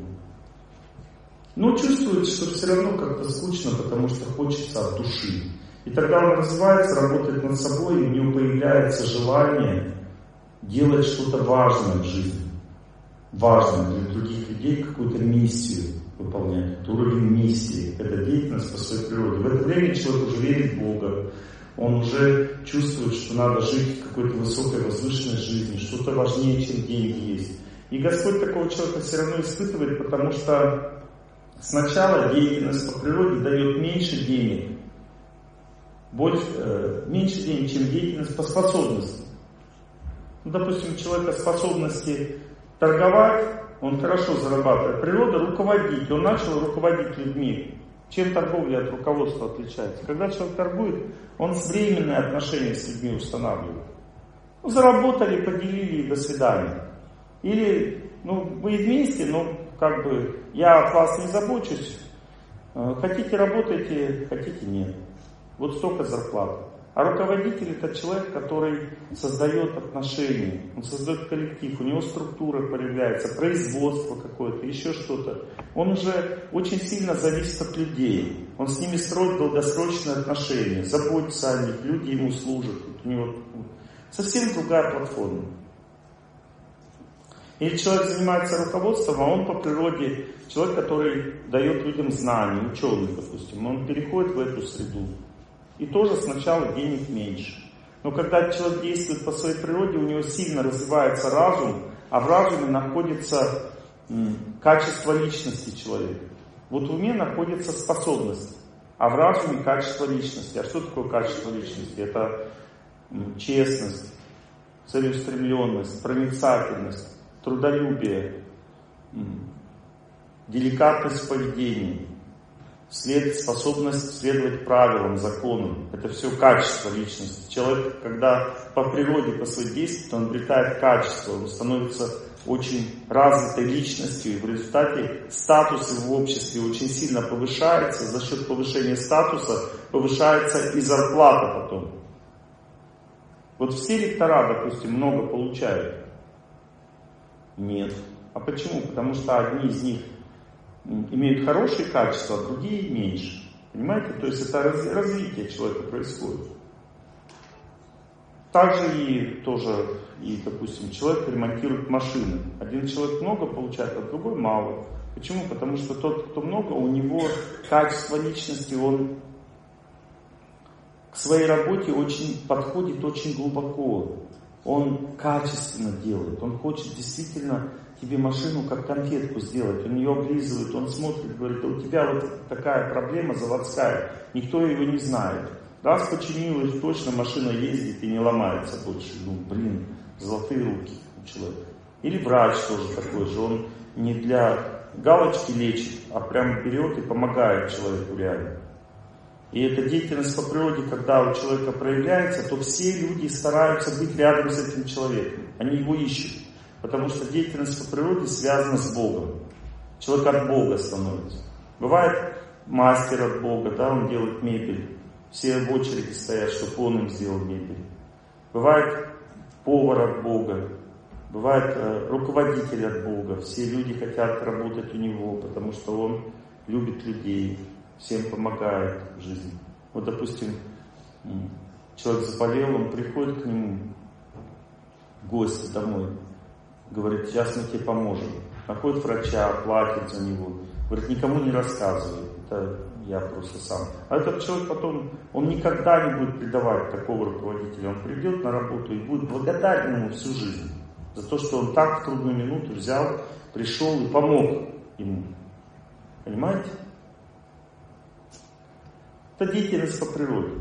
Но чувствует, что все равно как-то скучно, потому что хочется от души. И тогда он развивается, работает над собой, и у него появляется желание делать что-то важное в жизни. Важное для других людей, какую-то миссию выполнять. Это уровень миссии, это деятельность по своей природе. В это время человек уже верит в Бога. Он уже чувствует, что надо жить какой-то высокой, возвышенной жизнью, что-то важнее, чем деньги есть. И Господь такого человека все равно испытывает, потому что сначала деятельность по природе дает меньше денег, больше, э, меньше денег, чем деятельность по способности. Ну, допустим, у человека способности торговать, он хорошо зарабатывает. Природа руководить, он начал руководить людьми. Чем торговля от руководства отличается? Когда человек торгует, он временные отношения с людьми устанавливает. Ну, заработали, поделили, до свидания. Или, ну, вы вместе, но как бы я от вас не забочусь. Хотите работайте, хотите нет. Вот столько зарплаты. А руководитель это человек, который создает отношения, он создает коллектив, у него структура появляется, производство какое-то, еще что-то. Он уже очень сильно зависит от людей. Он с ними строит долгосрочные отношения, заботится о них, люди ему служат. У него совсем другая платформа. Или человек занимается руководством, а он по природе человек, который дает людям знания, ученый, допустим, он переходит в эту среду. И тоже сначала денег меньше. Но когда человек действует по своей природе, у него сильно развивается разум, а в разуме находится м, качество личности человека. Вот в уме находится способность, а в разуме качество личности. А что такое качество личности? Это м, честность, целеустремленность, проницательность, трудолюбие, м, деликатность в поведении. След, способность следовать правилам, законам. Это все качество личности. Человек, когда по природе, по своей действию, он обретает качество, он становится очень развитой личностью, и в результате статус в обществе очень сильно повышается. За счет повышения статуса повышается и зарплата потом. Вот все ректора, допустим, много получают. Нет. А почему? Потому что одни из них имеют хорошие качества, а другие меньше. Понимаете? То есть это развитие человека происходит. Также и тоже, и, допустим, человек ремонтирует машины. Один человек много получает, а другой мало. Почему? Потому что тот, кто много, у него качество личности, он к своей работе очень подходит очень глубоко. он качественно делает, он хочет действительно тебе машину как конфетку сделать, он ее облизывает, он смотрит, говорит, у тебя вот такая проблема заводская, никто его не знает. Раз починил их, точно машина ездит и не ломается больше. Ну, блин, золотые руки у человека. Или врач тоже такой же, он не для галочки лечит, а прямо берет и помогает человеку реально. И эта деятельность по природе, когда у человека проявляется, то все люди стараются быть рядом с этим человеком. Они его ищут. Потому что деятельность по природе связана с Богом. Человек от Бога становится. Бывает мастер от Бога, да, он делает мебель. Все в очереди стоят, чтобы он им сделал мебель. Бывает повар от Бога. Бывает э, руководитель от Бога. Все люди хотят работать у него, потому что он любит людей, всем помогает в жизни. Вот, допустим, человек заболел, он приходит к нему в гости домой. Говорит, сейчас мы тебе поможем. Находит врача, платит за него. Говорит, никому не рассказывай. Это я просто сам. А этот человек потом, он никогда не будет предавать такого руководителя. Он придет на работу и будет благодарен ему всю жизнь. За то, что он так в трудную минуту взял, пришел и помог ему. Понимаете? Это деятельность по природе.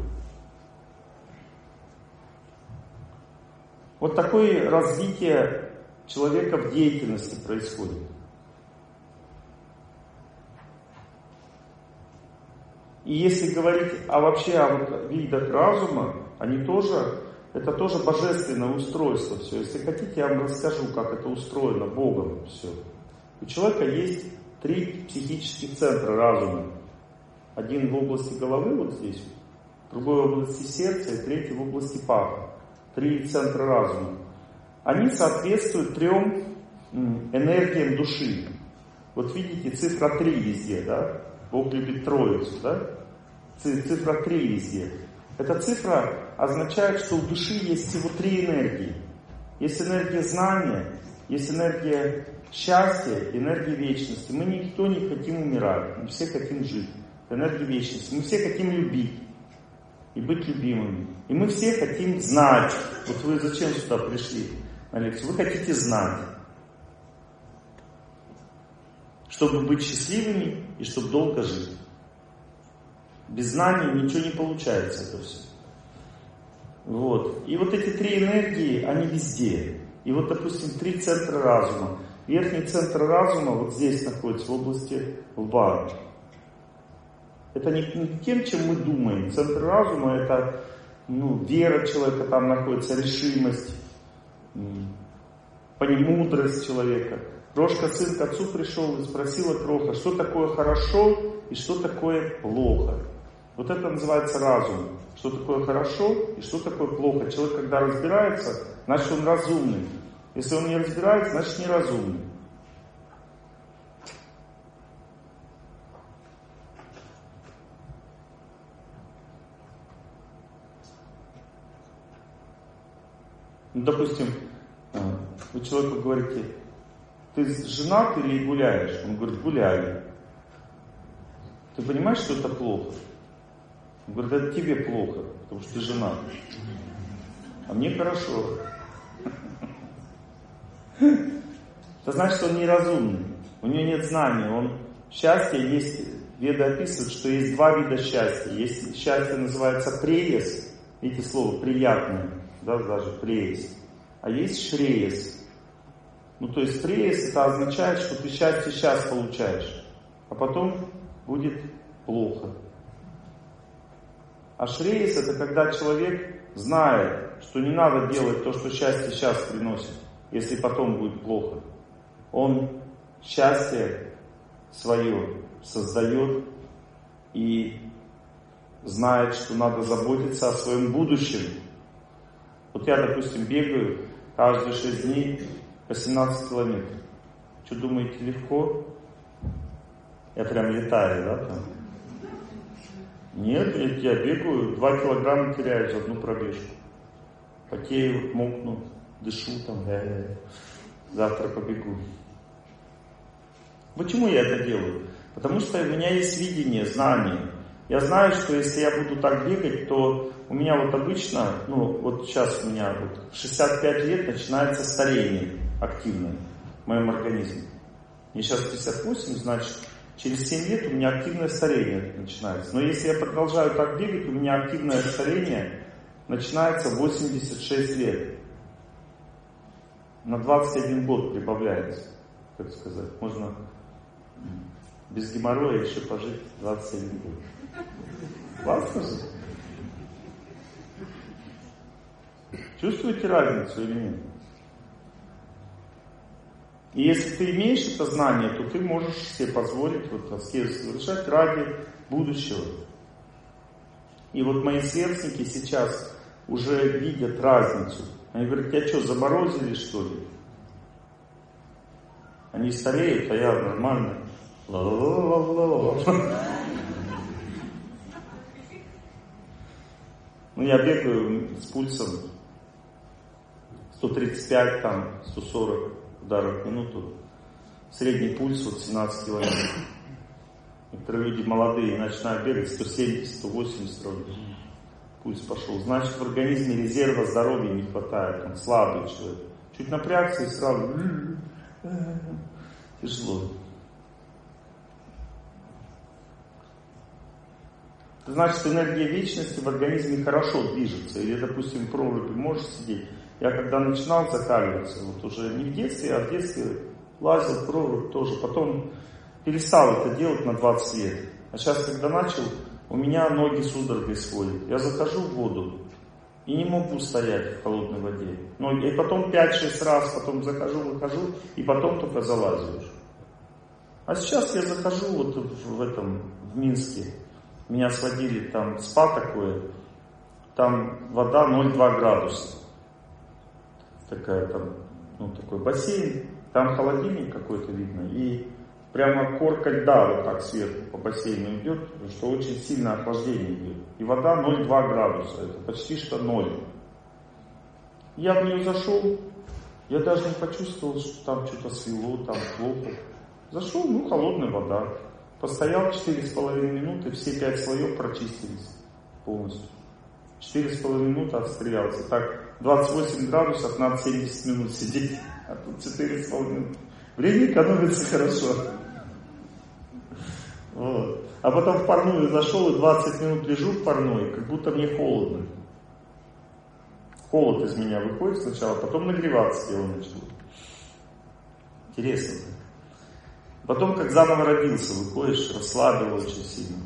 Вот такое развитие человека в деятельности происходит. И если говорить о вообще о вот видах разума, они тоже, это тоже божественное устройство все. Если хотите, я вам расскажу, как это устроено Богом все. У человека есть три психических центра разума. Один в области головы, вот здесь, другой в области сердца и третий в области паха. Три центра разума. Они соответствуют трем энергиям души. Вот видите, цифра три везде, да? Бог любит троицу, да? Цифра три везде. Эта цифра означает, что у души есть всего три энергии. Есть энергия знания, есть энергия счастья, энергия вечности. Мы никто не хотим умирать, мы все хотим жить. Энергия вечности. Мы все хотим любить и быть любимыми. И мы все хотим знать. Вот вы зачем сюда пришли на лекцию? Вы хотите знать. Чтобы быть счастливыми и чтобы долго жить. Без знаний ничего не получается это все. Вот. И вот эти три энергии, они везде. И вот, допустим, три центра разума. Верхний центр разума вот здесь находится, в области лба. Это не, не тем, чем мы думаем. Центр разума — это ну, вера человека, там находится решимость, мудрость человека. Крошка сын к отцу пришел и спросила Кроха, что такое хорошо и что такое плохо. Вот это называется разум. Что такое хорошо и что такое плохо. Человек, когда разбирается, значит он разумный. Если он не разбирается, значит неразумный. Ну, допустим, вы человеку говорите, ты женат или гуляешь? Он говорит, гуляю. Ты понимаешь, что это плохо? Он говорит, это тебе плохо, потому что ты женат. А мне хорошо. Это значит, что он неразумный. У него нет знания. Он... Счастье есть, Веды описывают, что есть два вида счастья. Есть счастье, называется преяс. Видите слово приятное. Да, даже преяс. А есть шреяс. Ну, то есть преяс это означает, что ты счастье сейчас получаешь, а потом будет плохо. А шреяс это когда человек знает, что не надо делать то, что счастье сейчас приносит, если потом будет плохо. Он счастье свое создает и знает, что надо заботиться о своем будущем. Вот я, допустим, бегаю каждые шесть дней по семнадцать километров. Что думаете, легко? Я прям летаю, да, там? Нет, я бегаю, два килограмма теряю за одну пробежку. Потею, мокну, дышу там, э-э-э. Завтра побегу. Почему я это делаю? Потому что у меня есть видение, знание. Я знаю, что если я буду так бегать, то у меня вот обычно, ну вот сейчас у меня вот в шестьдесят пять лет начинается старение активное в моем организме. Мне сейчас пятьдесят восемь, значит, через семь лет у меня активное старение начинается. Но если я продолжаю так бегать, у меня активное старение начинается в восемьдесят шесть лет. На двадцать один год прибавляется, как сказать. Можно без геморроя еще пожить двадцать один год. Классно же? Чувствуете разницу или нет? И если ты имеешь это знание, то ты можешь себе позволить вот аскезу совершать ради будущего. И вот мои сверстники сейчас уже видят разницу. Они говорят: тебя что, заморозили, что ли? Они стареют, а я нормально. Ну, я бегаю с пульсом сто тридцать пять, там, сто сорок ударов в минуту. Средний пульс вот семнадцать километров. Некоторые люди молодые начинают бегать сто семьдесят, сто восемьдесят вроде. Пульс пошел. Значит, в организме резерва здоровья не хватает. Он слабый человек. Чуть напрягся и сразу тяжело. Значит, энергия вечности в организме хорошо движется. Или, допустим, в проруби можешь сидеть. Я когда начинал закаливаться, вот уже не в детстве, а в детстве лазил в прорубь тоже. Потом перестал это делать на двадцать лет. А сейчас, когда начал, у меня ноги судорогой сводят. Я захожу в воду и не могу стоять в холодной воде. Ну, и потом пять-шесть раз, потом захожу, выхожу, и потом только залазишь. А сейчас я захожу вот в, в этом, в Минске. Меня сводили, там спа такое, там вода ноль целых два градуса. Такая там, ну такой бассейн, там холодильник какой-то видно, и прямо корка льда вот так сверху по бассейну идет, что очень сильное охлаждение идет. И вода ноль целых два градуса, это почти что ноль. Я в нее зашел, я даже не почувствовал, что там что-то свело, там плохо. Зашел, ну холодная вода. Постоял четыре с половиной минуты, все пять слоев прочистились полностью. Четыре с половиной минуты отстрелялся. Так, двадцать восемь градусов, надо семьдесят минут сидеть, а тут четыре с половиной минуты. Время экономится хорошо. Вот. А потом в парную зашел и двадцать минут лежу в парной, как будто мне холодно. Холод из меня выходит сначала, потом нагреваться дело начало. Интересно. Потом, как заново родился, выходишь, расслабил очень сильно.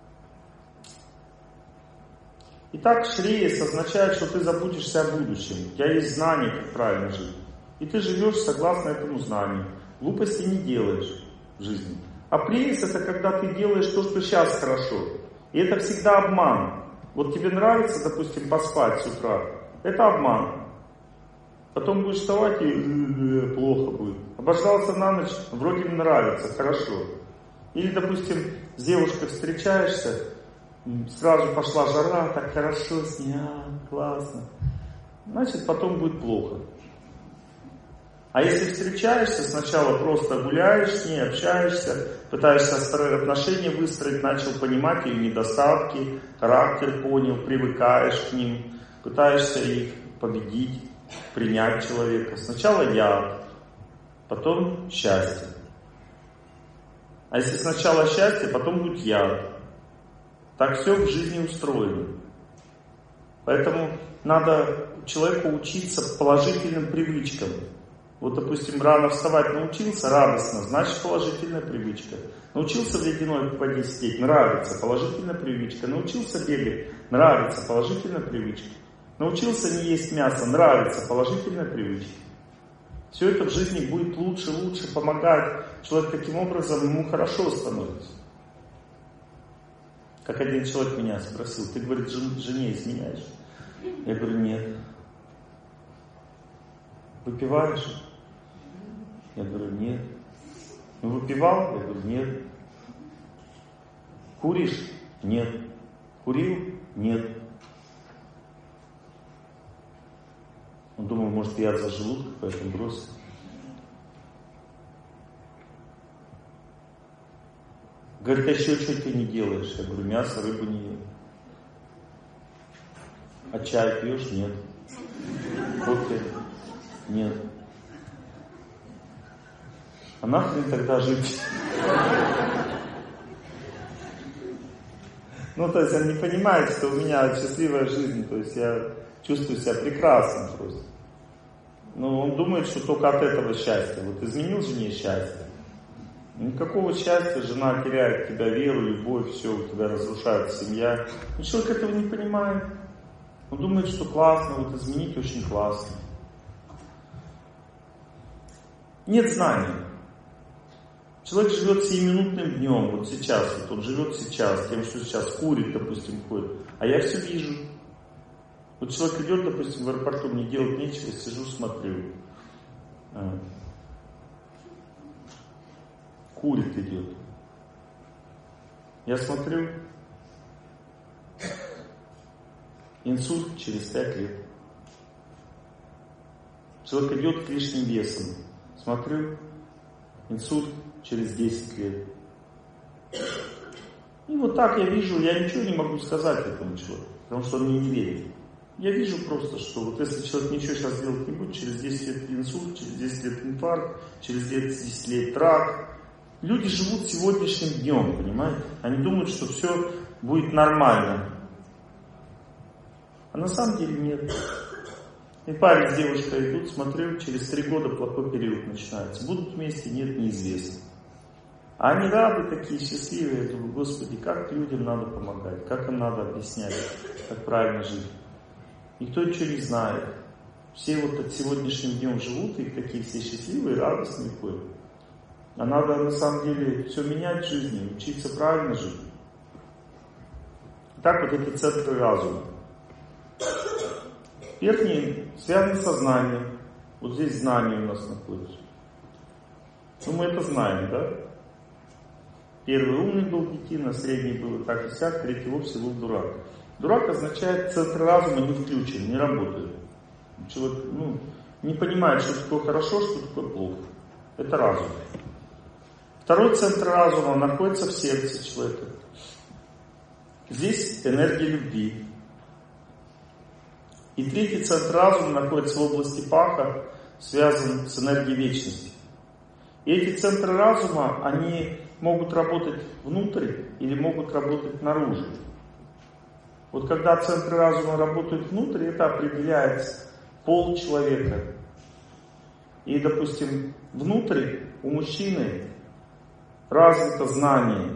Итак, шреес означает, что ты заботишься о будущем. У тебя есть знание, как правильно жить. И ты живешь согласно этому знанию. Глупости не делаешь в жизни. А преес — это когда ты делаешь то, что сейчас хорошо. И это всегда обман. Вот тебе нравится, допустим, поспать с утра. Это обман. Потом будешь вставать и плохо будет. Обождался на ночь, вроде нравится, хорошо. Или, допустим, с девушкой встречаешься, сразу пошла жара, так хорошо с ней, а, классно. Значит, потом будет плохо. А если встречаешься, сначала просто гуляешь с ней, общаешься, пытаешься отношения выстроить, начал понимать ее недостатки, характер понял, привыкаешь к ним, пытаешься их победить, принять человека. Сначала я, потом счастье. А если сначала счастье, потом будет я. Так все в жизни устроено. Поэтому надо человеку учиться положительным привычкам. Вот, допустим, рано вставать научился, радостно, значит положительная привычка. Научился в ледяной воде сидеть, нравится, положительная привычка. Научился бегать, нравится, положительная привычка. Научился не есть мясо, нравится, положительная привычка. Все это в жизни будет лучше, лучше помогать. Человек таким образом, ему хорошо становится. Как один человек меня спросил: ты, говорит, жене изменяешь? Я говорю: нет. Выпиваешь? Я говорю: нет. Ну, выпивал? Я говорю: нет. Куришь? Нет. Курил? Нет. Он думал, может, я за желудка, поэтому бросил. Говорит: а еще что ты не делаешь? Я говорю: мясо, рыбу не ем. А чай пьешь? Нет. Кофе? Нет. А нахрен тогда жить? Ну, то есть он не понимает, что у меня счастливая жизнь, то есть я чувствую себя прекрасно просто. Но он думает, что только от этого счастья. Вот изменил жене счастье. Никакого счастья, жена теряет в тебя веру, любовь, все, у тебя разрушается семья. Но человек этого не понимает. Он думает, что классно, вот изменить очень классно. Нет знаний. Человек живет сиюминутным днем, вот сейчас, вот он живет сейчас, тем, что сейчас курит, допустим, ходит. А я все вижу. Вот человек идет, допустим, в аэропорту, мне делать нечего, сижу, смотрю. Курит идет. Я смотрю, инсульт через пять лет. Человек идет с лишним весом. Смотрю, инсульт через десять лет. И вот так я вижу, я ничего не могу сказать этому человеку, потому что он мне не верит. Я вижу просто, что вот если человек ничего сейчас делать не будет, через десять лет инсульт, через десять лет инфаркт, через десять лет рак. Люди живут сегодняшним днем, понимаете? Они думают, что все будет нормально. А на самом деле нет. И парень с девушкой идут, смотрю, через три года плохой период начинается. Будут вместе, нет, неизвестно. А они рады, такие счастливые. Я думаю, Господи, как людям надо помогать, как им надо объяснять, как правильно жить. Никто ничего не знает. Все вот от сегодняшним днем живут, и такие все счастливые, радостные ходят. А надо на самом деле все менять в жизни, учиться правильно жить. Так вот это центры разума. Верхний связан с сознанием. Вот здесь знание у нас находится. Ну мы это знаем, да? Первый умный был детина, средний был так и сяк, третий вовсе был дурак. Дурак означает, центр разума не включен, не работает. Человек ну, не понимает, что такое хорошо, что такое плохо. Это разум. Второй центр разума находится в сердце человека. Здесь энергия любви. И третий центр разума находится в области паха, связан с энергией вечности. И эти центры разума, они могут работать внутрь или могут работать наружу. Вот когда центры разума работают внутрь, это определяет пол человека. И, допустим, внутрь у мужчины развито знание,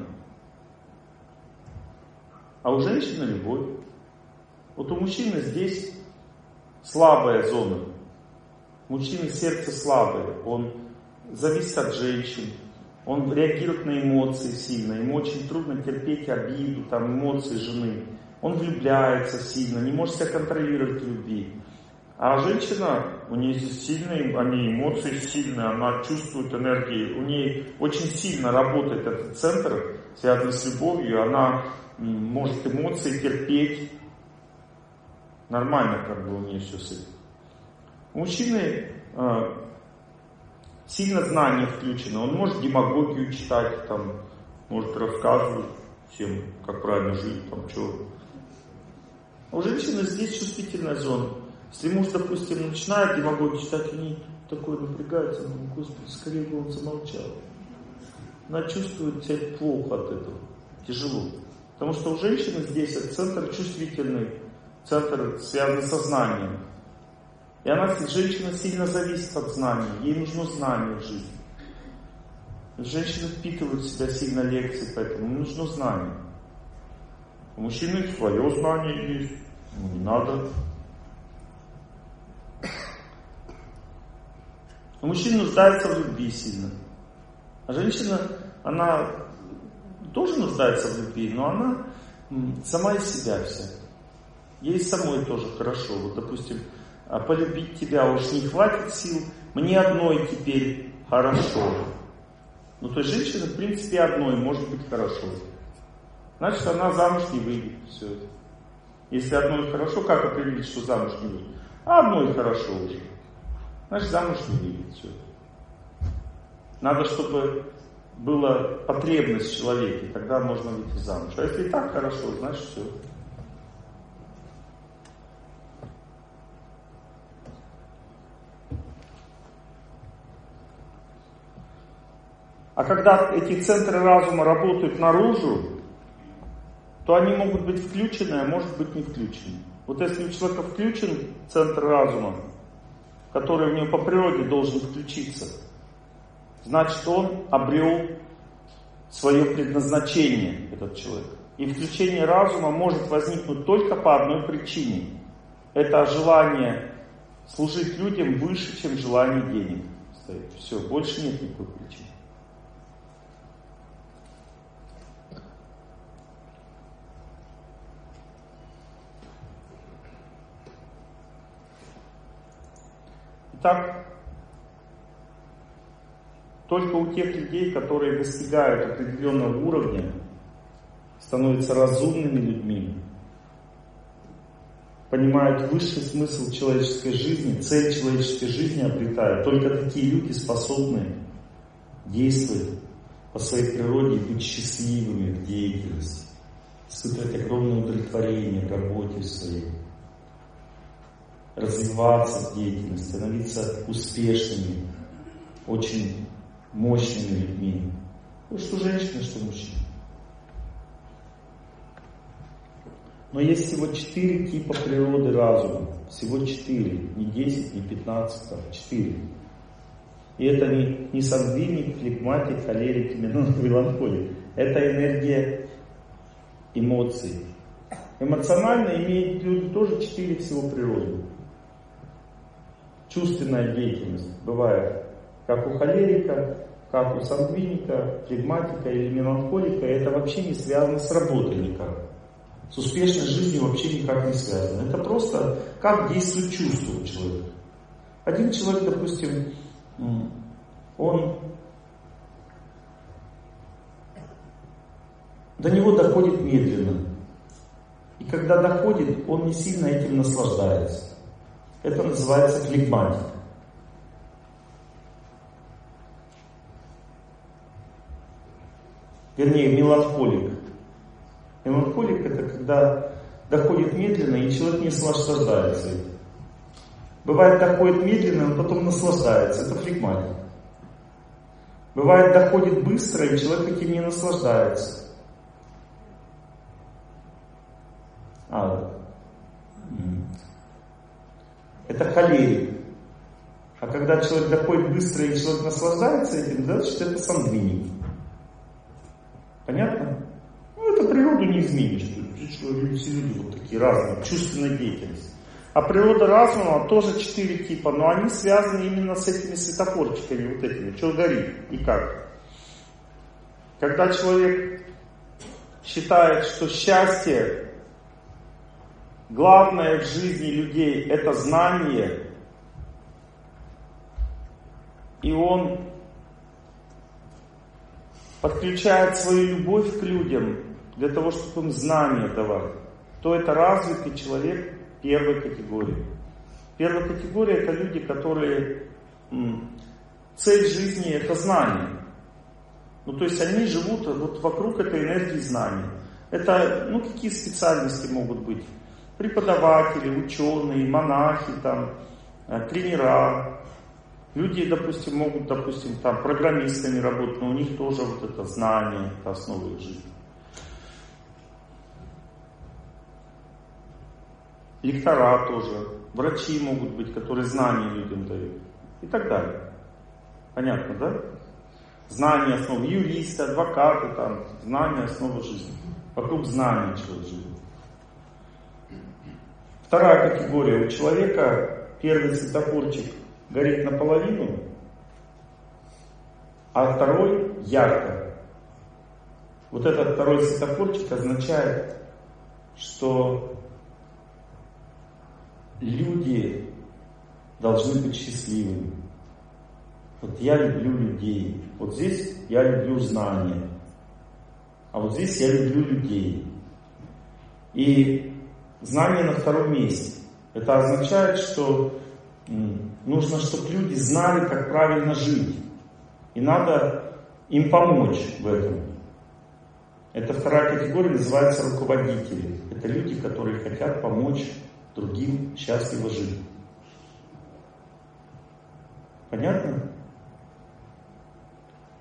а у женщины любовь. Вот у мужчины здесь слабая зона. У мужчины сердце слабое, он зависит от женщин, он реагирует на эмоции сильно, ему очень трудно терпеть обиду, там, эмоции жены. Он влюбляется сильно, не может себя контролировать в любви. А женщина, у нее здесь сильные, они эмоции сильные, она чувствует энергию, у нее очень сильно работает этот центр, связанный с любовью, она может эмоции терпеть. Нормально как бы у нее все с этим. У мужчины э, сильно знание включено, он может демагогию читать, там, может рассказывать всем, как правильно жить, там, что. А у женщины здесь чувствительная зона. Если муж, допустим, начинает демагогию читать, у нее такое напрягается, ну, Господи, скорее бы он замолчал. Она чувствует себя плохо от этого, тяжело. Потому что у женщины здесь это центр чувствительный, центр связанный со знанием. И она, женщина сильно зависит от знаний, ей нужно знание в жизни. Женщины впитывают в себя сильно лекции, поэтому им нужно знание. У мужчины свое знание есть, ну, не надо. У мужчин нуждается в любви сильно. А женщина, она тоже нуждается в любви, но она сама из себя вся. Ей самой тоже хорошо. Вот, допустим, полюбить тебя уж не хватит сил, мне одной теперь хорошо. Ну, то есть женщина, в принципе, одной может быть хорошо. Значит, она замуж не выйдет. Все это. Если одной хорошо, как определить, что замуж не выйдет? А одной хорошо уже. Значит, замуж не выйдет. Все. Надо, чтобы была потребность в человеке, тогда можно выйти замуж. А если и так хорошо, значит все. А когда эти центры разума работают наружу, то они могут быть включены, а может быть не включены. Вот если у человека включен центр разума, который у него по природе должен включиться, значит, он обрел свое предназначение, этот человек. И включение разума может возникнуть только по одной причине. Это желание служить людям выше, чем желание денег. Все, больше нет никакой причины. Итак, только у тех людей, которые достигают определенного уровня, становятся разумными людьми, понимают высший смысл человеческой жизни, цель человеческой жизни обретают, только такие люди способны действовать по своей природе и быть счастливыми в деятельности, испытывать огромное удовлетворение в работе своей, развиваться в деятельности, становиться успешными, очень мощными людьми. Ну, что женщины, что мужчины. Но есть всего четыре типа природы разума. Всего четыре. Не десять, не пятнадцать, а четыре. И это не, не сангвиник, флегматик, холерик, меланхолик. Это энергия эмоций. Эмоционально имеют люди тоже четыре всего природы. Чувственная деятельность бывает как у холерика, как у сангвиника, флегматика или меланхолика. Это вообще не связано с работой никак. С успешной жизнью вообще никак не связано. Это просто как действует чувство у человека. Один человек, допустим, он до него доходит медленно. И когда доходит, он не сильно этим наслаждается. Это называется флегматик. Вернее, меланхолик. Меланхолик — это когда доходит медленно, и человек не наслаждается этим. Бывает, доходит медленно, но потом наслаждается. Это флегматик. Бывает, доходит быстро, и человек этим не наслаждается. А, это холерик. А когда человек доходит быстро, и человек наслаждается этим, значит, это сангвиник. Понятно? Ну, это природу не изменишь. Все люди вот такие разные, чувственная деятельность. А природа разума тоже четыре типа, но они связаны именно с этими светофорчиками, вот этими, что горит и как. Когда человек считает, что счастье, главное в жизни людей — это знание, и он подключает свою любовь к людям для того, чтобы им знания давать, то это развитый человек первой категории. Первая категория — это люди, которые... Цель жизни — это знание. Ну, то есть они живут вот вокруг этой энергии знания. Это, ну, какие специальности могут быть? Преподаватели, ученые, монахи, там, тренера. Люди, допустим, могут, допустим, там, программистами работать, но у них тоже вот это знание, это основа их жизни. Лектора тоже, врачи могут быть, которые знания людям дают и так далее. Понятно, да? Знания основы, юристы, адвокаты, там, знания основы жизни. Вокруг знаний человек живет. Вторая категория. У человека первый светофорчик горит наполовину, а второй ярко. Вот этот второй светофорчик означает, что люди должны быть счастливыми. Вот я люблю людей. Вот здесь я люблю знания. А вот здесь я люблю людей. И знание на втором месте. Это означает, что нужно, чтобы люди знали, как правильно жить. И надо им помочь в этом. Эта вторая категория называется руководители. Это люди, которые хотят помочь другим счастливо жить. Понятно?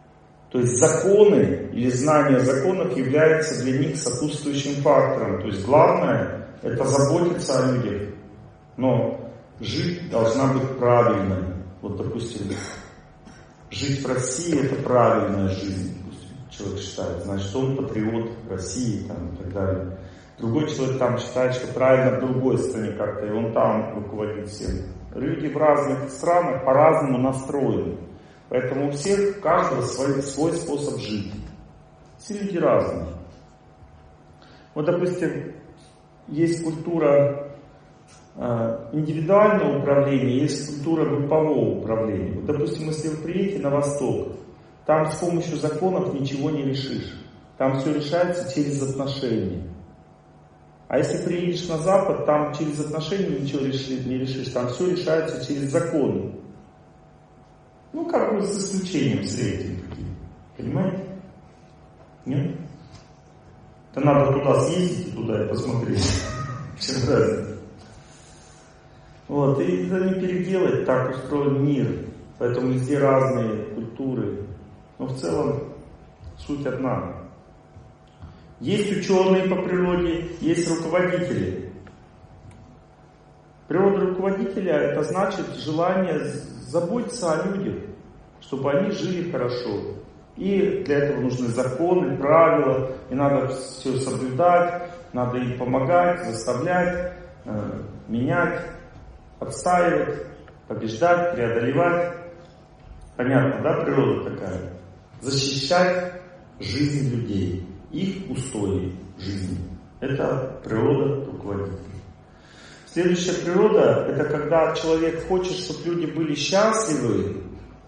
То есть законы или знание законов является для них сопутствующим фактором. То есть главное — это заботиться о людях. Но жить должна быть правильной. Вот, допустим, жить в России — это правильная жизнь. Человек считает, значит, он патриот России там, и так далее. Другой человек там считает, что правильно в другой стране как-то, и он там руководит всем. Люди в разных странах по-разному настроены. Поэтому у всех, у каждого свой, свой способ жить. Все люди разные. Вот, допустим, есть культура э, индивидуального управления, есть культура группового управления. Вот, допустим, если вы приедете на Восток, там с помощью законов ничего не решишь. Там все решается через отношения. А если приедешь на Запад, там через отношения ничего решить не решишь. Там все решается через законы. Ну, как бы с исключением средних. Понимаете? Нет? Это надо туда съездить, туда и посмотреть. В чем разница? Вот, и это не переделать, так устроен мир. Поэтому везде разные культуры. Но в целом суть одна. Есть ученые по природе, есть руководители. Природа руководителя — это значит желание заботиться о людях, чтобы они жили хорошо. И для этого нужны законы, правила, и надо все соблюдать, надо им помогать, заставлять, э, менять, отстаивать, побеждать, преодолевать. Понятно, да, природа такая? Защищать жизнь людей, их устои жизни. Это природа руководителя. Следующая природа — это когда человек хочет, чтобы люди были счастливы,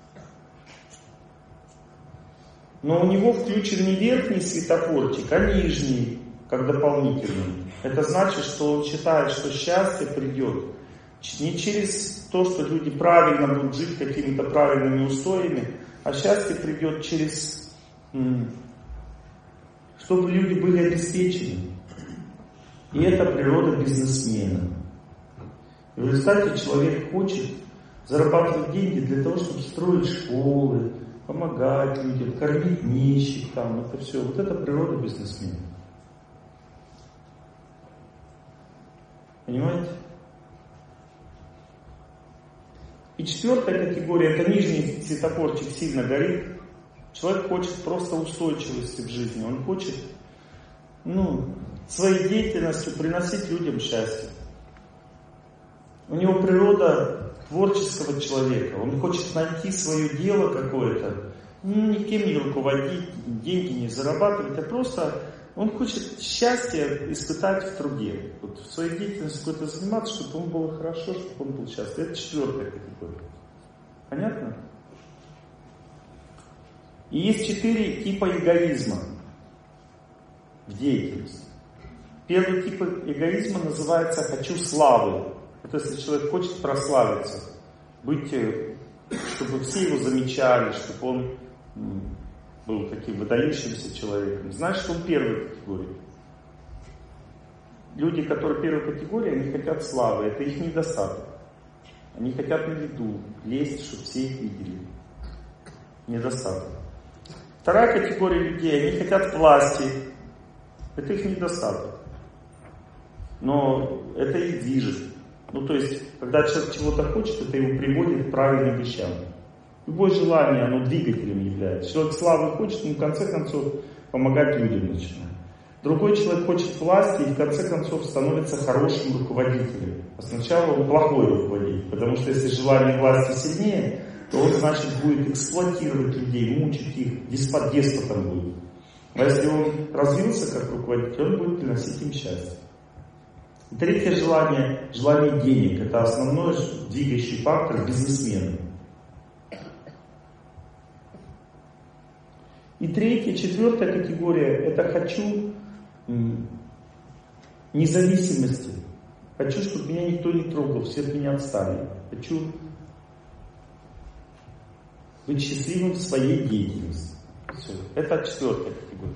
но у него включен не верхний светофорчик, а нижний, как дополнительный. Это значит, что он считает, что счастье придет не через то, что люди правильно будут жить какими-то правильными устоями, а счастье придет через, чтобы люди были обеспечены. И это природа бизнесмена. И в результате человек хочет зарабатывать деньги для того, чтобы строить школы, помогать людям, кормить нищих, там, это все. Вот это природа бизнесмена. Понимаете? И четвертая категория — это нижний светофорчик сильно горит. Человек хочет просто устойчивости в жизни. Он хочет, ну, своей деятельностью приносить людям счастье. У него природа творческого человека. Он хочет найти свое дело какое-то, ну, никем не руководить, деньги не зарабатывать, а просто он хочет счастье испытать в труде. Вот в своей деятельности какой-то заниматься, чтобы ему было хорошо, чтобы он был счастлив. Это четвертая категория. Понятно? И есть четыре типа эгоизма в деятельности. Первый тип эгоизма называется «хочу славы». Это если человек хочет прославиться, быть, чтобы все его замечали, чтобы он был таким выдающимся человеком. Значит, он первой категории. Люди, которые первой категории, они хотят славы. Это их недостаток. Они хотят на виду, лезть, чтобы все их видели. Недостаток. Вторая категория людей, они хотят власти. Это их недостаток. Но это их движет. Ну, то есть, когда человек чего-то хочет, это его приводит к правильным вещам. Любое желание, оно двигателем является. Человек славы хочет, но в конце концов помогать людям начинает. Другой человек хочет власти и в конце концов становится хорошим руководителем. А сначала он плохой руководитель, потому что если желание власти сильнее, то он, значит, будет эксплуатировать людей, мучить их, деспот, деспотом будет. А если он развился как руководитель, он будет приносить им счастье. И третье желание, желание денег. Это основной двигающий фактор бизнесмена. И третья, четвертая категория, это хочу независимости. Хочу, чтобы меня никто не трогал, все от меня отстали. Хочу быть счастливым в своей деятельности. Все. Это четвертая категория.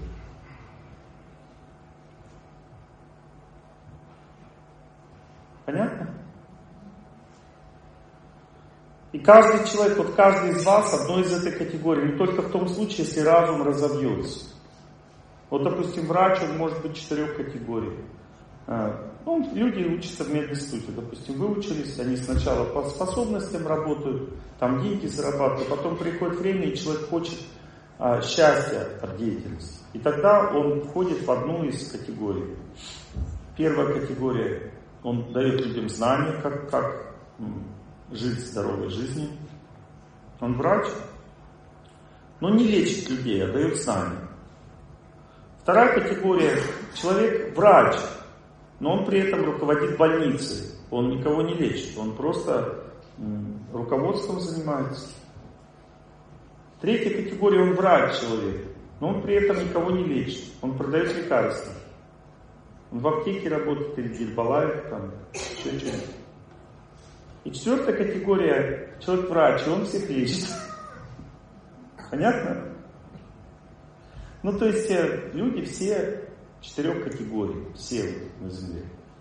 Понятно? И каждый человек, вот каждый из вас одной из этой категории, но только в том случае, если разум разовьется. Вот, допустим, врач, он может быть четырех категорий. Ну, люди учатся в мединституте, допустим, выучились, они сначала по способностям работают, там деньги зарабатывают, потом приходит время, и человек хочет а, счастья от деятельности. И тогда он входит в одну из категорий. Первая категория, он дает людям знания, как, как м, жить здоровой жизнью. Он врач, но не лечит людей, а дает знания. Вторая категория, человек врач, но он при этом руководит больницей. Он никого не лечит, он просто м, руководством занимается. Третья категория, он врач человек, но он при этом никого не лечит. Он продает лекарства. Он в аптеке работает или в Гербалайфе, там, еще что-нибудь. И четвертая категория, человек врач, и он всех лечит. Понятно? Ну, то есть люди все четырех категорий, все на земле.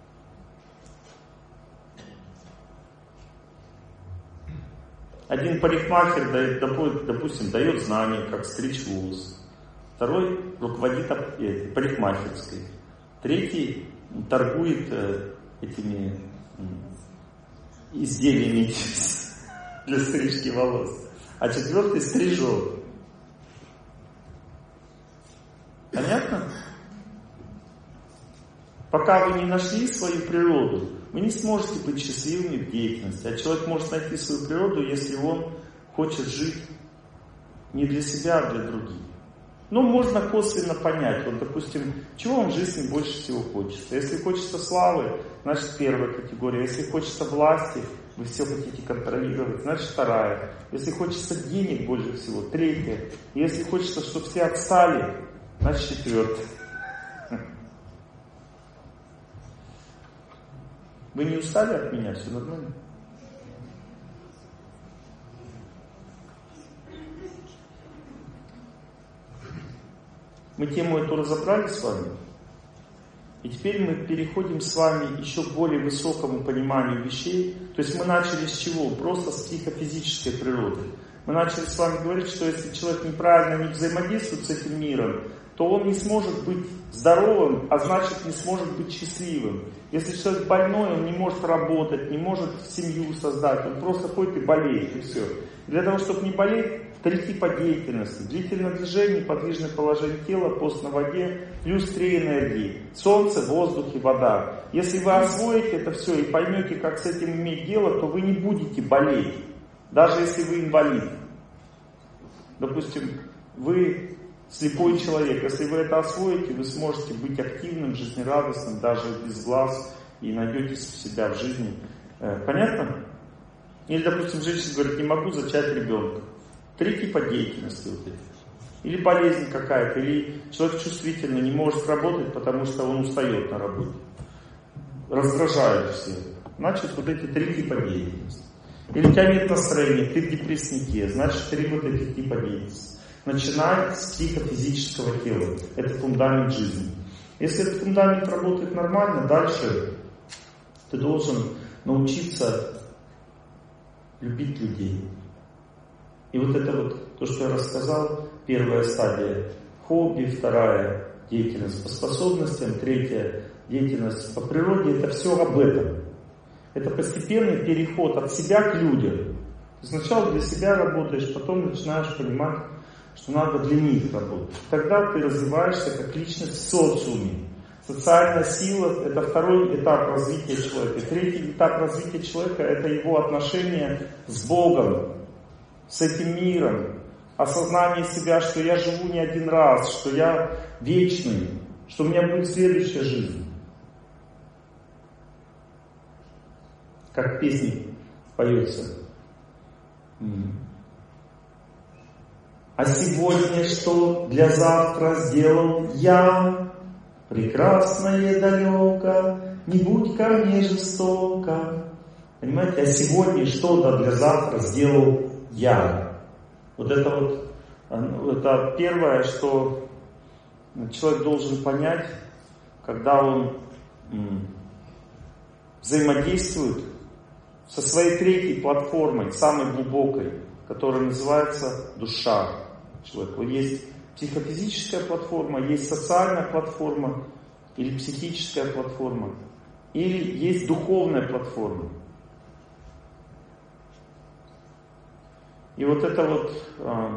Один парикмахер, дает, допустим, дает знания, как стричь волосы. Второй руководит парикмахерской. Третий торгует этими изделиями для стрижки волос. А четвертый стрижет. Понятно? Пока вы не нашли свою природу, вы не сможете быть счастливыми в деятельности. А человек может найти свою природу, если он хочет жить не для себя, а для других. Ну, можно косвенно понять. Вот, допустим, чего вам в жизни больше всего хочется. Если хочется славы, значит первая категория. Если хочется власти, вы все хотите контролировать, значит вторая. Если хочется денег больше всего, третья. И если хочется, чтобы все отстали, значит четвертая. Вы не устали от меня? Все нормально? Мы тему эту разобрали с вами. И теперь мы переходим с вами еще к более высокому пониманию вещей. То есть мы начали с чего? Просто с психофизической природы. Мы начали с вами говорить, что если человек неправильно не взаимодействует с этим миром, то он не сможет быть здоровым, а значит не сможет быть счастливым. Если человек больной, он не может работать, не может семью создать, он просто ходит и болеет, и все. Для того, чтобы не болеть, три типа деятельности. Длительное движение, подвижное положение тела, пост на воде, плюс три энергии. Солнце, воздух и вода. Если вы освоите это все и поймете, как с этим иметь дело, то вы не будете болеть. Даже если вы инвалид. Допустим, вы слепой человек. Если вы это освоите, вы сможете быть активным, жизнерадостным, даже без глаз, и найдете себя в жизни. Понятно? Или, допустим, женщина говорит, не могу зачать ребенка. Три типа деятельности вот этих. Или болезнь какая-то, или человек чувствительный, не может работать, потому что он устает на работе. Раздражает всех. Значит, вот эти три типа деятельности. Или у тебя нет настроения, ты в депресснике, значит, три вот этих типа деятельности. Начинай с психофизического тела. Это фундамент жизни. Если этот фундамент работает нормально, дальше ты должен научиться любить людей. И вот это вот, то, что я рассказал, первая стадия хобби, вторая деятельность по способностям, третья деятельность по природе, это все об этом. Это постепенный переход от себя к людям. Ты сначала для себя работаешь, потом начинаешь понимать, что надо для них работать. Тогда ты развиваешься как личность в социуме. Социальная сила – это второй этап развития человека. Третий этап развития человека – это его отношение с Богом, с этим миром. Осознание себя, что я живу не один раз, что я вечный, что у меня будет следующая жизнь. Как в песне поется. А сегодня что для завтра сделал я? Прекрасное далеко, не будь ко мне жестоко. Понимаете, а сегодня что-то для завтра сделал я. Вот это вот, это первое, что человек должен понять, когда он взаимодействует с со своей третьей платформой, самой глубокой, которая называется душа человека. Вот есть психофизическая платформа, есть социальная платформа или психическая платформа, или есть духовная платформа. И вот это вот,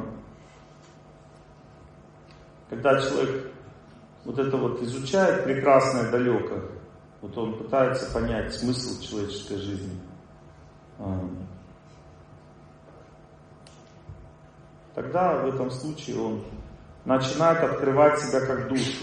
когда человек вот это вот изучает прекрасное далеко, вот он пытается понять смысл человеческой жизни, тогда в этом случае он начинает открывать себя как душу.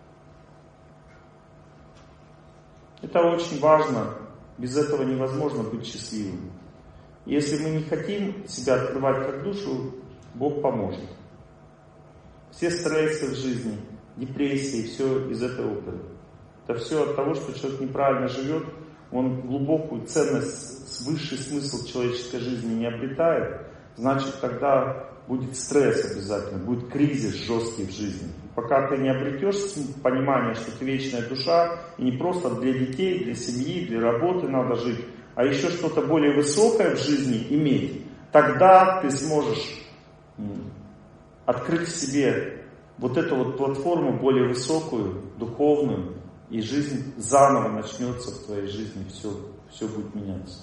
Это очень важно, без этого невозможно быть счастливым. Если мы не хотим себя открывать как душу, Бог поможет. Все стрессы в жизни, депрессии, все из этого уходит. Это все от того, что человек неправильно живет, он глубокую ценность, высший смысл человеческой жизни не обретает, значит тогда будет стресс обязательно, будет кризис жесткий в жизни. Пока ты не обретешь понимание, что ты вечная душа, и не просто для детей, для семьи, для работы надо жить, а еще что-то более высокое в жизни иметь, тогда ты сможешь открыть в себе вот эту вот платформу более высокую, духовную, и жизнь заново начнется в твоей жизни, все, все будет меняться.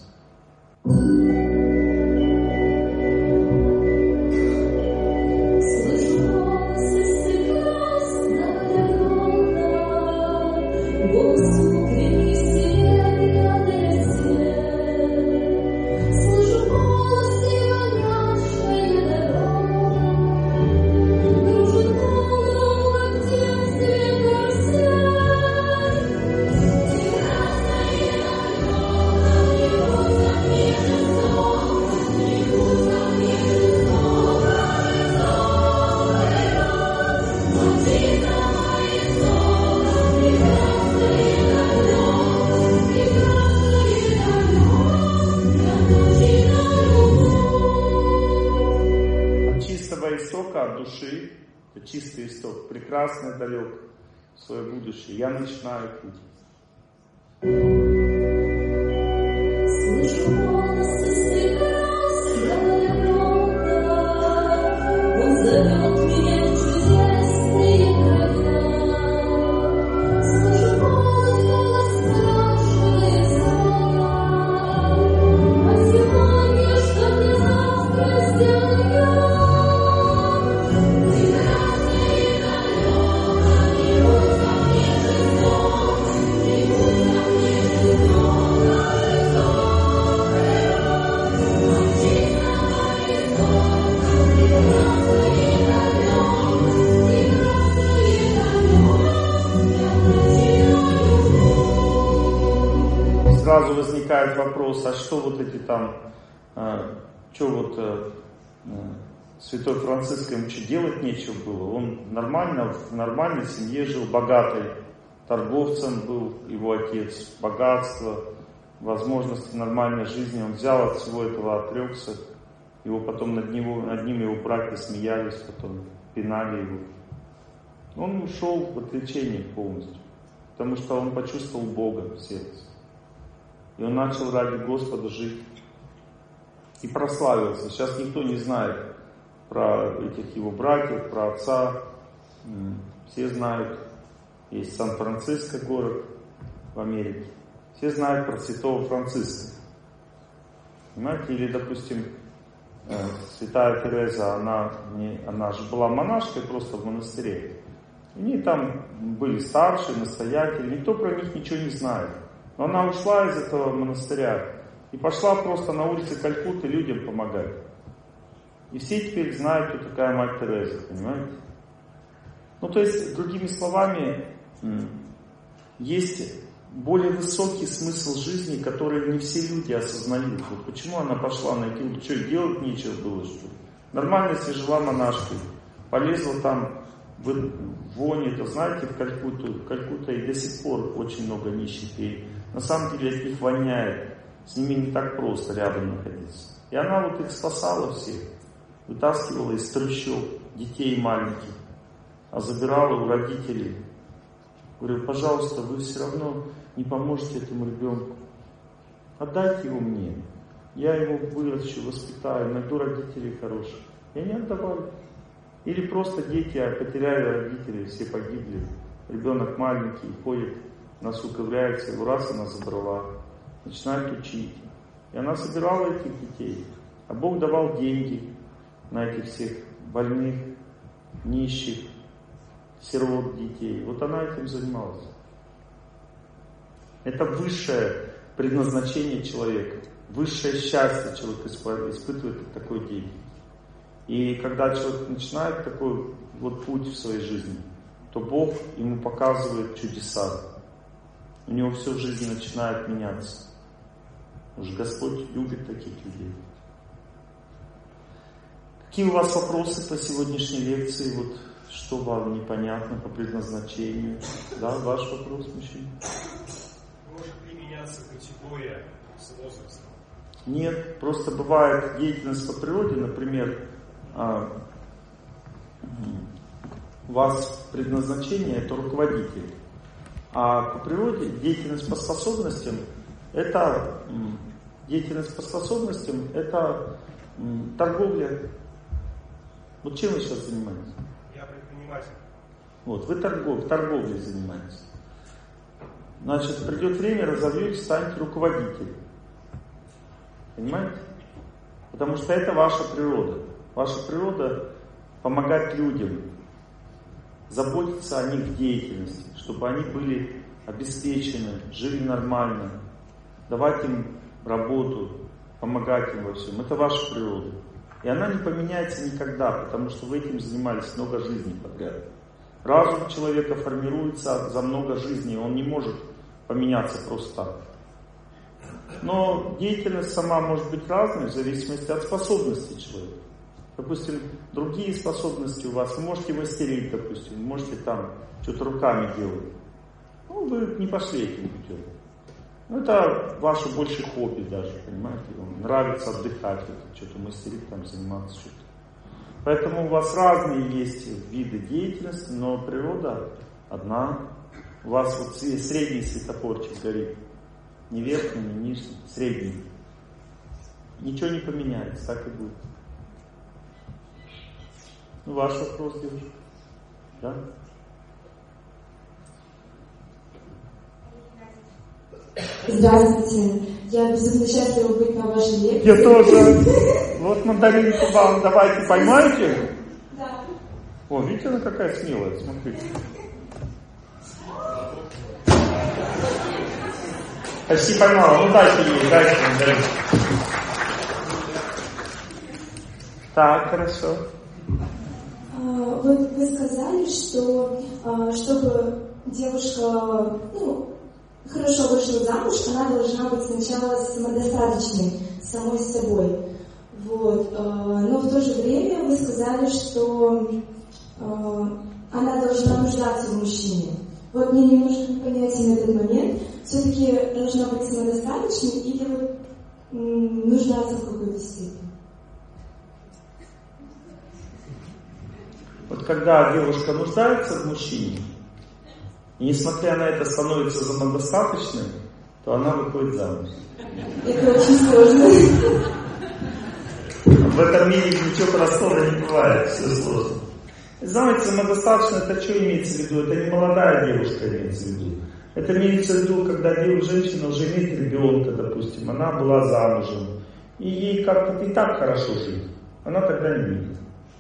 Чистый исток, прекрасный далек в свое будущее. Я начинаю путь. Слышу голос из прекрасного рода, он зовет меня в чудесные края. Слышу голос, голос спрашивает слова, а сегодня что мне завтра сделаю я? Сразу возникает вопрос, а что вот эти там, а, что вот а, святой Франциск, ему что, делать нечего было? Он нормально, в нормальной семье жил, богатой, торговцем был его отец, богатство, возможности нормальной жизни. Он взял от всего этого, отрекся, его потом над, него, над ним его братья смеялись, потом пинали его. Он ушел в отречение полностью, потому что он почувствовал Бога в сердце. И он начал ради Господа жить. И прославился. Сейчас никто не знает про этих его братьев, про отца. Все знают. Есть Сан-Франциско город в Америке. Все знают про святого Франциска. Понимаете? Или, допустим, святая Тереза, она, не, она же была монашкой просто в монастыре. У нее там были старшие, настоятели. Никто про них ничего не знает. Но она ушла из этого монастыря и пошла просто на улице Калькутты людям помогать. И все теперь знают, кто такая мать Тереза, понимаете? Ну, то есть, другими словами, есть более высокий смысл жизни, который не все люди осознают. Вот почему она пошла на эти улицы? Что, делать нечего было, что ли? Нормально, если жила монашкой, полезла там в вонь, это знаете, в Калькутту. В Калькутта и до сих пор очень много нищих. И на самом деле от них воняет. С ними не так просто рядом находиться. И она вот их спасала всех. Вытаскивала из трущоб детей маленьких. А забирала у родителей. Говорю, пожалуйста, вы все равно не поможете этому ребенку. Отдайте его мне. я его выращу, воспитаю, найду родителей хороших. И они отдавали. Или просто дети потеряли родителей, все погибли. Ребенок маленький, ходит, носу ковыряется, его раз она забрала. Начинает учить. И она собирала этих детей. А Бог давал деньги на этих всех больных, нищих, сирот детей. Вот она этим занималась. Это высшее предназначение человека. Высшее счастье человек испытывает от такой деятельности. И когда человек начинает такой вот путь в своей жизни, то Бог ему показывает чудеса. У него все в жизни начинает меняться. Уж Господь любит таких людей. Какие у вас вопросы по сегодняшней лекции? Вот что вам непонятно по предназначению? Да, ваш вопрос, мужчина? Может ли меняться категория с возрастом? Нет, просто бывает деятельность по природе, например, у вас предназначение это руководитель, а по природе деятельность по способностям это деятельность по способностям это торговля. Вот чем вы сейчас занимаетесь? Я предприниматель. Вот, вы торгов, торговлей занимаетесь. Значит, придет время, разовьетесь, станете руководителем. Понимаете? Потому что это ваша природа. Ваша природа помогать людям, заботиться о них в деятельности, чтобы они были обеспечены, жили нормально, давать им работу, помогать им во всем. Это ваша природа. И она не поменяется никогда, потому что вы этим занимались много жизней подряд. Разум человека формируется за много жизней, он не может поменяться просто так. Но деятельность сама может быть разной в зависимости от способностей человека. Допустим, другие способности у вас, вы можете мастерить, допустим, вы можете там что-то руками делать. Ну, вы не пошли этим путем. Ну, это ваше больше хобби даже, понимаете? Вам нравится отдыхать, вот, что-то мастерить, там, заниматься что-то. Поэтому у вас разные есть виды деятельности, но природа одна. У вас вот средний светофорчик горит. Не верхний, не нижний, средний. Ничего не поменяется, так и будет. Ну, ваш вопрос, девушка. Да? Здравствуйте. Я безумно счастлива быть на вашей лекции. Я тоже. Вот мандаринку вам давайте, поймаете? Да. О, видите, она какая смелая, смотрите. Почти поймала. Ну, дайте ей, дайте мандаринку. Так, хорошо. Вот вы сказали, что чтобы девушка, ну, хорошо вышла замуж, она должна быть сначала самодостаточной, самой собой. Вот. Но в то же время вы сказали, что она должна нуждаться в мужчине. Вот мне немножко непонятен этот момент. Все-таки должна быть самодостаточной или вот нуждаться в какой-то степени? Вот когда девушка нуждается в мужчине, и несмотря на это становится самодостаточной, то она выходит замуж. Это очень сложно. В этом мире ничего простого не бывает, все сложно. Знаете, самодостаточно, это что имеется в виду? Это не молодая девушка имеется в виду. Это имеется в виду, когда девушка, женщина уже имеет ребенка, допустим, она была замужем, и ей как-то и так хорошо жить, она тогда не видит.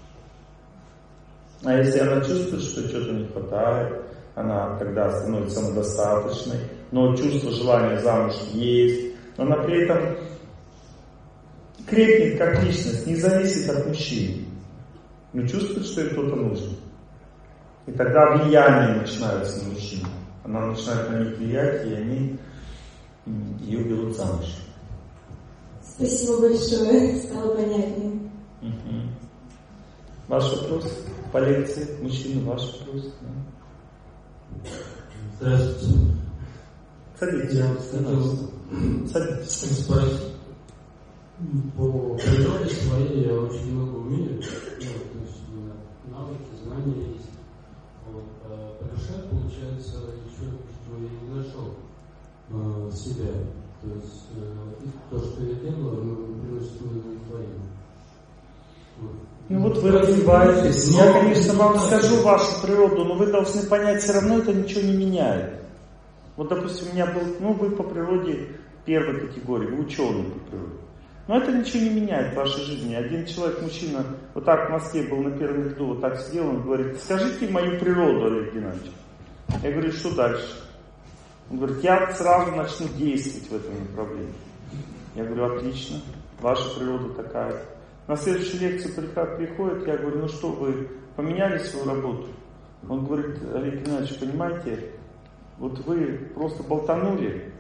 А если она чувствует, что что-то не хватает, она тогда становится самодостаточной, но чувство желания замуж есть, но она при этом крепнет как личность, не зависит от мужчины, но чувствует, что ей кто-то нужен. И тогда влияние начинается на мужчину. Она начинает на них влиять, и они ее берут замуж. Спасибо большое, стало понятнее. Угу. Ваш вопрос по лекции? Мужчина, ваш вопрос? Да? Здравствуйте. Садитесь. Я хотел Садитесь. спросить. По природе своей я очень много умею. Ну, то есть у меня навыки, знания есть. Вот. А по душе, получается, еще что я не нашел э, себя. То есть э, то, что я делаю, приносит мне удовлетворение. Ну вот вы развиваетесь. Я, конечно, вам скажу вашу природу, но вы должны понять, все равно это ничего не меняет. Вот, допустим, у меня был, ну, вы по природе первой категории, вы ученый по природе. Но это ничего не меняет в вашей жизни. Один человек, мужчина, вот так в Москве был на первом ряду, вот так сидел, он говорит: скажите мою природу, Олег Геннадьевич. Я говорю: что дальше? Он говорит: я сразу начну действовать в этом направлении. Я говорю: отлично, ваша природа такая. На следующую лекцию приходит, я говорю: ну что, вы поменяли свою работу? Он говорит: Олег Геннадьевич, понимаете, вот вы просто болтанули,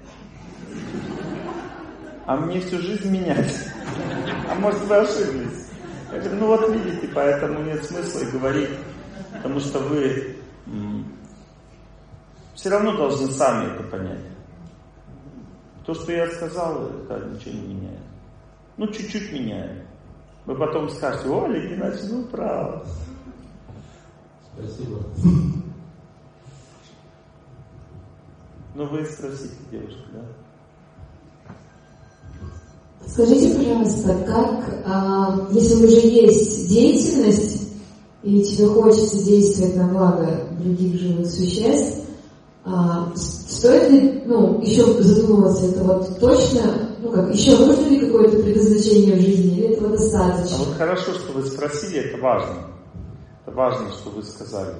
а мне всю жизнь менять. А может, вы ошиблись? Я говорю: ну вот видите, поэтому нет смысла и говорить, потому что вы м- все равно должны сами это понять. То, что я сказал, это ничего не меняет. Ну, чуть-чуть меняет. Вы потом скажете: о, Олег Геннадьевич, ну прав. Спасибо. Ну вы спросите, девушка, да? Скажите, пожалуйста, как, а, если уже есть деятельность, и тебе хочется действовать на благо других живых существ, а, стоит ли, ну, еще задумываться, это вот точно, ну как, еще нужно ли какое-то предназначение в жизни, или этого достаточно? А вот хорошо, что вы спросили, это важно. Это важно, что вы сказали.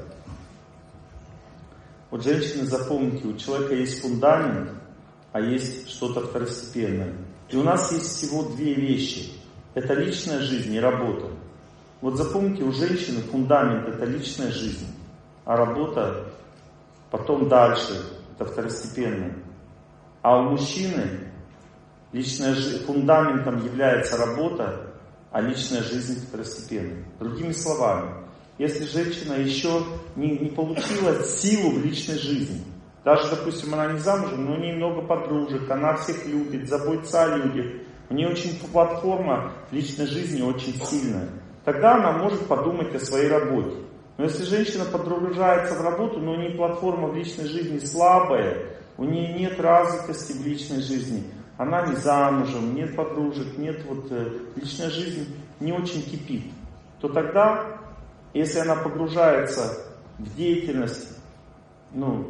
Вот, женщины, запомните, у человека есть фундамент, а есть что-то второстепенное. И у нас есть всего две вещи. Это личная жизнь и работа. Вот запомните, у женщины фундамент — это личная жизнь, а работа потом дальше, это второстепенное. А у мужчины личная жизнь, фундаментом является работа, а личная жизнь второстепенной. Другими словами, если женщина еще не, не получила силу в личной жизни, даже, допустим, она не замужем, но у нее много подружек, она всех любит, заботится о людях, у нее очень платформа в личной жизни очень сильная, тогда она может подумать о своей работе. Но если женщина погружается в работу, но у нее платформа в личной жизни слабая, у нее нет развитости в личной жизни, она не замужем, нет подружек, нет вот э, личная жизнь не очень кипит, то тогда, если она погружается в деятельность, ну,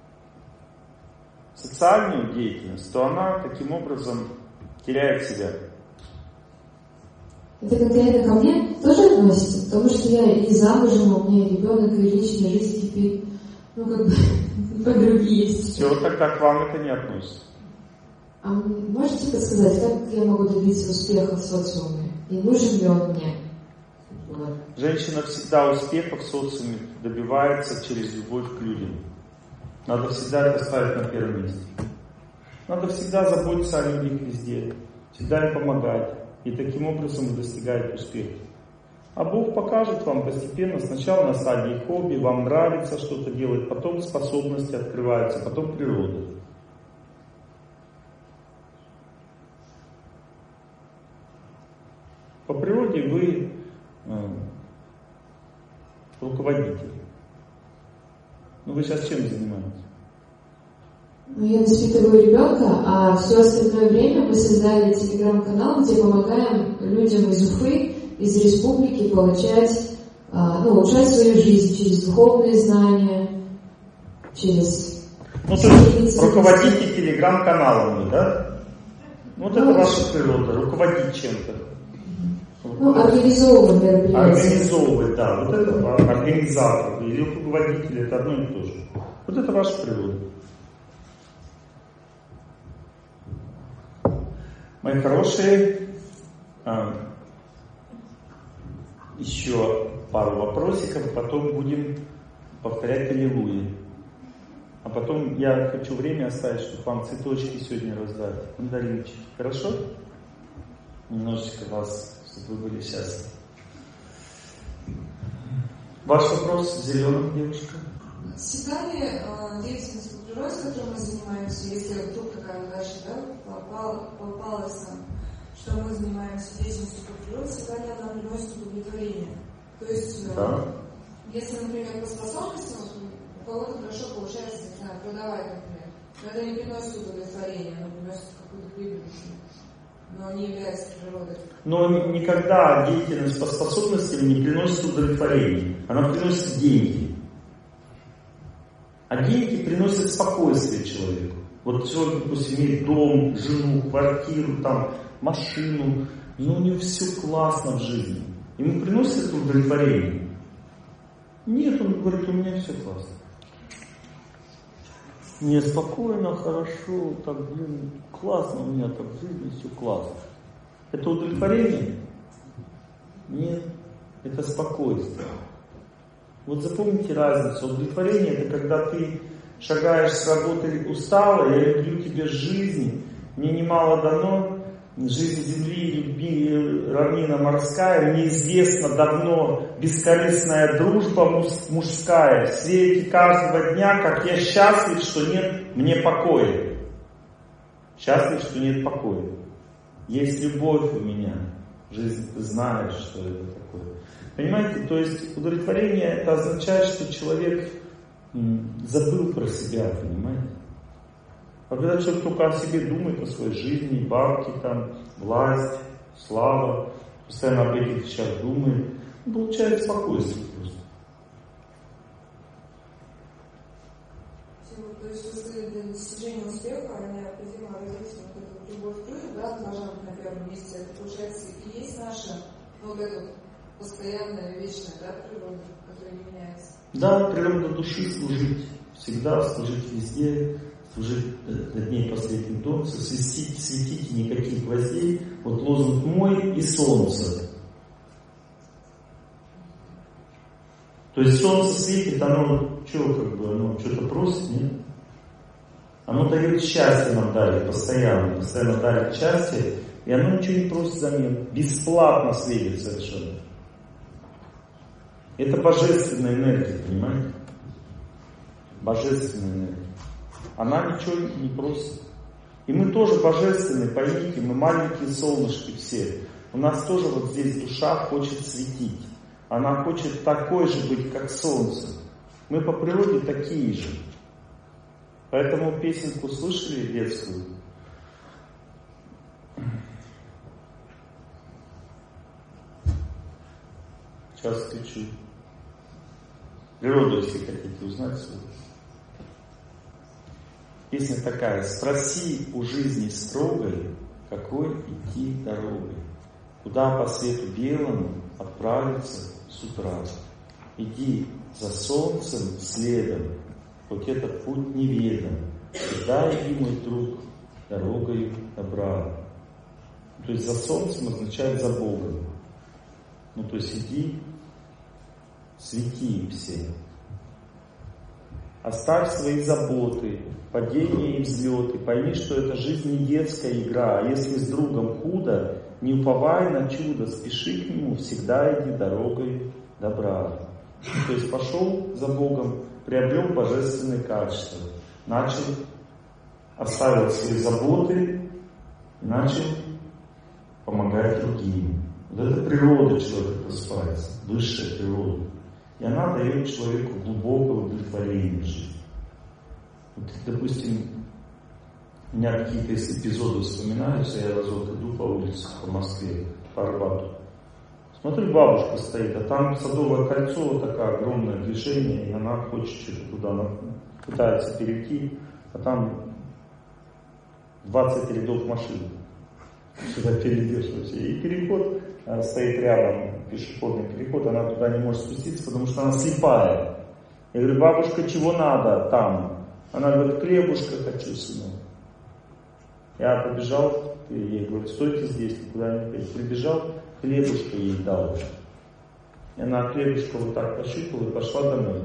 социальную деятельность, то она таким образом теряет себя. Это конкретно ко мне тоже относится? Потому что я и замужем, у меня и ребенок, и личная жизнь теперь, ну как бы, подруги есть. Все, тогда к вам это не относится. А можете подсказать, как я могу добиться успеха в социуме? И нужен ли он мне? Вот. Женщина всегда успеха в социуме добивается через любовь к людям. Надо всегда это ставить на первом месте. Надо всегда заботиться о людях везде, всегда им помогать. И таким образом вы достигаете успеха. А Бог покажет вам постепенно, сначала на стадии хобби, вам нравится что-то делать, потом способности открываются, потом природа. По природе вы э, руководитель. Ну вы сейчас чем занимаетесь? Ну, я воспитываю ребенка, а все остальное время мы создали телеграм-канал, где помогаем людям из Уфы, из республики получать, ну, улучшать свою жизнь через духовные знания, через... Ну, то есть руководите телеграм-каналами, да? Вот ну, это ваша природа, руководить чем-то. Ну, организовывать мероприятия. Организовывать, да. Вот это организатор или руководитель, это одно и то же. Вот это ваша природа. Мои хорошие, а, еще пару вопросиков, потом будем повторять аллилуйя. А потом я хочу время оставить, чтобы вам цветочки сегодня раздать, мандаринчики. Хорошо? Немножечко вас, чтобы вы были счастливы. Ваш вопрос, зеленая девушка. Всегда ли э, деятельность по природе, которой мы занимаемся, если вдруг такая удача, да, попала, попалась нам, что мы занимаемся деятельностью по природе, всегда ли она приносит удовлетворение? То есть, э, да. Если, например, по способностям, у кого-то хорошо получается, не знаю, продавать, например, но это не приносит удовлетворения, оно приносит какую-то выигрыши, но не является природой. Но никогда деятельность по способностям не приносит удовлетворения. Она приносит деньги. А деньги приносят спокойствие человеку. Вот человек, допустим, имеет дом, жену, квартиру, там, машину, но у него все классно в жизни. Ему приносит это удовлетворение? Нет, он говорит, у меня все классно. Мне спокойно, хорошо, так, блин, классно у меня так в жизни, все классно. Это удовлетворение? Нет, это спокойствие. Вот запомните разницу. Удовлетворение — это когда ты шагаешь с работы устало, я люблю тебя жизнь, мне немало дано, жизнь земли, люби, равнина морская, мне известно давно бескорыстная дружба мужская, в свете каждого дня, как я счастлив, что нет мне покоя. Счастлив, что нет покоя. Есть любовь у меня. Жизнь, ты знаешь, что это такое. Понимаете, то есть удовлетворение это означает, что человек м, забыл про себя, понимаете? А когда человек только о себе думает, о своей жизни, бабки там, власть, слава, постоянно об этих вещах думает, он получает спокойствие просто. То есть для достижения успеха необходимо развить вот эту любовь к людям, да, должна быть на первом месте. Это получается и есть наша вот эта постоянная, вечная, да, природа, которая не меняется. Да, природа души служить всегда, служить везде, служить до дней последних солнца, светить, светите никаких гвоздей. Вот лозунг мой и солнце. То есть солнце светит, оно что, как бы, оно что-то просит, нет? Оно дает счастье нам дарит постоянно, постоянно дарит счастье, и оно ничего не просит взамен. Бесплатно светит совершенно. Это божественная энергия, понимаете? Божественная энергия. Она ничего не просит. И мы тоже божественные, поймите, мы маленькие солнышки все. У нас тоже вот здесь душа хочет светить. Она хочет такой же быть, как солнце. Мы по природе такие же. Поэтому песенку слышали детскую? Сейчас включу. Природу, если хотите узнать свою. Песня такая: спроси у жизни строгой, какой идти дорогой, куда по свету белому отправиться с утра. Иди за солнцем следом, хоть этот путь неведом, всегда иди, мой друг, дорогою добра. То есть за солнцем означает за Богом. Ну то есть иди, свети все. Оставь свои заботы, падения и взлеты. Пойми, что эта жизнь не детская игра. А если с другом худо, не уповай на чудо, спеши к нему, всегда иди дорогой добра. То есть пошел за Богом, приобрел божественные качества, начал, оставил свои заботы, начал помогать другим. Вот это природа человека просыпается, высшая природа. И она дает человеку глубокое удовлетворение в жизни. Вот, допустим, у меня какие-то эпизоды вспоминаются, я разок иду по улице по Москве, по Арбату. Смотрю, бабушка стоит, а там Садовое кольцо, вот такое огромное движение, и она хочет что-то туда, она пытается перейти, а там двадцать рядов машин. Сюда перейдешь вообще. И переход а, стоит рядом, пешеходный переход, она туда не может спуститься, потому что она слепая. Я говорю, бабушка, чего надо там? Она говорит, хлебушка хочу, сынок. Я побежал, ей говорю, стойте здесь, никуда не пойдете. Прибежал, хлебушка ей дал. И она хлебушка вот так пощупала и пошла домой.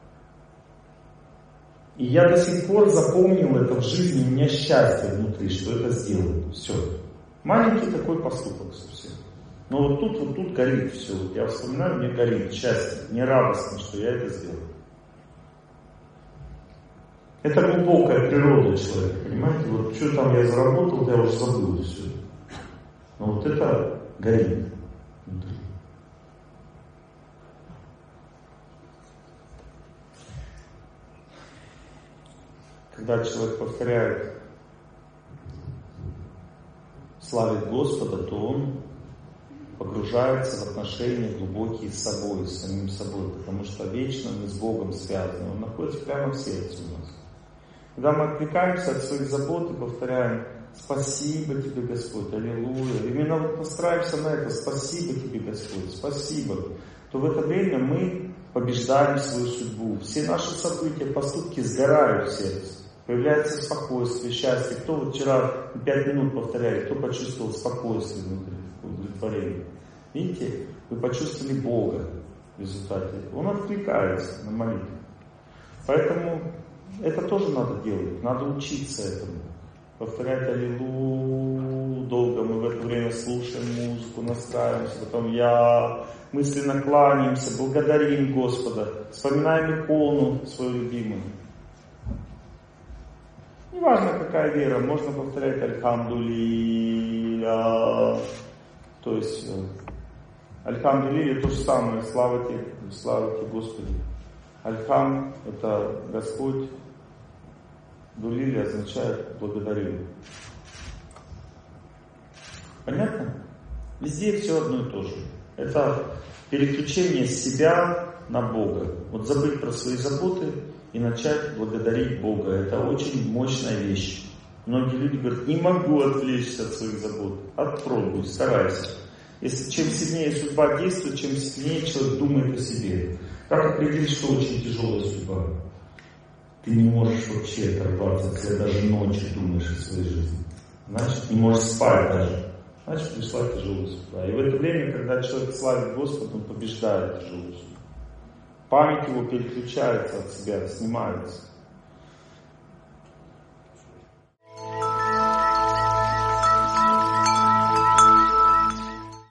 И я до сих пор запомнил это в жизни, у меня счастье внутри, что это сделал. Все. Маленький такой поступок совсем. Но вот тут, вот тут горит все. Вот я вспоминаю, мне горит счастье. Мне радостно, что я это сделал. Это глубокая природа человека, понимаете? Вот что там я заработал, я уже забыл все. Но вот это горит внутри. Когда человек повторяет славит Господа, то он погружается в отношения глубокие с собой, с самим собой, потому что вечно мы с Богом связаны. Он находится прямо в сердце у нас. Когда мы отвлекаемся от своих забот и повторяем «Спасибо тебе, Господь, аллилуйя», именно вот настраиваемся на это «Спасибо тебе, Господь, спасибо», то в это время мы побеждаем свою судьбу. Все наши события, поступки сгорают в сердце. Появляется спокойствие, счастье. Кто вот вчера пять минут повторяли, кто почувствовал спокойствие внутри, удовлетворение. Видите, вы почувствовали Бога в результате. Он откликается на молитву. Поэтому это тоже надо делать, надо учиться этому. Повторять аллилуйя, долго мы в это время слушаем музыку, настраиваемся, потом я мысленно кланяемся, благодарим Господа, вспоминаем икону свою любимую. Неважно, какая вера, можно повторять альхамдулилля, то есть альхамдулилля то же самое, слава тебе, слава тебе, Господи. Альхам — это Господь, дулилля означает благодарю. Понятно? Везде все одно и то же. Это переключение себя на Бога. Вот забыть про свои заботы и начать благодарить Бога. Это очень мощная вещь. Многие люди говорят, не могу отвлечься от своих забот. Отпробуй, старайся. Если чем сильнее судьба действует, чем сильнее человек думает о себе. Как определить, что очень тяжелая судьба? Ты не можешь вообще оторваться, если даже ночью думаешь о своей жизни. Значит, не можешь спать даже. Значит, пришла тяжелая судьба. И в это время, когда человек славит Господа, он побеждает тяжелую судьбу. Память его переключается от себя, снимается.